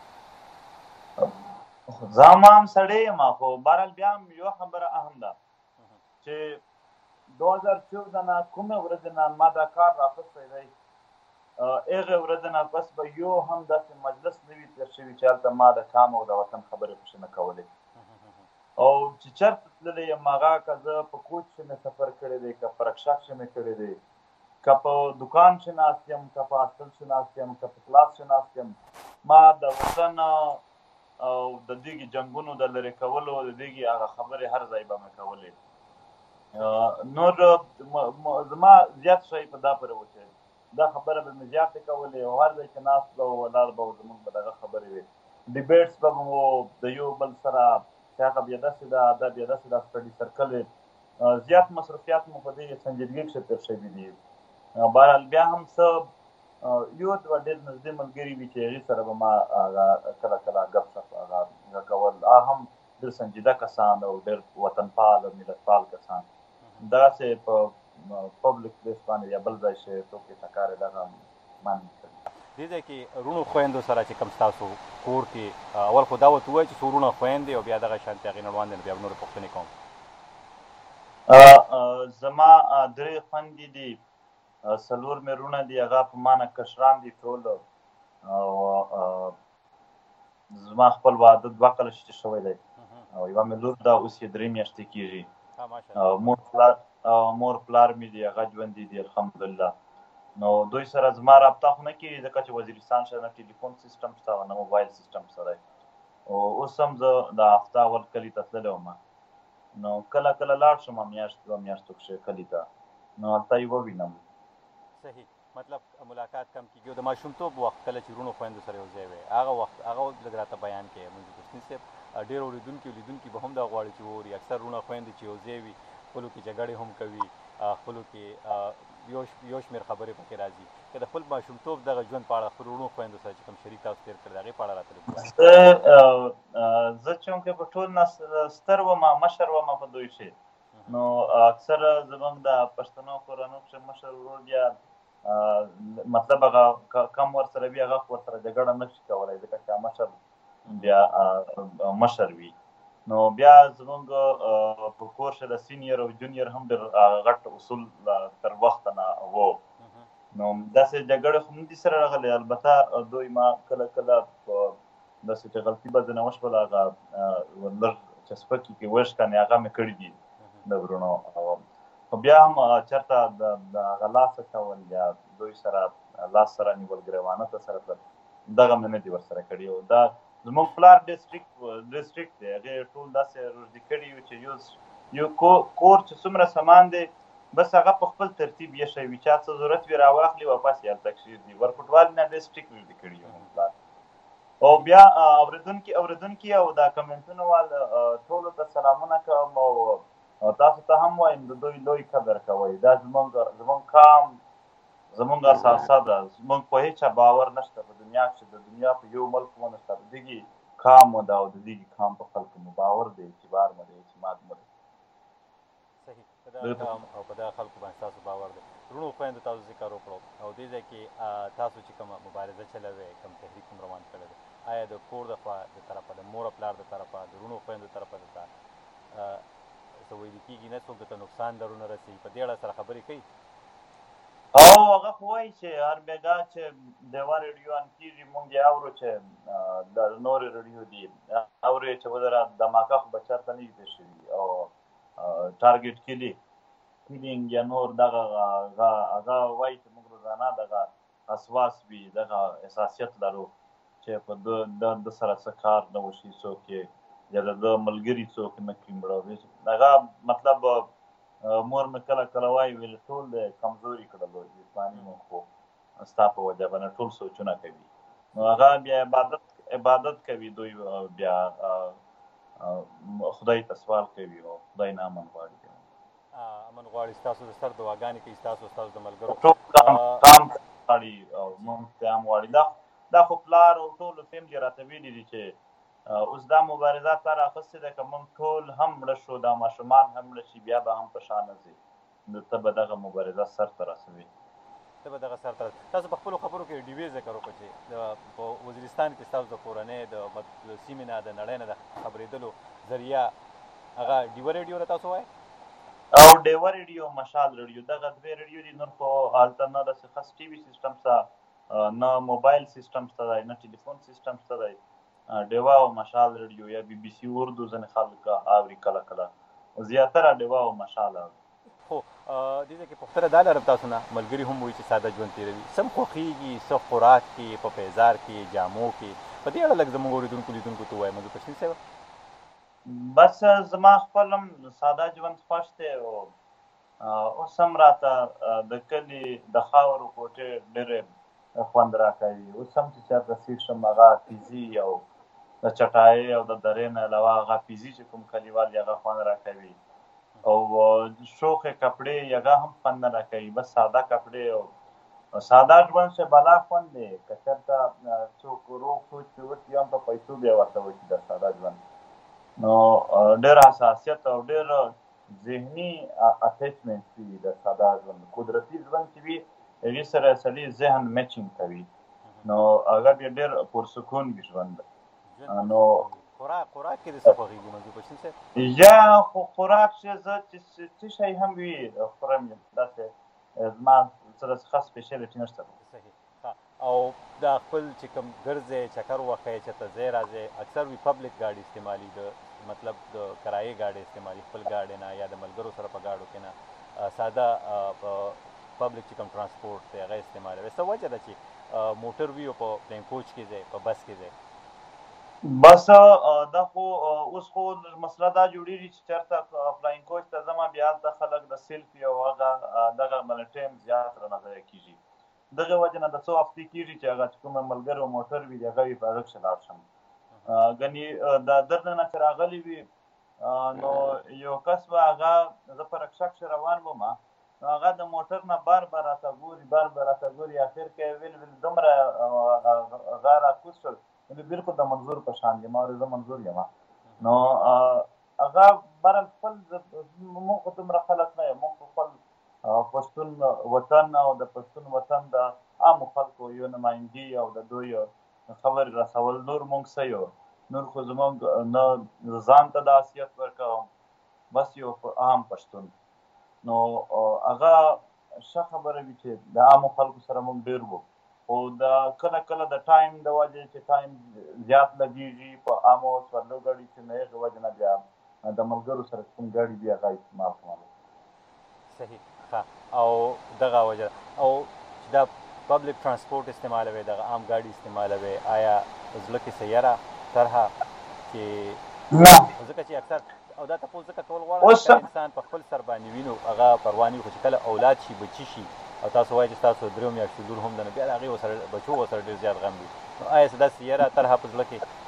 زه هم عام سړی یم خو بهرحال بیا هم یوه خبره اهم ده چې 2014 نه کومې ورځې نه ما دا کار راخیستی دی هغې ورځې نه پس به یو هم داسې مجلس نه وي تېر شوي چې هلته ما د قام او د وطن خبرې پکښې نه کولې او چې چېرته تللی یم هغه که زه په کوچ کښې مې سفر کړی دی که په رکشا کښې مې کړی دی که په دکان کښې ناست یم که په هاسټل کښې ناست یم که په کلاس کښې ناست یم ما د وطن او د دېږې جنګونو د لرې کولو د دېږې هغه خبرې هر ځای به مې کولې. نور زما زیات شی په دا پورې و چې دا خبره به مې زیاتې کولې او هر ځای چې ناست به ولاړ به زموږ به دغه خبرې وې ډیبیټس به مو د یو بل سره چې هغه بیا داسې ده دا بیا داسې ده سټډي سرکل زیات مصروفیات مو په دې سنجیدګۍ کښې تېر شوي دي. بهرحال بیا هم څه یو دوه ډېر نږدې ملګري وي چې هغې سره به ما هغه کله کله ګپ شپ هغه کول هم ډېر سنجیده کسان او ډېر وطنپال او ملتپال کسان دغسې په پبلک پلیس باندې یا بل ځای چې ټوکې ټکارې دغه ما نه کوي. دې ځای کې وروڼو خویندو سره چې کوم ستاسو کور کې اول خو دا ورته ووایي چې څو وروڼه خویندې او بیا دغه شانتې هغې نه وړاندې نو بیا به نورې پوښتنې کوم. زما 3 خویندې دي 4 مې وروڼه دي هغه په ما نه کشران دي ټول او زما خپل واده 2 کاله شوی دی او یوه مې لور ده اوس یې 3 میاشتې کېږي مور پلار مې دي هغه ژوندي دي الحمدلله. نو دوی سره زما رابطه خو نه کېږي ځکه چې وزیرستان شته نه ټلیفون سیسټم شته او نه موبایل سیسټم شته دی او اوس هم زه د هفته اول کلي ته تللی وم نو کله کله لاړ شم میاشت 2 میاشتو کښې کلي ته نو هلته یې ووینم. صحیح مطلب ملاقات کم کېږي او د ماشومتوب وخت کله چې وروڼو خویندو سره یو ځای وی هغه وخت هغه لږ راته بیان کړې منظور پښتون صاحب. ډېر اورېدونکي لیدونکي به هم دا غواړي چې ووري اکثر وروڼه خویندې چې یو ځای وي خپلو کې جګړې هم کوي خپلو کې یو شمېر خبرې پکې راځي که د خپل ماشومتوب دغه ژوند په اړه خپلو وروڼو خویندو سره چې کوم شریک تاسو تېر کړی د هغې په اړه راته زه چونکې په ټول نه ستر وم مشر وم په دوی کښې نو اکثره زموږ د پښتنو کورنیو کښې مشر ورور بیا مطلب هغه کم ورسره وي هغه خو ورسره جګړه نه شي کولی ځکه چې مشر بیا مشر وي نو بیا زموږ په کور کښې د سینیر او جونیر هم ډېر غټ اصول تر وخته نه وو نو داسې جګړې خو نه دي سره راغلې البته دوی ما کله کله داسې چې غلطي به ځینې وشوله هغه لږ چسپکي کې وشکنې هغه مې کړي دي د وروڼو خو بیا هم چېرته د هغه لاسه کول یا دوی سره لاس سره نیول ګریوانه ته سره تلل دغه مې نه دي ورسره کړي او دا زموږ پلار ډسټرکټ دی هغې ټول داسې روږدي کړي وي چې یو کور چې څومره سامان دی بس هغه په خپل ترتیب ایښی وي چا څه ضرورت وي راواخلي واپس یې هلته کښېږدي ورکوټوال نه ډسټرکټ روږدي کړي زموږ پلار او بیا اورېدونکي او دا کمنټونه وال ټولو ته سلامونه کوم او تاسو ته هم وایم د دوی لوی قدر کوئ دا زموږ قام زموږ اساسه ده زموږ په هېچا باور نشته په دنیا کښې د دنیا په یو ملک مو نشته د دغې قام مو ده او د دغې قام په خلکو مو باور دی اعتبار مو دی اعتماد مو دی. صحیح په دغه قام او په دغه خلکو باندې ستاسو باور دی. وروڼو خویندو تاسو ذکر وکړو او دې ځای کې تاسو چې کومه مبارزه چلوئ کوم تحریک هم روان کړی دی آیا د کور د خوا د طرفه د مور او پلار د طرفه د وروڼو خویندو طرفه درته څه ویلي کېږي نه څوک درته نقصان درونه رسوي په دې اړه سره خبرې کوي؟ او هغه خو وایي چې هر بېګا چې د یوه ریډیو ان کېږي مونږ یې اورو چې د نورې ریډیو دي اورې چې ودره دماکه خو به چېرته نه وي پېښ شوي او ټارګېټ کیلینګ یا نور دغه هغه وایي چې مونږ روزانه دغه اسواس وي دغه احساسیت لرو چې په د سره څه کار نه وشي څوک یې یا د ملګري څوک نه کړي مړه هغه مطلب مور مې کله کله وایي ویل ټول د کمزوري کړلو جسماني مو خو ستا په وجه باندې ټول سوچونه کوي نو هغه بیا عبادت کوي دوی بیا خدای ته سوال کوي او خدای نه امن غواړي امن غواړي ستاسو د سر دعاګانې کوي ستاسو د ملګرو قام غواړي او مونږ ته هم غواړي دا خو پلار او ټولو فیملي راته ویلي دي چې اوس دا مبارزه تا راخیستې ده که موږ ټول هم مړه شو دا ماشومان هم مړه شي بیا به هم په شا نه ځي ته به دغه مبارزه سر ته رسوي. ته به دغه سره تاسو په خپلو خبرو کې ډیوې ذکر وکړو چې په وزیرستان کې ستاسو د کورنۍ د سیمې نه د نړۍ نه د خبرېدلو ذریعه هغه ډیوه ریډیو ده تاسو وایي او ډیوه ریډیو مشال ریډیو دغه دوې ریډیو دي نور خو هلته نه داسې خاص ټي وي سیسټم شته نه موبایل سیسټم شته دی نه ټلیفون سیسټم شته دی ډیوه او مشال ریډیو یا بي بي سي اردو ځینې خلک اوري کله کله زیاتره ډیوه او مشال اوري خو دې ځای کې پوښتنه دا لرم تاسو نه ملګري هم وایي چې ساده ژوند تېروي څه م خوښېږي څه خوراک کې په پیزار کې جامو کې په دې اړه لږ زموږ اورېدونکو لیدونکو ته ووایم منظور پښتین صاحب بس زما خپل هم ساده ژوند خوښ دی او اوس هم راته د کلي د خاورو کوټې ډېرې خوند راکوي اوس هم چې چېرته سیر شم هغه پیزي او د چټایۍ او د درې نه علاوه هغه پیزي چې کوم کلیوال دي هغه خوند راکوي او شوخې کپړې هغه هم خوند نه راکوي بس ساده کپړې او ساده ژوند چې بلا خوند دی که چېرته څوک روغ سوچ پرې وکړي هم په پیسو بیا ورته وکړي د ساده ژوند نو ډېر حساسیت او ډېر ذهني اټیچمنټ وي د ساده ژوند قدرتي ژوند چې وي هغې سره سړي ذهن میچینګ کوي نو هغه بیا ډېر پرسکون وي ژوند نو خوراک کې د څه خوښېږي منظور پښتین صاحب یا خو خوراک چې زه څه شی هم وي خورم داسې زما سره خاص سپیشلټي نشته او دا خپل چې کوم ګرځې چکر وښیې چېرته ځای راځې اکثر وي پبلک ګاډي استعمالي د مطلب د کرایې ګاډي استعمالي خپل ګاډي نه یا د ملګرو سره په ګاډو کې نه ساده پبلک چې کوم ترانسپورټ دی هغه استعمالوي څه وجه ده چې موټر وي او په پلین کوچ کې ځای په بس کې ځای بس دا خو اوس خو مسله دا جوړېږي چې چېرته فلاین کوچ ته ځم بیا هلته خلک د سیلفي او هغه دغه باندې ټایم زیات رانه ضایع کېږي دغه وجه نه د څو هفتې کېږي چې هغه چې کومه ملګرو موټر وي د هغه وي په هغه کښې لاړ شم ګنې د درد نه چې راغلی وي نو یو کس به هغه زه په رکشه کښې روان وم نو هغه د موټر نه بار بار راته ګوري اخر کې ویل دومره هغه راکوز شول بالکل د منظور په شان یم او زه منظور یم نو هغه برل خپل موږ خو دومره خلک نه یم موږ خپل پښتون وطن او د پښتون وطن د عامو خلکو یو نمایندګي او د دوی خبرې رسول نور موږ څه یو نور خو زموږ نه ځان ته د حیثیت ورکوم بس یو عام پښتون نو هغه ښه خبره وي چې د عامو خلکو سره موږ ډېر وو خو د کله د ټایم د وجې چې ټایم زیات لګېږي په عامو سورلو ګاډي چې نه هغې وجې نه بیا د ملګرو سره کوم ګاډي دي هغه استعمال کوم صحیح ښه او دغه وجه او چې دا پبلک ترانسپورټ استعمالوي دغه عام ګاډي استعمالوي آیا زړه کې څه یره طرحه چې ځکه چې اکثر او دا تپوس ځکه کول غواړم چې انسان په خپل سر باندې وینو هغه پروا نه وي خو چې کله اولاد شي بچي شي او تاسو وایئ چې ستاسو درېیو میاشتو لور هم ده نو بیا د هغې ورسره بچو ورسره ډېر زیات غم وي نو آیا څه داسې یره طرحه په زړه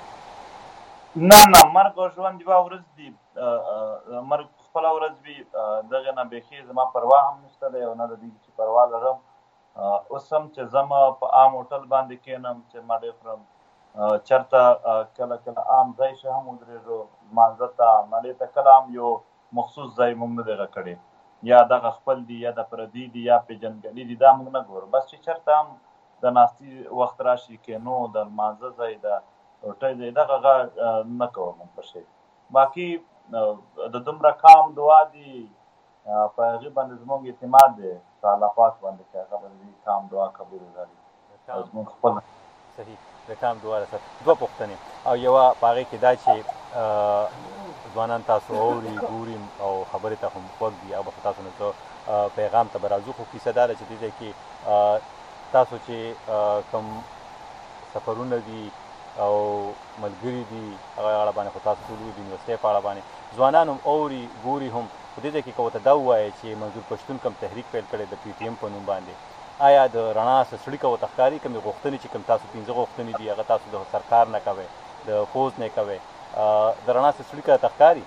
کې نه مرګ او ژوند یوه ورځ دي مرګ خپله ورځ وي دغې نه بیخي زما پروا هم نشته دی او نه د دې چې پروا لرم اوس هم چې ځم په عام هوټل باندې کښېنم چې ما ډېر خورم چېرته کله عام ځای شي هم ودرېږو لمانځه ته مړې ته کله هم یو مخصوص ځای موږ نه دی غږ کړی یا دغه خپل دي یا د پردي دي یا پېژندګلي دي دا موږ نه ګورو بس چې چېرته هم د ناستي وخت راشي کښېنو د لمانځه ځای د روټۍ ځای دغه نه کوو موږ په شی باقي د دومره کام دعا دي په هغې باندې زموږ اعتماد دی په الله پاک باندې چې هغه به د کام دعا قبول کړي او زموږ خپل صحیح د کام دعا رسه دوه پوښتنې او یوه په هغې کې دا چې ځوانان تاسو اوري ګوري او خبرې ته هم خوږ دي او به تاسو نه څه پیغام ته به راځو خو کیسه دا ده چې دې ځای کې تاسو چې کوم سفرونه دي او ملګري دي هغه اړه باندې خو تاسو ټول د یونیورسټۍ په اړه باندې ځوانان هم اوري ګوري هم په دې ځای کې که ورته دا ووایې چې منظور پښتون کوم تحریک پیل کړی د پی ټي ایم په نوم باندې آیا د رڼا څه څړیکه ورته ښکاري کومې غوښتنې چې کوم تاسو 15 غوښتنې دي هغه تاسو د سرکار نه کوئ د پوز نه کوئ د رڼا څه څړیکه ورته ښکاري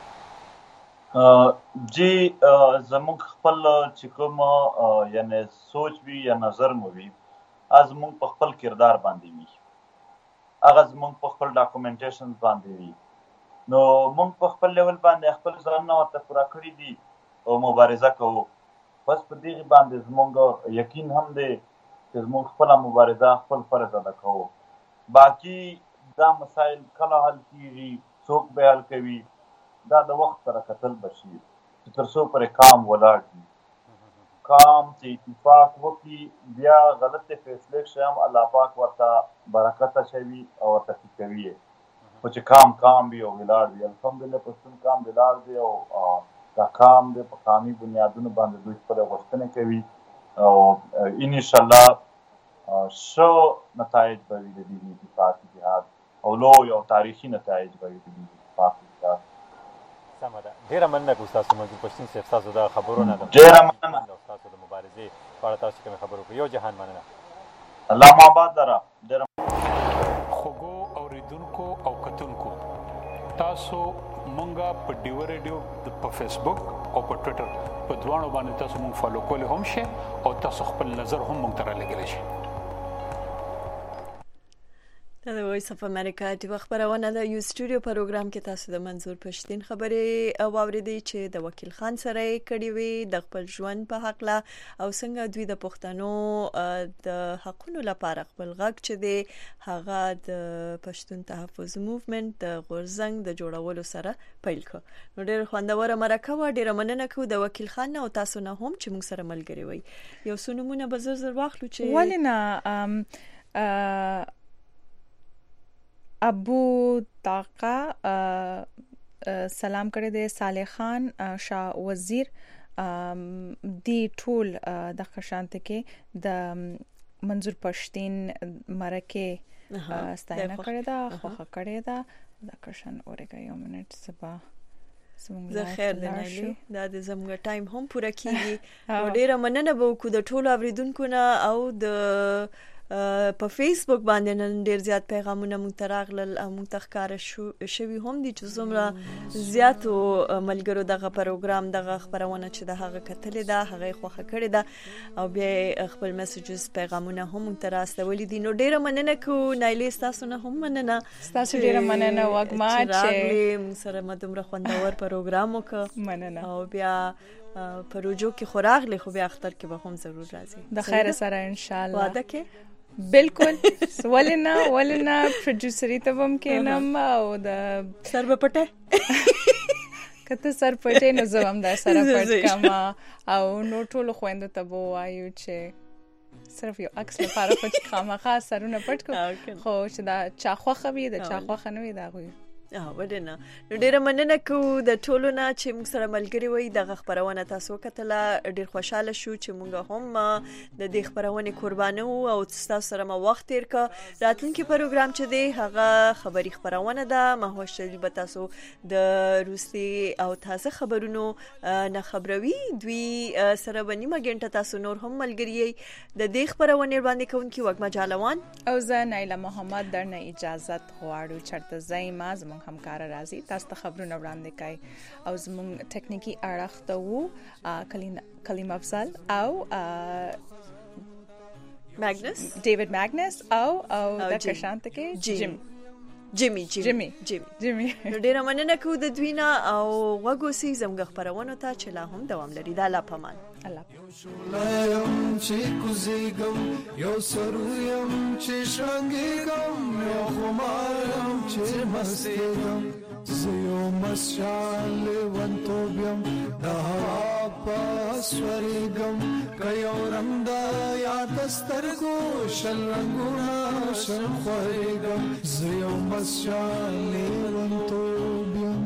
جی زموږ خپل چې کوم یعنې سوچ وي یا نظر مو وي هغه زموږ په خپل کردار باندې وي هغه زموږ په خپل ډاکومنټیشن باندې وي نو موږ په خپل لیول باندې خپل ځانونه ورته پوره کړي دي او مبارزه کوو بس په دې باندې زموږ یقین هم دی چې زموږ خپل مبارزه خپل فرض ادا کوو. باقی دا مسائل کله حل کیږي، څوک به حل کوي، دا د وخت سره کتل بشي چې تر څو پورې کام ولاړ وي. کام چې اتفاق وکړي بیا غلط فیصله شي هم الله پاک ورته برکت شوي او ورته کوي، خو چې کام وي او ولاړ وي. الحمدلله پښتون کام ولاړ دی او دا کام دی په قانوني بنیادونو باندې دوی خپل غوښتنې کوي او ان شاء الله شو نتایج به وي د دې اتفاق جهاد او لوی او تاریخي نتایج به وي د دې اتفاق جهاد. سمه ده. ډېره مننه کوم تاسو منظور پښتون صاحب، تاسو د خبرونه ده ډېره مننه تاسو د مبارزې په اړه تاسو کوم خبرو کوي. یو جهان مننه. الله مو آباد لره. خوږو اوریدونکو او کتونکو، تاسو مونږه په ډیو ریډیو په فیسبوک او په ټوئیټر په دوانو باندې تاسو مونږ فالو کولی هم شئ او تاسو خپل نظر هم مونږ ته رالیږلی شئ. دا د وایس اف امریکا د خبرونه د یو سټوډیو پروګرام کې تاسو د منظور پښتين خبرې واوریدي چې د وکیل خان سره کړي وي د خپل ژوند په حق لا او څنګه دوی د پښتنو د حقونو لپاره خپل غږ چې دی هغه د پښتون تحفظ موومېنټ د غورزنګ د جوړولو سره پیل کړ. نو ډېر خوندور مرکه و. ډېر مننه کوم د وکیل خان او تاسو نه هم چې موږ سره ملګری وي. یو څو نمونه به زر واخلو چې ولنه ابو طاقه سلام کړی دی، صالح خان شاه وزیر دی ټول د خشانت کې د منظور پښتين مرکه ستاینه کړی دا خوخه کړی دا د کشن اورګا یو منټ سبا زه خیر دی نه دا د زموږ ټایم هم پوره کیږي. ډیره مننه به کو د ټولو اوریدونکو نه او د په فیسبوک باندې نن ډیر زیات پیغامونه مونږ ته راغلل او مونږ ته ښکاره شوي هم دي چې څومره زیاتو ملګرو دغه پروګرام دغه خبرونه چې د هغه کتلې ده هغه خوښه کړې ده او بیا خپل میسجز پیغامونه هم مونږ ته راستولي دي. نو ډیره مننه کو نایلې تاسو نه هم مننه، تاسو ډیره مننه وګما چې موږ سره مدومره خوندور پروګرام وکړ. مننه او بیا پروژو کې خوراغلی خو بیا اختر کې به هم ضرور راځي د خیر سره ان شاء الله. وعده کې بالکل ولنا پروډوسري ته هم کېنم او د سر په پټه کته سر پټه نه زوم دا سر پټ کما او نو ټول خويند ته وایو چې صرف یو عکس لپاره پټ کما خاص سرونه پټ کو خو چې دا چا خوخه وي د چا خوخه نه وي دا غوي ودنه. نو ډیره مننه کو د ټولو نه چې موږ سره ملګری وي دغه خبرونه تاسو کتله. ډیر خوشاله شو چې موږ هم د دې خبرونه قربانو او تاسو سره مو وخت تیر ک. راتلونکي پروګرام چې دی هغه خبري خبرونه ده مهوش به تاسو د روسي او تازه خبرونو نه خبروي دوی سره ونیمه ګنټه تاسو نور هم ملګری د دې خبرونه باندې کوونکی وګما جالوان او زه نایله محمد درنه اجازه غواړو چرته زایما زموږ همکار راځي تاسو ته خبرونه وړاندې کوي او زموږ ټکنیکی اړخ ته وو کلیم افضل او ماګنس ډیوډ ماګنس او د کشانت کې جیمی ډیره مننه کوم د دوی نه او وګوسي زموږ خبرونه ته چې لا هم دوام لري. دا لا پمان الله شولایم چې کوزیګم یو سرویم چې شانګیګم یو خمارم چې مستیګم زیو مسشال ونتوبیم دا پاسوریګم کيو رندا یاد سترګو شل رنگونه شل خوریګم زیو مسشال ونتوبیم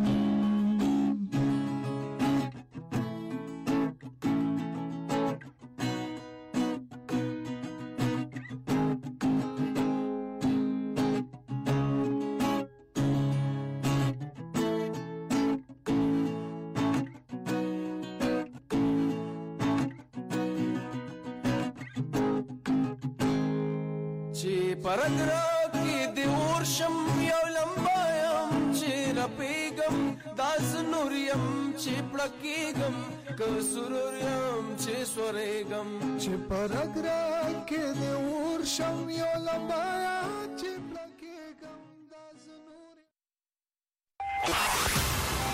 پرګرا کې د ورشم یو لمبایم چې رپېګم داس نوریم چې پړکېګم ک سروریم چې سورېګم چې پرګرا کې د ورشم یو لمبایم